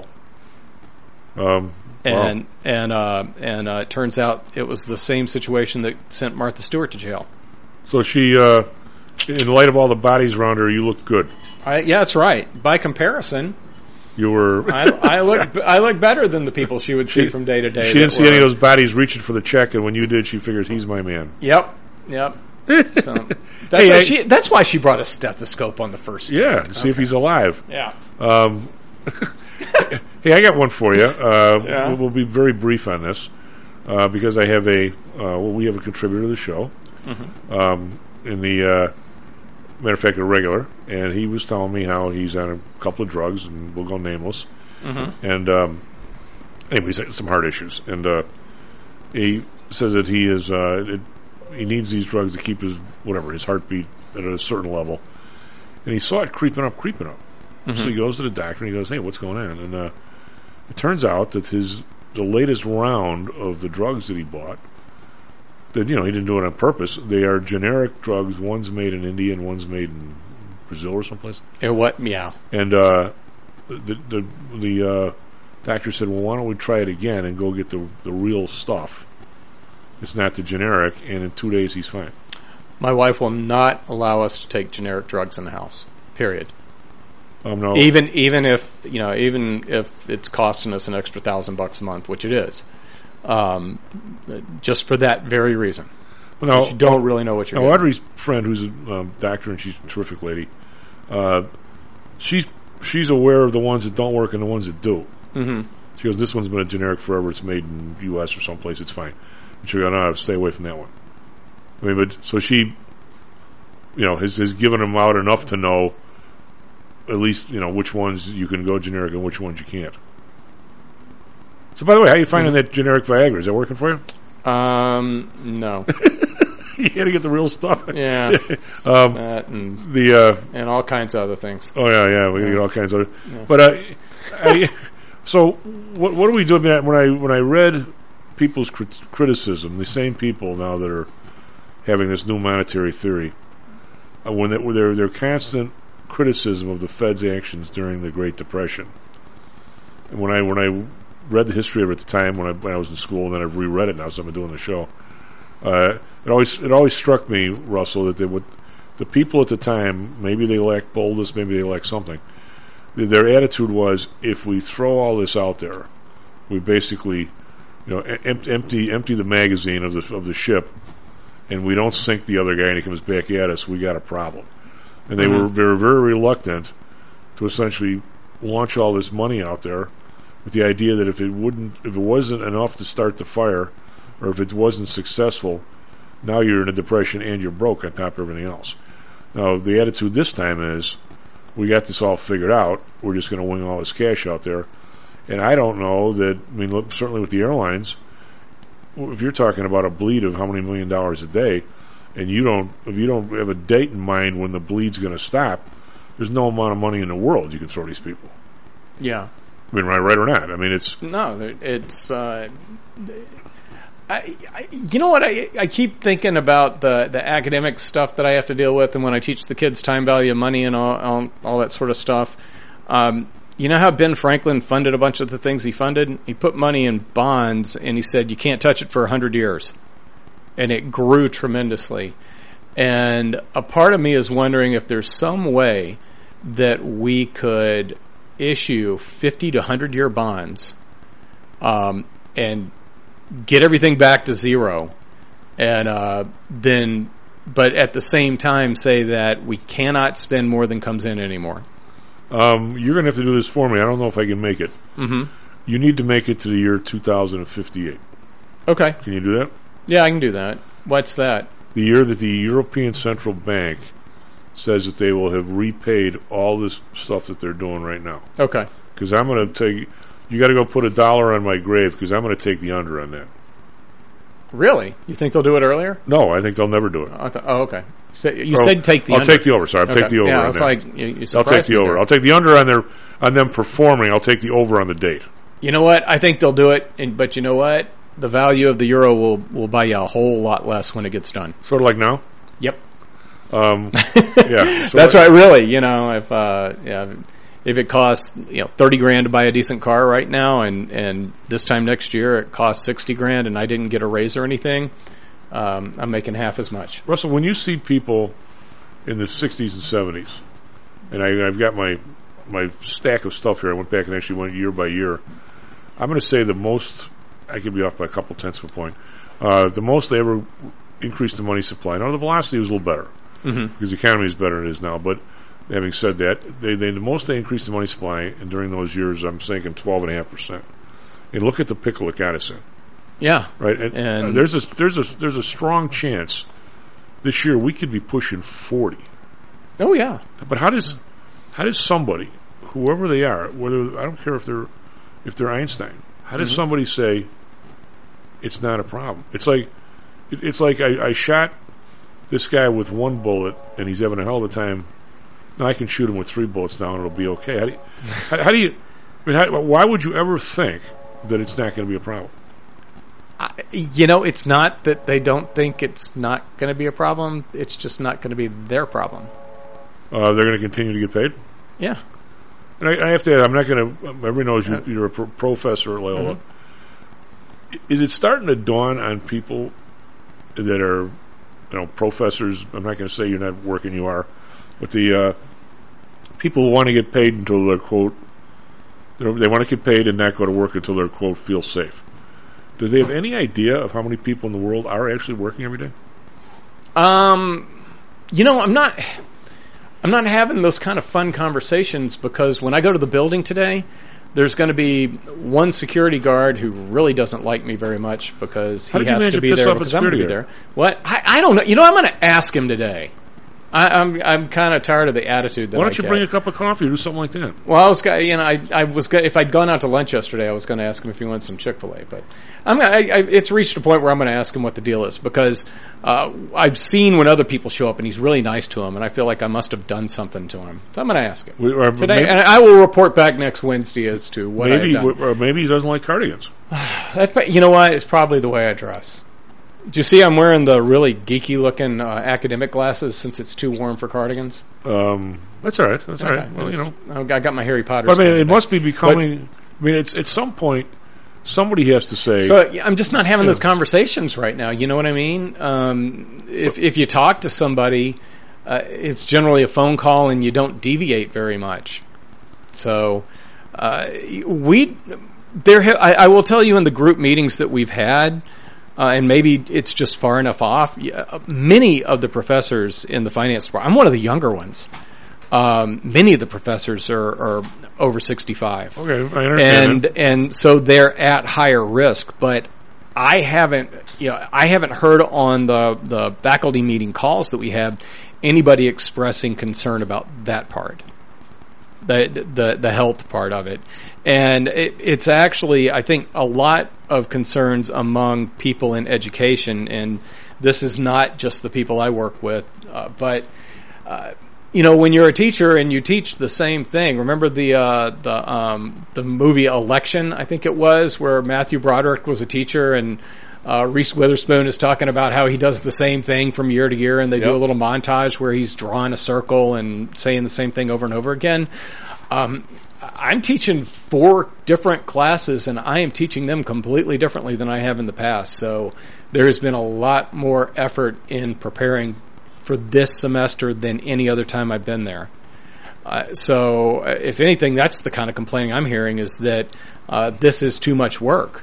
S10: Um,
S20: and
S10: wow.
S20: and uh, and uh, it turns out it was the same situation that sent Martha Stewart to jail.
S10: So she, uh, in light of all the bodies around her, you look good.
S20: I, yeah, that's right. By comparison.
S10: You were.
S20: I, I look. I look better than the people she would see she, from day to day.
S10: She didn't see were, any of those bodies reaching for the check, and when you did, she figures he's my man.
S20: Yep. Yep. So, that's,
S10: hey,
S20: why
S10: I,
S20: she, that's why she brought a stethoscope on the first.
S10: Yeah, to see okay. if he's alive.
S20: Yeah.
S10: Um, hey, I got one for you. Uh,
S20: yeah.
S10: We'll be very brief on this uh, because I have a. Uh, well, we have a contributor to the show.
S20: Mm-hmm.
S10: Um, in the uh, matter of fact, a regular, and he was telling me how he's on a couple of drugs, and we'll go nameless.
S20: Mm-hmm.
S10: And um, anyway, he's had some heart issues, and uh, he says that he is uh, it, he needs these drugs to keep his whatever his heartbeat at a certain level, and he saw it creeping up, creeping up.
S20: Mm-hmm.
S10: So he goes to the doctor and he goes, "Hey, what's going on?" And uh, it turns out that his the latest round of the drugs that he bought, that you know he didn't do it on purpose. They are generic drugs. One's made in India and one's made in Brazil or someplace.
S20: Yeah, what? Yeah.
S10: And uh, the the the uh, doctor said, "Well, why don't we try it again and go get the the real stuff? It's not the generic." And in two days, he's fine.
S20: My wife will not allow us to take generic drugs in the house. Period.
S10: Um, no.
S20: Even even if you know, even if it's costing us an extra thousand bucks a month, which it is, um, just for that very reason.
S10: Well, now,
S20: you don't really know what you're.
S10: Now,
S20: getting.
S10: Audrey's friend, who's a um, doctor and she's a terrific lady, uh, she's she's aware of the ones that don't work and the ones that do.
S20: Mm-hmm.
S10: She goes, "This one's been a generic forever. It's made in the U S or someplace. It's fine." And she goes, "No, stay away from that one." I mean, but so she, you know, has has given them out enough to know. At least, you know, which ones you can go generic and which ones you can't. So, by the way, how are you finding mm-hmm. that generic Viagra? Is that working for you?
S20: Um, no.
S10: You got to get the real stuff.
S20: Yeah.
S10: um,
S20: that and,
S10: the, uh,
S20: and all kinds of other things.
S10: Oh, yeah, yeah. We yeah. get all kinds of other...
S20: Yeah.
S10: But, uh, I, so, what, what do we do? When I, when I read people's crit- criticism, the same people now that are having this new monetary theory, uh, when they, they're, they're constant... criticism of the Fed's actions during the Great Depression. And when I when I read the history of it at the time when I when I was in school, and then I've reread it now, so I've been doing the show. Uh, it always it always struck me, Russell, that they would the people at the time, maybe they lacked boldness, maybe they lacked something. Their attitude was, if we throw all this out there, we basically, you know, em- empty empty the magazine of the of the ship, and we don't sink the other guy, and he comes back at us, we got a problem. And they mm-hmm. were they were very reluctant to essentially launch all this money out there with the idea that if it wouldn't, if it wasn't enough to start the fire, or if it wasn't successful, now you're in a depression and you're broke on top of everything else. Now the attitude this time is, we got this all figured out. We're just going to wing all this cash out there. And I don't know that. I mean, look, certainly with the airlines, if you're talking about a bleed of how many million dollars a day. And you don't, if you don't have a date in mind when the bleed's going to stop, there's no amount of money in the world you can throw these people.
S20: Yeah.
S10: I mean, right, right or not? I mean, it's
S20: no, it's. Uh, I, I, you know what? I, I keep thinking about the the academic stuff that I have to deal with, and when I teach the kids time value of money and all all, all that sort of stuff. Um, you know how Ben Franklin funded a bunch of the things he funded? He put money in bonds, and he said you can't touch it for a hundred years. And it grew tremendously. And a part of me is wondering if there's some way that we could issue fifty to one hundred year bonds um, and get everything back to zero. And uh, then, but at the same time say that we cannot spend more than comes in anymore.
S10: Um, you're going to have to do this for me. I don't know if I can make it.
S20: Mm-hmm.
S10: You need to make it to the year two thousand fifty-eight.
S20: Okay.
S10: Can you do that?
S20: Yeah, I can do that. What's that?
S10: The year that the European Central Bank says that they will have repaid all this stuff that they're doing right now.
S20: Okay.
S10: Because I'm going to take... You got to go put a dollar on my grave, because I'm going to take the under on that.
S20: Really? You think they'll do it earlier?
S10: No, I think they'll never do it.
S20: I th- oh, okay. So you
S10: oh,
S20: said take the
S10: I'll
S20: under.
S10: take the over, sorry. I'll
S20: okay.
S10: take the over
S20: yeah,
S10: on
S20: I was
S10: that.
S20: like, you, you
S10: I'll take the over.
S20: there.
S10: I'll take the under on their on them performing. I'll take the over on the date.
S20: You know what? I think they'll do it, and, but you know what? The value of the euro will, will buy you a whole lot less when it gets done.
S10: Sort of like now?
S20: Yep.
S10: Um, yeah.
S20: That's right, really. You know, if uh, yeah, if it costs you know thirty grand to buy a decent car right now, and, and this time next year it costs sixty grand, and I didn't get a raise or anything, um, I'm making half as much.
S10: Russell, when you see people in the sixties and seventies, and I, I've got my my stack of stuff here. I went back and actually went year by year. I'm going to say the most. I could be off by a couple tenths of a point. Uh, the most they ever increased the money supply. Now the velocity was a little better
S20: mm-hmm.
S10: because the economy is better than it is now. But having said that, they, they the most they increased the money supply, and during those years, I'm thinking twelve and a half percent. And look at the pickle it got us in.
S20: Yeah,
S10: right. And,
S20: and
S10: uh, there's a there's a there's a strong chance this year we could be pushing forty.
S20: Oh yeah.
S10: But how does how does somebody, whoever they are, whether I don't care if they're if they're Einstein, how does
S20: Mhm.
S10: somebody say it's not a problem? It's like it, it's like I, I shot this guy with one bullet and he's having a hell of a time. Now I can shoot him with three bullets now and it'll be okay. How do you, how, how do you I mean, how, why would you ever think that it's not going to be a problem?
S20: I, you know, it's not that they don't think it's not going to be a problem. It's just not going to be their problem.
S10: Uh, they're going to continue to get paid?
S20: Yeah.
S10: And I, I have to add, I'm not going to, everybody knows you, you're a pro- professor at Loyola.
S20: Mm-hmm.
S10: Is it starting to dawn on people that are, you know, professors, I'm not going to say you're not working, you are, but the uh, people who want to get paid until they're, quote, they're, they want to get paid and not go to work until they're, quote, feel safe. Do they have any idea of how many people in the world are actually working every day?
S20: Um, you know, I'm not, I'm not having those kind of fun conversations because when I go to the building today, there's going to be one security guard who really doesn't like me very much because
S10: How
S20: he
S10: did you
S20: has
S10: manage
S20: to
S10: to
S20: be
S10: piss
S20: there
S10: off a
S20: because I'm going to be
S10: security
S20: there. What? I, I don't know. You know, I'm going to ask him today. I, I'm I'm kind of tired of the attitude that
S10: Why
S20: I
S10: don't you
S20: get.
S10: bring a cup of coffee or do something like that?
S20: Well, I was, go- you know, I, I was, go- if I'd gone out to lunch yesterday, I was going to ask him if he wanted some Chick-fil-A, but I'm, I, I, it's reached a point where I'm going to ask him what the deal is because uh, I've seen when other people show up and he's really nice to him, and I feel like I must have done something to him. So I'm going to ask him
S10: We, or
S20: today,
S10: maybe,
S20: and I will report back next Wednesday as to what
S10: maybe,
S20: I've done.
S10: or maybe he doesn't like cardigans.
S20: That's, you know what? It's probably the way I dress. Do you see I'm wearing the really geeky-looking uh, academic glasses since it's too warm for cardigans?
S10: Um, that's all right. That's all
S20: Okay.
S10: right. Well, you know,
S20: I got my Harry Potter.
S10: But, I mean, it must be becoming. But, I mean, it's at some point somebody has to say.
S20: So I'm just not having
S10: yeah.
S20: those conversations right now. You know what I mean? Um, if if you talk to somebody, uh, it's generally a phone call, and you don't deviate very much. So uh, we there. Ha- I, I will tell you in the group meetings that we've had. Uh, and maybe it's just far enough off. Yeah, many of the professors in the finance department, I'm one of the younger ones. Um, many of the professors are, are over sixty-five.
S10: Okay, I understand.
S20: And
S10: that.
S20: and so they're at higher risk. But I haven't, you know, I haven't heard on the the faculty meeting calls that we have anybody expressing concern about that part, the the the health part of it. And it, it's actually, I think, a lot of concerns among people in education, and this is not just the people I work with, uh, but uh, you know, when you're a teacher and you teach the same thing. Remember the uh, the um, the movie Election, I think it was, where Matthew Broderick was a teacher and uh, Reese Witherspoon is talking about how he does the same thing from year to year, and they
S10: Yep.
S20: do a little montage where he's drawing a circle and saying the same thing over and over again. Um, I'm teaching four different classes, and I am teaching them completely differently than I have in the past. So there has been a lot more effort in preparing for this semester than any other time I've been there. Uh, so uh, if anything, that's the kind of complaining I'm hearing, is that uh, this is too much work.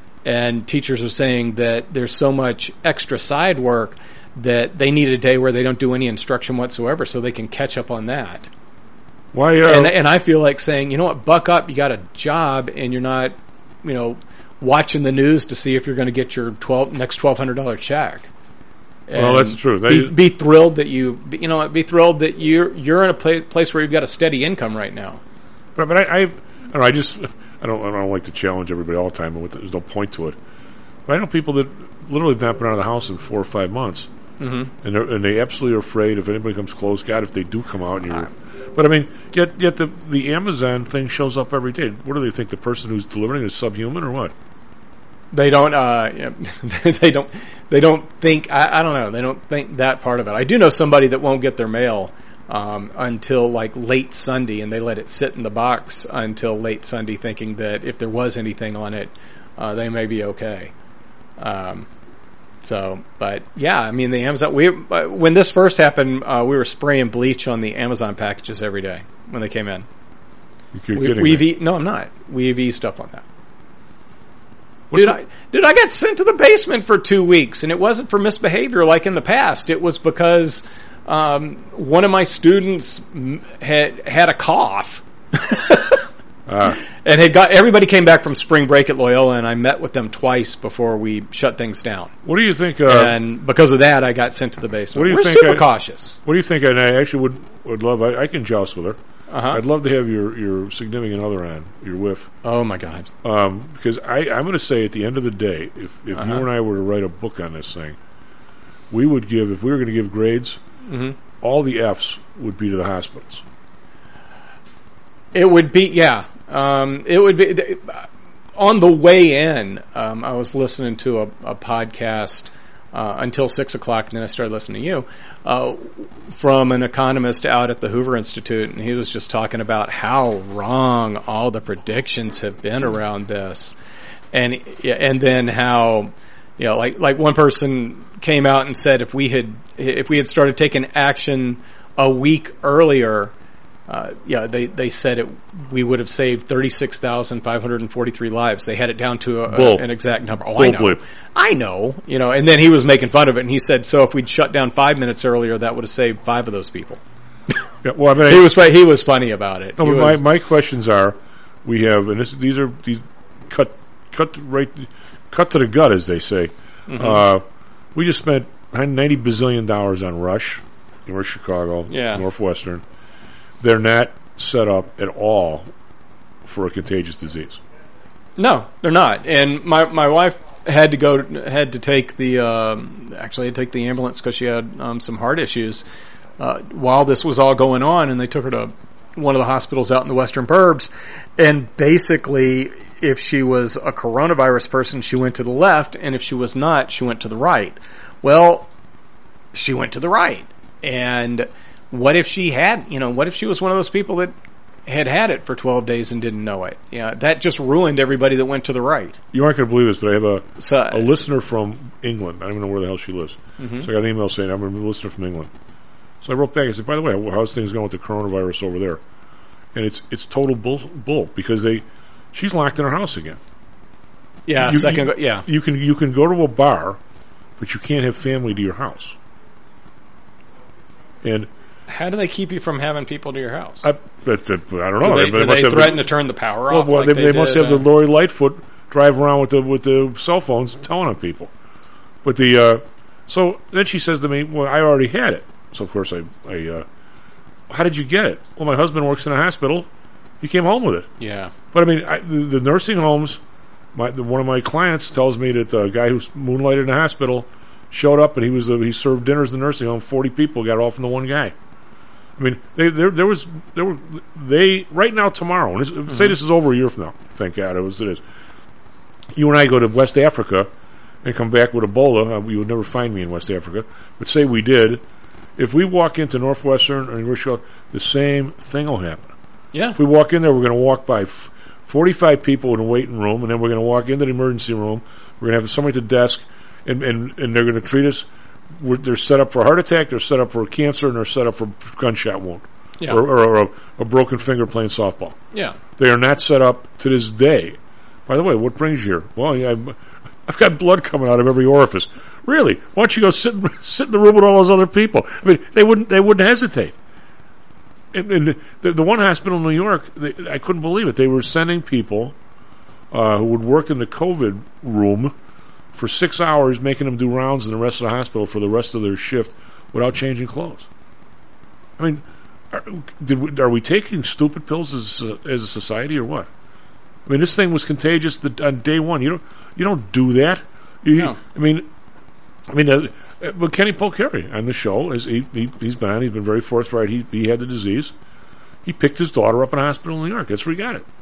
S20: And teachers are saying that there's so much extra side work that they need a day where they don't do any instruction whatsoever so they can catch up on that.
S10: Why? Uh,
S20: And, and I feel like saying, you know what, buck up, you got a job, and you're not, you know, watching the news to see if you're going to get your twelve next twelve hundred dollar check.
S10: Well,
S20: And
S10: that's true. That
S20: be,
S10: is-
S20: be thrilled that you, you know, what, be thrilled that you're you're in a place place where you've got a steady income right now.
S10: But, but I, I, I don't know. I just, I don't, I don't like to challenge everybody all the time, and there's no point to it. But I know people that literally have not been out of the house in four or five months,
S20: Mm-hmm.
S10: and they're and they absolutely are afraid if anybody comes close. God, if they do come out, and you're. But I mean, yet yet the the Amazon thing shows up every day. What do they think? The person who's delivering is subhuman or what?
S20: They don't. Uh, yeah, they don't. They don't think. I, I don't know. They don't think that part of it. I do know somebody that won't get their mail um, until like late Sunday, and they let it sit in the box until late Sunday, thinking that if there was anything on it, uh, they may be okay. Um, so, but yeah, I mean, the Amazon. We uh, when this first happened, uh, we were spraying bleach on the Amazon packages every day when they came in.
S10: You're
S20: we,
S10: kidding
S20: we've
S10: me.
S20: e- no, I'm not. We've eased up on that. Dude I, dude, I got sent to the basement for two weeks, and it wasn't for misbehavior like in the past. It was because um, one of my students m- had had a cough,
S10: Ah.
S20: and had got everybody came back from spring break at Loyola, and I met with them twice before we shut things down.
S10: What do you think? Uh,
S20: and because of that, I got sent to the basement.
S10: What do you
S20: We're
S10: think
S20: super
S10: I,
S20: cautious.
S10: What do you think? And I actually would would love. I, I can joust with her.
S20: Uh-huh.
S10: I'd love to have your, your significant other on, your wife.
S20: Oh my God!
S10: Um, because I I'm going to say at the end of the day, if if
S20: Uh-huh.
S10: you and I were to write a book on this thing, we would give if we were going to give grades,
S20: Mhm.
S10: all the Fs would be to the hospitals.
S20: It would be, yeah. Um, it would be th- on the way in. Um, I was listening to a, a podcast uh, until six o'clock, and then I started listening to you uh, from an economist out at the Hoover Institute, and he was just talking about how wrong all the predictions have been around this, and yeah, and then how, you know, like like one person came out and said if we had if we had started taking action a week earlier. Uh, yeah, they, they said it. We would have saved thirty-six thousand five hundred and forty-three lives. They had it down to a, a, an exact number. Oh,
S10: Bull
S20: I know,
S10: bleep.
S20: I know. You know, and then he was making fun of it, and he said, "So if we'd shut down five minutes earlier, that would have saved five of those people."
S10: Yeah, well, I mean,
S20: he was he was funny about it.
S10: No,
S20: He
S10: but
S20: was-
S10: my my questions are, we have, and this, these are these cut cut right cut to the gut, as they say.
S20: Mhm.
S10: Uh, we just spent ninety bazillion dollars on Rush, North Chicago,
S20: Yeah.
S10: Northwestern. They're not set up at all for a contagious disease.
S20: No, they're not. And my my wife had to go had to take the um, actually had to take the ambulance because she had um, some heart issues uh, while this was all going on, and they took her to one of the hospitals out in the Western Burbs. And basically, if she was a coronavirus person, she went to the left, and if she was not, she went to the right. Well, she went to the right, and what if she had, you know, what if she was one of those people that had had it for twelve days and didn't know it? Yeah, that just ruined everybody that went to the right.
S10: You aren't going to believe this, but I have a
S20: So-
S10: a listener from England. I don't even know where the hell she lives.
S20: Mhm.
S10: So I got an email saying I'm a listener from England. So I wrote back. I said, by the way, how's things going with the coronavirus over there? And it's it's total bull, bull because they she's locked in her house again.
S20: Yeah,
S10: You-
S20: second,
S10: you,
S20: yeah.
S10: You can you can go to a bar, but you can't have family to your house. And
S20: How do they keep you from having people to your house?
S10: I, but, uh, I don't know.
S20: Do they, do
S10: must
S20: they
S10: have
S20: threaten
S10: the,
S20: to turn the power
S10: well,
S20: off?
S10: Well,
S20: like
S10: they,
S20: they,
S10: they must
S20: did,
S10: have
S20: uh,
S10: the Lori Lightfoot drive around with the with the cell phones telling on people. But the uh, so then she says to me, "Well, I already had it." So of course I, I uh, how did you get it? Well, my husband works in a hospital. He came home with it.
S20: Yeah.
S10: But I mean, I, the, the nursing homes. My the, one of my clients tells me that the guy who's moonlighted in the hospital showed up and he was the, he served dinners in the nursing home. Forty people got it all from the one guy. I mean, they, there there was there were they right now tomorrow. And this,
S20: Mm-hmm.
S10: Say this is over a year from now. Thank God it was it is. You and I go to West Africa and come back with Ebola. Uh, you would never find me in West Africa. But say we did, if we walk into Northwestern or University, the same thing will happen.
S20: Yeah.
S10: If we walk in there, we're going to walk by f- forty-five people in a waiting room, and then we're going to walk into the emergency room. We're going to have somebody at the desk, and, and, and they're going to treat us. We're, they're set up for a heart attack, they're set up for cancer, and they're set up for gunshot wound.
S20: Yeah.
S10: Or, or, or a, a broken finger playing softball.
S20: Yeah.
S10: They are not set up to this day. By the way, what brings you here? Well, yeah, I've, I've got blood coming out of every orifice. Really? Why don't you go sit, sit in the room with all those other people? I mean, they wouldn't they wouldn't hesitate. And, and the, the one hospital in New York, they, I couldn't believe it. They were sending people uh, who would work in the COVID room for six hours, making them do rounds in the rest of the hospital for the rest of their shift without changing clothes. I mean, are, did we, are we taking stupid pills as uh, as a society or what? I mean, this thing was contagious the, on day one. You don't you don't do that. You,
S20: No.
S10: I mean, I mean, uh, uh, but Kenny Polcari on the show is he, he he's been on. He's been very forthright. He he had the disease. He picked his daughter up in a hospital in New York. That's where he got it.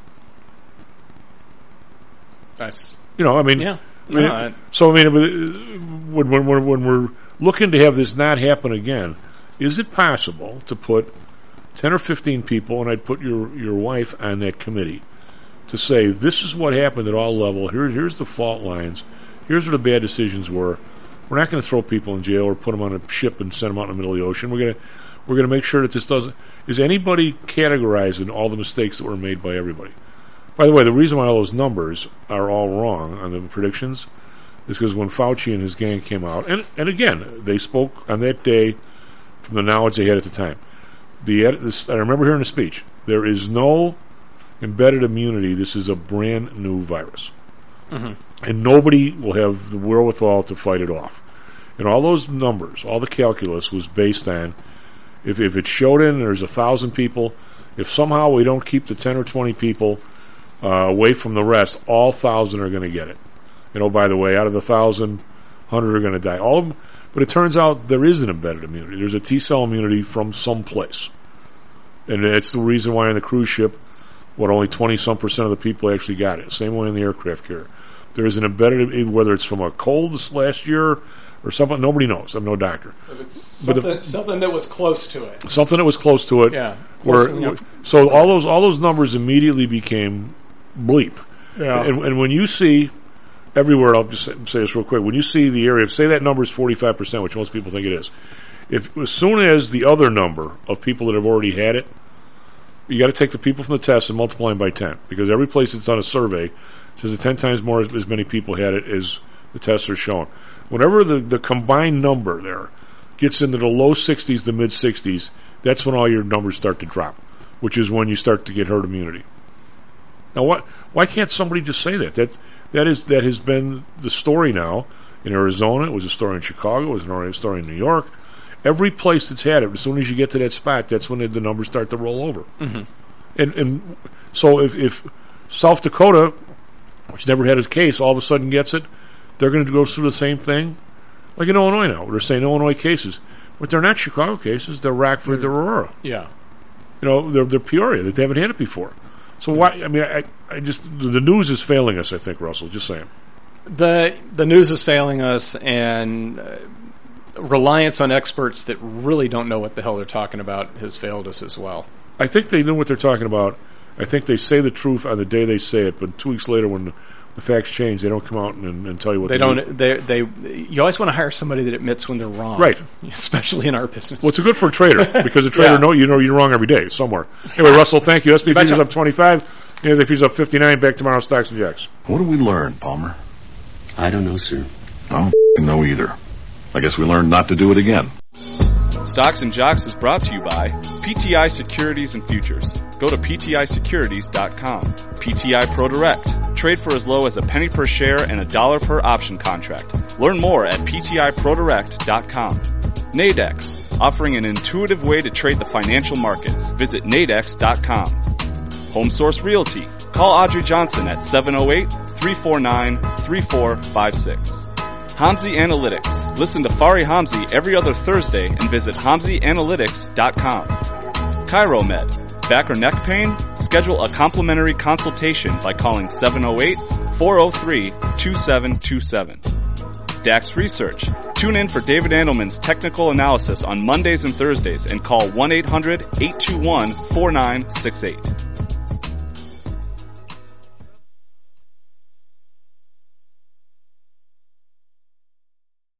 S20: That's
S10: You know, I mean,
S20: Yeah.
S10: I mean,
S20: No, I-
S10: so I mean, uh, when when when when we're looking to have this not happen again, is it possible to put ten or fifteen people, and I'd put your your wife on that committee, to say this is what happened at all level. Here, here's the fault lines. Here's where the bad decisions were. We're not going to throw people in jail or put them on a ship and send them out in the middle of the ocean. We're going to we're going to make sure that this doesn't. Is anybody categorizing all the mistakes that were made by everybody? By the way, the reason why all those numbers are all wrong on the predictions is because when Fauci and his gang came out, and and again, they spoke on that day from the knowledge they had at the time. The this, I remember hearing the speech. There is no embedded immunity, this is a brand new virus.
S20: Mm-hmm.
S10: And nobody will have the wherewithal to fight it off. And all those numbers, all the calculus was based on if, if it showed in there's a thousand people, if somehow we don't keep the ten or twenty people uh, away from the rest, all thousand are going to get it. You know, by the way, out of the thousand, hundred are going to die. All of them, but it turns out there is an embedded immunity. There's a T-cell immunity from some place. And that's the reason why on the cruise ship, what, only twenty-some percent of the people actually got it. Same way in the aircraft carrier. There is an embedded, whether it's from a cold this last year or something, nobody knows. I'm no doctor.
S20: But it's something, but the, something that was close to it.
S10: Something that was close to it.
S20: Yeah.
S10: Where, so all those all those numbers immediately became bleep.
S20: Yeah.
S10: And, and when you see everywhere, I'll just say, say this real quick. When you see the area, say that number is forty-five percent, which most people think it is. If as soon as the other number of people that have already had it, you got to take the people from the test and multiply them by ten, because every place that's done a survey says that ten times more as many people had it as the tests are showing. Whenever the, the combined number there gets into the low sixties to mid sixties, that's when all your numbers start to drop, which is when you start to get herd immunity. Now, what? Why can't somebody just say that? That that is that has been the story now in Arizona. It was a story in Chicago. It was a story in New York. Every place that's had it, as soon as you get to that spot, that's when the, the numbers start to roll over.
S20: Mm-hmm.
S10: And and so if, if South Dakota, which never had a case, all of a sudden gets it, they're going to go through the same thing, like in Illinois now. They're saying Illinois cases, but they're not Chicago cases. They're Rockford, they're Aurora.
S20: Yeah,
S10: you know, they're they're Peoria. They haven't had it before. So why? I mean, I, I just the news is failing us. I think, Russell. Just saying.
S20: The the news is failing us, and uh, reliance on experts that really don't know what the hell they're talking about has failed us as well.
S10: I think they know what they're talking about. I think they say the truth on the day they say it, but two weeks later, when the, the facts change, they don't come out and, and tell you what
S20: they
S10: to
S20: don't.
S10: do.
S20: They they you always want to hire somebody that admits when they're wrong,
S10: right?
S20: Especially in our business.
S10: Well, it's good for a trader because a trader
S20: yeah.
S10: know you know you're wrong every day somewhere. Anyway, Russell, thank you. S and P futures up twenty-five. N S A futures up fifty-nine. Back tomorrow, Stocks and Jacks.
S8: What did we learn, Palmer?
S4: I don't know, sir.
S8: I don't know either. I guess we learned not to do it again.
S12: Stocks and Jocks is brought to you by P T I Securities and Futures. Go to P T I securities dot com. P T I Pro Direct. Trade for as low as a penny per share and a dollar per option contract. Learn more at P T I pro direct dot com. Nadex. Offering an intuitive way to trade the financial markets. Visit nadex dot com. Home Source Realty. Call Audrey Johnson at seven oh eight, three four nine, three four five six. Hamzy Analytics. Listen to Fari Hamzy every other Thursday and visit hamzy analytics dot com. ChiroMed. Back or neck pain? Schedule a complimentary consultation by calling seven oh eight, four oh three, two seven two seven. Dax Research. Tune in for David Andelman's technical analysis on Mondays and Thursdays and call one eight hundred, eight two one, four nine six eight.